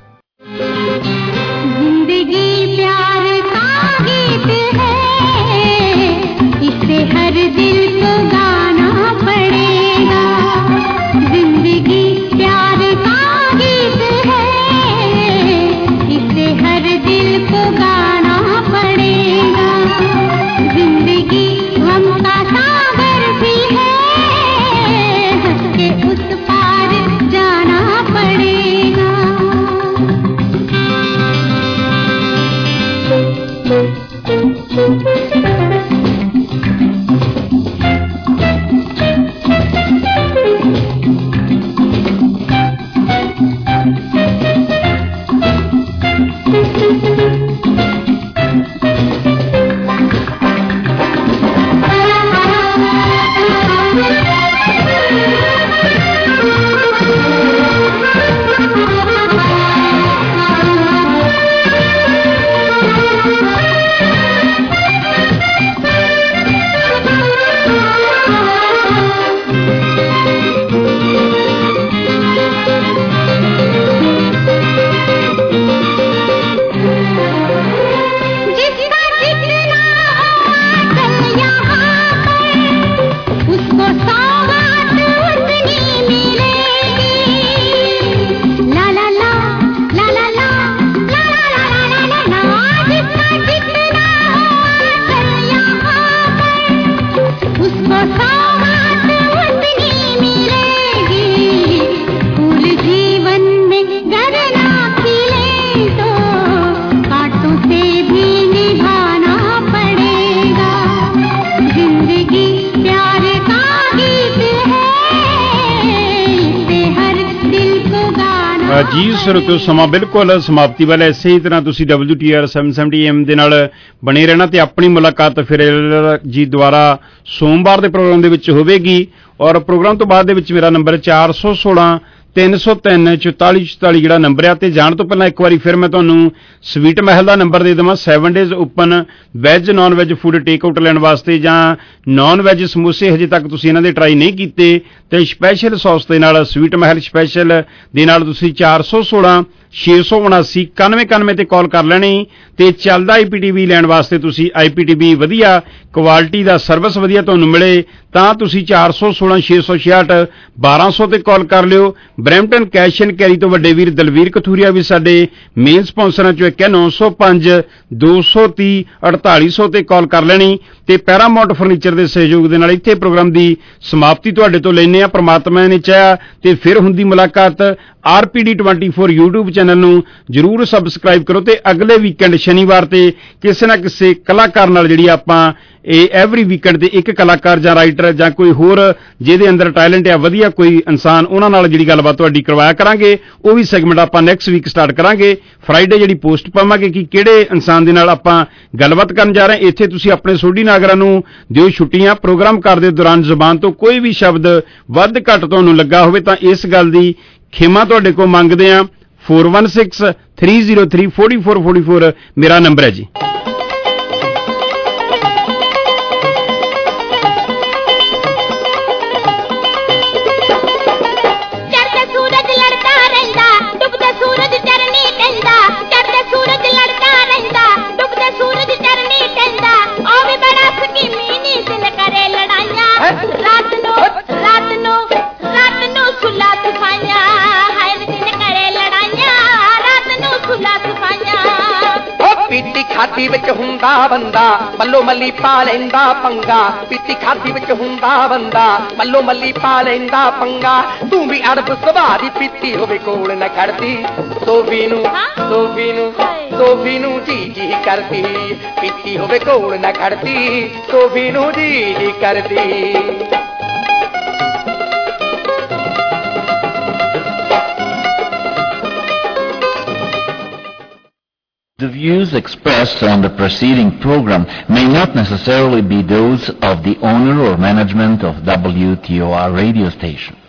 जिंदगी प्यार का गीत है, इसे हर दिल को गाना पड़ेगा। जिंदगी प्यार का गीत है, इसे हर दिल को गाना पड़ेगा। जिंदगी गम का सागर भी है, हंस के उस पार जाना पड़ेगा। ਜੀ ਸਰੋਤਿਓ, ਸਮਾਂ ਬਿਲਕੁਲ ਸਮਾਪਤੀ ਵਾਲਾ। ਇਸੇ ਹੀ ਤਰ੍ਹਾਂ ਤੁਸੀਂ W T R seven seventy A M ਦੇ ਨਾਲ ਬਣੇ ਰਹਿਣਾ ਤੇ ਆਪਣੀ ਮੁਲਾਕਾਤ ਫਿਰ ਜੀ ਦੁਆਰਾ ਸੋਮਵਾਰ ਦੇ ਪ੍ਰੋਗਰਾਮ ਦੇ ਵਿੱਚ ਹੋਵੇਗੀ। ਔਰ ਪ੍ਰੋਗਰਾਮ ਤੋਂ ਬਾਅਦ ਦੇ ਵਿੱਚ ਮੇਰਾ ਨੰਬਰ ਚਾਰ ਸੌ ਸੋਲਾਂ ਤਿੰਨ ਸੌ ਤਿੰਨ ਚੁਤਾਲੀ ਚੁਤਾਲੀ ਜਿਹੜਾ ਨੰਬਰ ਆ। ਤੇ ਜਾਣ ਤੋਂ ਪਹਿਲਾਂ ਇੱਕ ਵਾਰੀ ਫਿਰ ਮੈਂ ਤੁਹਾਨੂੰ ਸਵੀਟ ਮਹਿਲ ਦਾ ਨੰਬਰ ਦੇ ਦੇਵਾਂ। Seven days open veg non veg food take out ਲੈਣ ਵਾਸਤੇ, ਜਾਂ ਨੌਨ ਵੈਜ ਸਮੋਸੇ ਹਜੇ ਤੱਕ ਤੁਸੀਂ ਇਹਨਾਂ ਦੇ ਟਰਾਈ ਨਹੀਂ ਕੀਤੇ ਤੇ ਸਪੈਸ਼ਲ ਸੌਸ ਦੇ ਨਾਲ ਸਵੀਟ ਮਹਿਲ ਸਪੈਸ਼ਲ ਦੇ ਨਾਲ ਤੁਸੀਂ ਚਾਰ ਸੌ ਸੋਲਾਂ ਛੇ ਸੌ ਉਨਾਸੀ ਇਕਾਨਵੇਂ ਇਕਾਨਵੇਂ ਤੇ ਕਾਲ ਕਰ ਲੈਣੀ। ਤੇ ਚੱਲਦਾ ਆਈ ਪੀ ਟੀ ਵੀ ਲੈਣ ਵਾਸਤੇ ਤੁਸੀਂ ਆਈ ਪੀ ਟੀ ਵੀ ਵਧੀਆ ਕੁਆਲਿਟੀ ਦਾ ਸਰਵਿਸ ਵਧੀਆ ਤੁਹਾਨੂੰ ਮਿਲੇ ਤਾਂ ਤੁਸੀਂ ਚਾਰ ਸੌ ਸੋਲਾਂ ਛੇ ਸੌ ਛਿਆਹਠ ਬਾਰਾਂ ਸੌ ਤੇ ਕਾਲ ਕਰ ਲਿਓ। ਬਰੈਂਪਟਨ ਕੈਸ਼ ਐਂਡ ਕੈਰੀ ਤੋਂ ਵੱਡੇ ਵੀਰ ਦਲਵੀਰ ਕਥੂਰੀਆ ਵੀ ਸਾਡੇ ਮੇਨ ਸਪਾਂਸਰਾਂ ਚੋਂ ਇੱਕ ਹੈ। ਨੌ ਸੌ ਪੰਜ ਦੋ ਸੌ ਤੀਹ ਅੜਤਾਲੀ ਸੌ ਤੇ ਕਾਲ ਕਰ ਲੈਣੀ। ਤੇ ਪੈਰਾਮਾਉਂਟ ਫਰਨੀਚਰ ਦੇ ਸਹਿਯੋਗ ਦੇ ਨਾਲ ਇੱਥੇ ਪ੍ਰੋਗਰਾਮ ਦੀ ਸਮਾਪਤੀ ਤੁਹਾਡੇ ਤੋਂ ਲੈਂਦੇ ਆ। ਪ੍ਰਮਾਤਮਾ ਨੇ ਚਾਹਿਆ ਤੇ ਫਿਰ ਹੁੰਦੀ ਮੁਲਾਕਾਤ। R P D twenty four YouTube channel ਨੂੰ ਜਰੂਰ ਸਬਸਕ੍ਰਾਈਬ ਕਰੋ ਤੇ ਅਗਲੇ ਵੀਕਐਂਡ ਸ਼ਨੀਵਾਰ ਤੇ ਕਿਸੇ ਨਾ ਕਿਸੇ ਕਲਾਕਾਰ ਨਾਲ ਜਿਹੜੀ ਆਪਾਂ ਇਹ ਐਵਰੀ ਵੀਕਐਂਡ ਤੇ ਇੱਕ ਕਲਾਕਾਰ ਜਾਂ ਰਾਈਟਰ ਜਾਂ ਕੋਈ ਹੋਰ ਜਿਹਦੇ ਅੰਦਰ ਟੈਲੈਂਟ ਆ ਵਧੀਆ ਕੋਈ ਇਨਸਾਨ, ਉਹਨਾਂ ਨਾਲ ਜਿਹੜੀ ਗੱਲਬਾਤ ਤੁਹਾਡੀ ਕਰਵਾਇਆ ਕਰਾਂਗੇ। ਉਹ ਵੀ ਸੈਗਮੈਂਟ ਆਪਾਂ ਨੈਕਸਟ ਵੀਕ ਸਟਾਰਟ ਕਰਾਂਗੇ। ਫਰਾਈਡੇ ਜਿਹੜੀ ਪੋਸਟ ਪਾਵਾਂਗੇ ਕਿ ਕਿਹੜੇ ਇਨਸਾਨ ਦੇ ਨਾਲ ਆਪਾਂ ਗੱਲਬਾਤ ਕਰਨ ਜਾ ਰਹੇ। ਇੱਥੇ ਤੁਸੀਂ ਆਪਣੇ ਸੋਢੀ ਨਾਗਰਾਂ ਨੂੰ ਦਿਓ ਛੁੱਟੀਆਂ। ਪ੍ਰੋਗਰਾਮ ਕਰਦੇ ਦੌਰਾਨ ਜ਼ੁਬਾਨ ਤੋਂ ਕੋਈ ਵੀ ਸ਼ਬਦ ਵੱਧ ਘੱਟ ਤੁਹਾਨੂੰ ਲੱਗਾ ਹੋਵੇ ਤਾਂ ਇਸ ਗੱਲ ਦੀ ਖਿਮਾ ਤੁਹਾਡੇ ਕੋਲ ਮੰਗਦੇ ਆ। Four one six three zero three four four four four ਮੇਰਾ ਨੰਬਰ ਹੈ ਜੀ। ਖਾਦੀ ਵਿੱਚ ਹੁੰਦਾ ਬੰਦਾ ਮੱਲੋ ਮੱਲੀ ਪਾ ਲੈਂਦਾ ਪੰਗਾ। ਪੀਤੀ ਖਾਦੀ ਵਿੱਚ ਹੁੰਦਾ ਬੰਦਾ ਮੱਲੋ ਮੱਲੀ ਪਾ ਲੈਂਦਾ ਪੰਗਾ। ਤੂੰ ਵੀ ਅੜਬ ਸੁਭਾਅ ਦੀ ਪੀਤੀ ਹੋਵੇ ਕੋਲ ਨਾ ਖੜਦੀ। ਸੋਫੀ ਨੂੰ ਸੋਫੀ ਨੂੰ ਸੋਫੀ ਨੂੰ ਜੀ ਜੀ ਕਰਦੀ। ਪੀਤੀ ਹੋਵੇ ਕੋਲ ਨਾ ਖੜਦੀ। ਸੋਫੀ ਨੂੰ ਜੀ ਜੀ ਕਰਦੀ। The views expressed on the preceding program may not necessarily be those of the owner or management of W T O R radio station.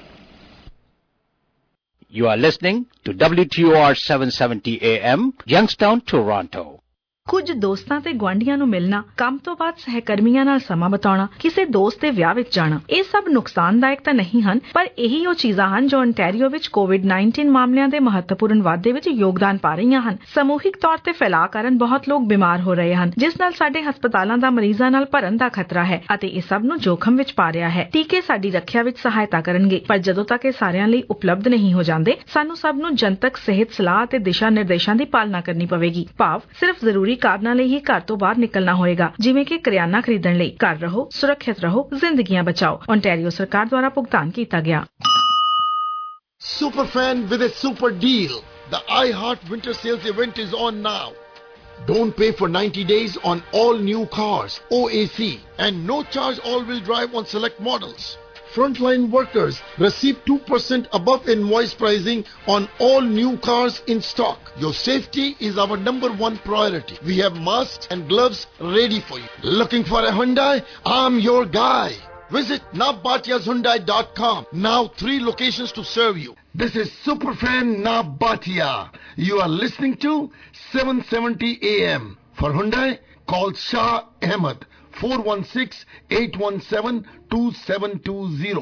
You are listening to W T O R seven seventy A M, Youngstown, Toronto. ਕੁਝ ਦੋਸਤਾਂ ਤੇ ਗੁਆਂਢੀਆਂ ਨੂੰ ਮਿਲਣਾ, ਕੰਮ ਤੋਂ ਬਾਅਦ ਸਹਿਕਰਮੀਆਂ ਨਾਲ ਸਮਾਂ ਬਿਤਾਉਣਾ, ਕਿਸੇ ਦੋਸਤ ਦੇ ਵਿਆਹ ਵਿੱਚ ਜਾਣਾ, ਇਹ ਸਭ ਨੁਕਸਾਨਦਾਇਕ ਤਾਂ ਨਹੀਂ ਹਨ, ਪਰ ਇਹੀ ਉਹ ਚੀਜ਼ਾਂ ਹਨ ਜੋ ontario ਵਿੱਚ ਕੋਵਿਡ ਉੱਨੀ ਮਾਮਲਿਆਂ ਦੇ ਮਹੱਤਵਪੂਰਨ ਵਾਧੇ ਵਿੱਚ ਯੋਗਦਾਨ ਪਾ ਰਹੀਆਂ ਹਨ। ਸਮੂਹਿਕ ਤੌਰ ਤੇ ਫੈਲਾਅ ਕਾਰਨ ਬਹੁਤ ਲੋਕ ਬਿਮਾਰ ਹੋ ਰਹੇ ਹਨ, ਜਿਸ ਨਾਲ ਸਾਡੇ ਹਸਪਤਾਲਾਂ ਦਾ ਮਰੀਜ਼ਾਂ ਨਾਲ ਭਰਨ ਦਾ ਖਤਰਾ ਹੈ ਅਤੇ ਇਹ ਸਭ ਨੂੰ ਜੋਖਮ ਵਿੱਚ ਪਾ ਰਿਹਾ ਹੈ। ਟੀਕੇ ਸਾਡੀ ਰੱਖਿਆ ਵਿੱਚ ਸਹਾਇਤਾ ਕਰਨਗੇ, ਪਰ ਜਦੋਂ ਤੱਕ ਇਹ ਸਾਰਿਆਂ ਲਈ ਉਪਲਬਧ ਨਹੀਂ ਹੋ ਜਾਂਦੇ, ਸਾਨੂੰ ਸਭ ਨੂੰ ਜਨਤਕ ਸਿਹਤ ਸਲਾਹ ਅਤੇ ਦਿਸ਼ਾ ਨਿਰਦੇਸ਼ਾਂ ਦੀ ਪਾਲਣਾ ਕਰਨੀ ਪਵੇਗੀ। ਭਾਵ ਸਿਰਫ ਜ਼ਰੂਰੀ ਕਾਰਨਾਂ ਲਈ ਹੀ ਘਰ ਤੋਂ ਬਾਹਰ ਨਿਕਲਣਾ ਹੋਏਗਾ, ਜਿਵੇਂ ਕਿ ਕਰਿਆਨਾ ਖਰੀਦਣ ਲਈ। ਘਰ ਰਹੋ, ਸੁਰੱਖਿਅਤ ਰਹੋ, ਜ਼ਿੰਦਗੀਆਂ ਬਚਾਓ। ontario ਸਰਕਾਰ ਦੁਆਰਾ ਭੁਗਤਾਨ ਕੀਤਾ ਗਿਆ। Superfan with a super deal. The iHeart Winter Sales event is on now. Don't pay for ninety days on all new cars, O A C, and no charge all-wheel drive on select models. Frontline workers receive two percent above invoice pricing on all new cars in stock. Your safety is our number one priority. We have masks and gloves ready for you. Looking for a Hyundai? I'm your guy. Visit nabatias hyundai dot com. Now three locations to serve you. This is Superfan Nabatia. You are listening to seven seventy A M. For Hyundai, call Shah Ahmed. four one six, eight one seven, two seven two zero.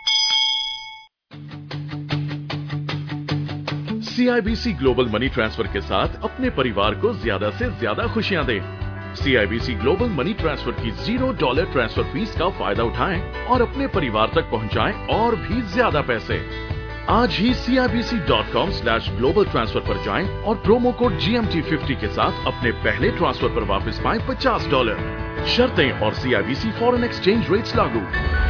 C I B C global money transfer के साथ अपने परिवार को ज्यादा से ज्यादा खुशियां दें। C I B C global money transfer की जीरो डॉलर ट्रांसफर फीस का फायदा उठाएं और अपने परिवार तक पहुंचाएं और भी ज्यादा पैसे। आज ही C I B C dot com slash global transfer पर जाएं और promo code G M T fifty के साथ अपने पहले ट्रांसफर पर वापस पाएं पचास डॉलर। शर्तें और C I B C foreign exchange rates लागू।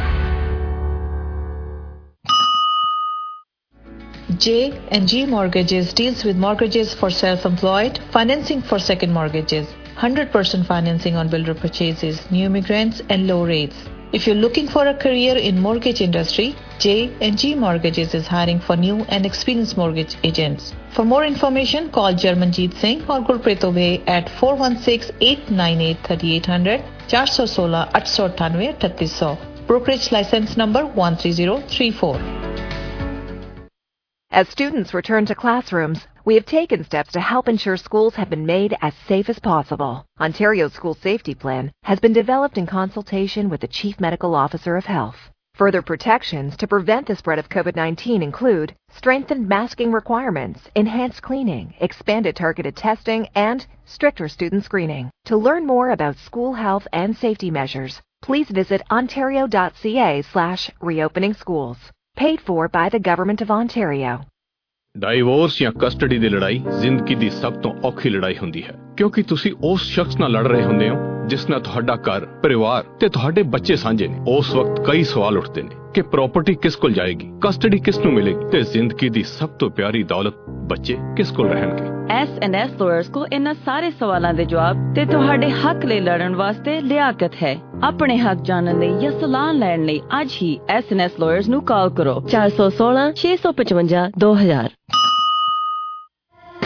J and G Mortgages deals with mortgages for self-employed, financing for second mortgages, one hundred percent financing on builder purchases, new immigrants, and low rates. If you're looking for a career in mortgage industry, J and G Mortgages is hiring for new and experienced mortgage agents. For more information, call Jarmanjeet Singh or Gurpreet Obey at four one six, eight nine eight, three eight zero zero, four one six, eight nine eight, three eight zero zero. Brokerage license number one three zero three four. As students return to classrooms, we have taken steps to help ensure schools have been made as safe as possible. Ontario's School Safety Plan has been developed in consultation with the Chief Medical Officer of Health. Further protections to prevent the spread of COVID nineteen include strengthened masking requirements, enhanced cleaning, expanded targeted testing, and stricter student screening. To learn more about school health and safety measures, please visit ontario.ca slash reopening schools. Paid for by the Government of Ontario. Divorce ਜਾਂ custody ਦੀ ਲੜਾਈ ਜ਼ਿੰਦਗੀ ਦੀ ਸਭ ਤੋਂ ਔਖੀ ਲੜਾਈ ਹੁੰਦੀ ਹੈ ਕਿਉਂਕਿ ਤੁਸੀਂ ਉਸ ਸ਼ਖਸ ਨਾਲ ਲੜ ਰਹੇ ਹੁੰਦੇ ਹੋ ਜਿਸ ਨਾਲ ਤੁਹਾਡਾ ਘਰ ਪਰਿਵਾਰ ਤੇ ਤੁਹਾਡੇ ਬੱਚੇ ਸਾਂਝੇ ਨੇ ਉਸ ਵਕਤ ਕਈ ਸਵਾਲ ਉੱਠਦੇ ਨੇ ਕਿ ਪ੍ਰਾਪਰਟੀ ਕਿਸ ਕੋਲ ਜਾਏਗੀ ਕਸਟਡੀ ਕਿਸ ਨੂੰ ਮਿਲੇਗੀ ਤੇ ਜ਼ਿੰਦਗੀ ਦੀ ਸਭ ਤੋਂ ਪਿਆਰੀ ਦੌਲਤ ਬੱਚੇ ਕਿਸ ਕੋਲ ਰਹਿਣਗੇ ਐਸ ਐਂਡ ਐਸ ਲਾਇਰਸ ਕੋਲ ਇਹਨਾਂ ਸਾਰੇ ਸਵਾਲਾਂ ਦੇ ਜਵਾਬ ਤੇ ਤੁਹਾਡੇ ਹੱਕ ਲਈ ਲੜਨ ਵਾਸਤੇ ਲਿਆਕਤ ਹੈ ਆਪਣੇ ਹੱਕ ਜਾਣਨ ਲਈ ਜਾਂ ਸਲਾਹ ਲੈਣ ਲਈ ਅੱਜ ਹੀ ਐਸ ਐਂਡ ਐਸ ਲਾਇਰਸ ਨੂੰ ਕਾਲ ਕਰੋ ਚਾਰ ਸੌ ਸੋਲਾਂ ਛੇ ਸੌ ਪਚਵੰਜਾ ਦੋ ਹਜ਼ਾਰ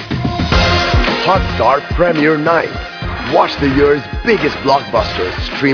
Hotstar Premier Night. Watch the year's biggest blockbusters stream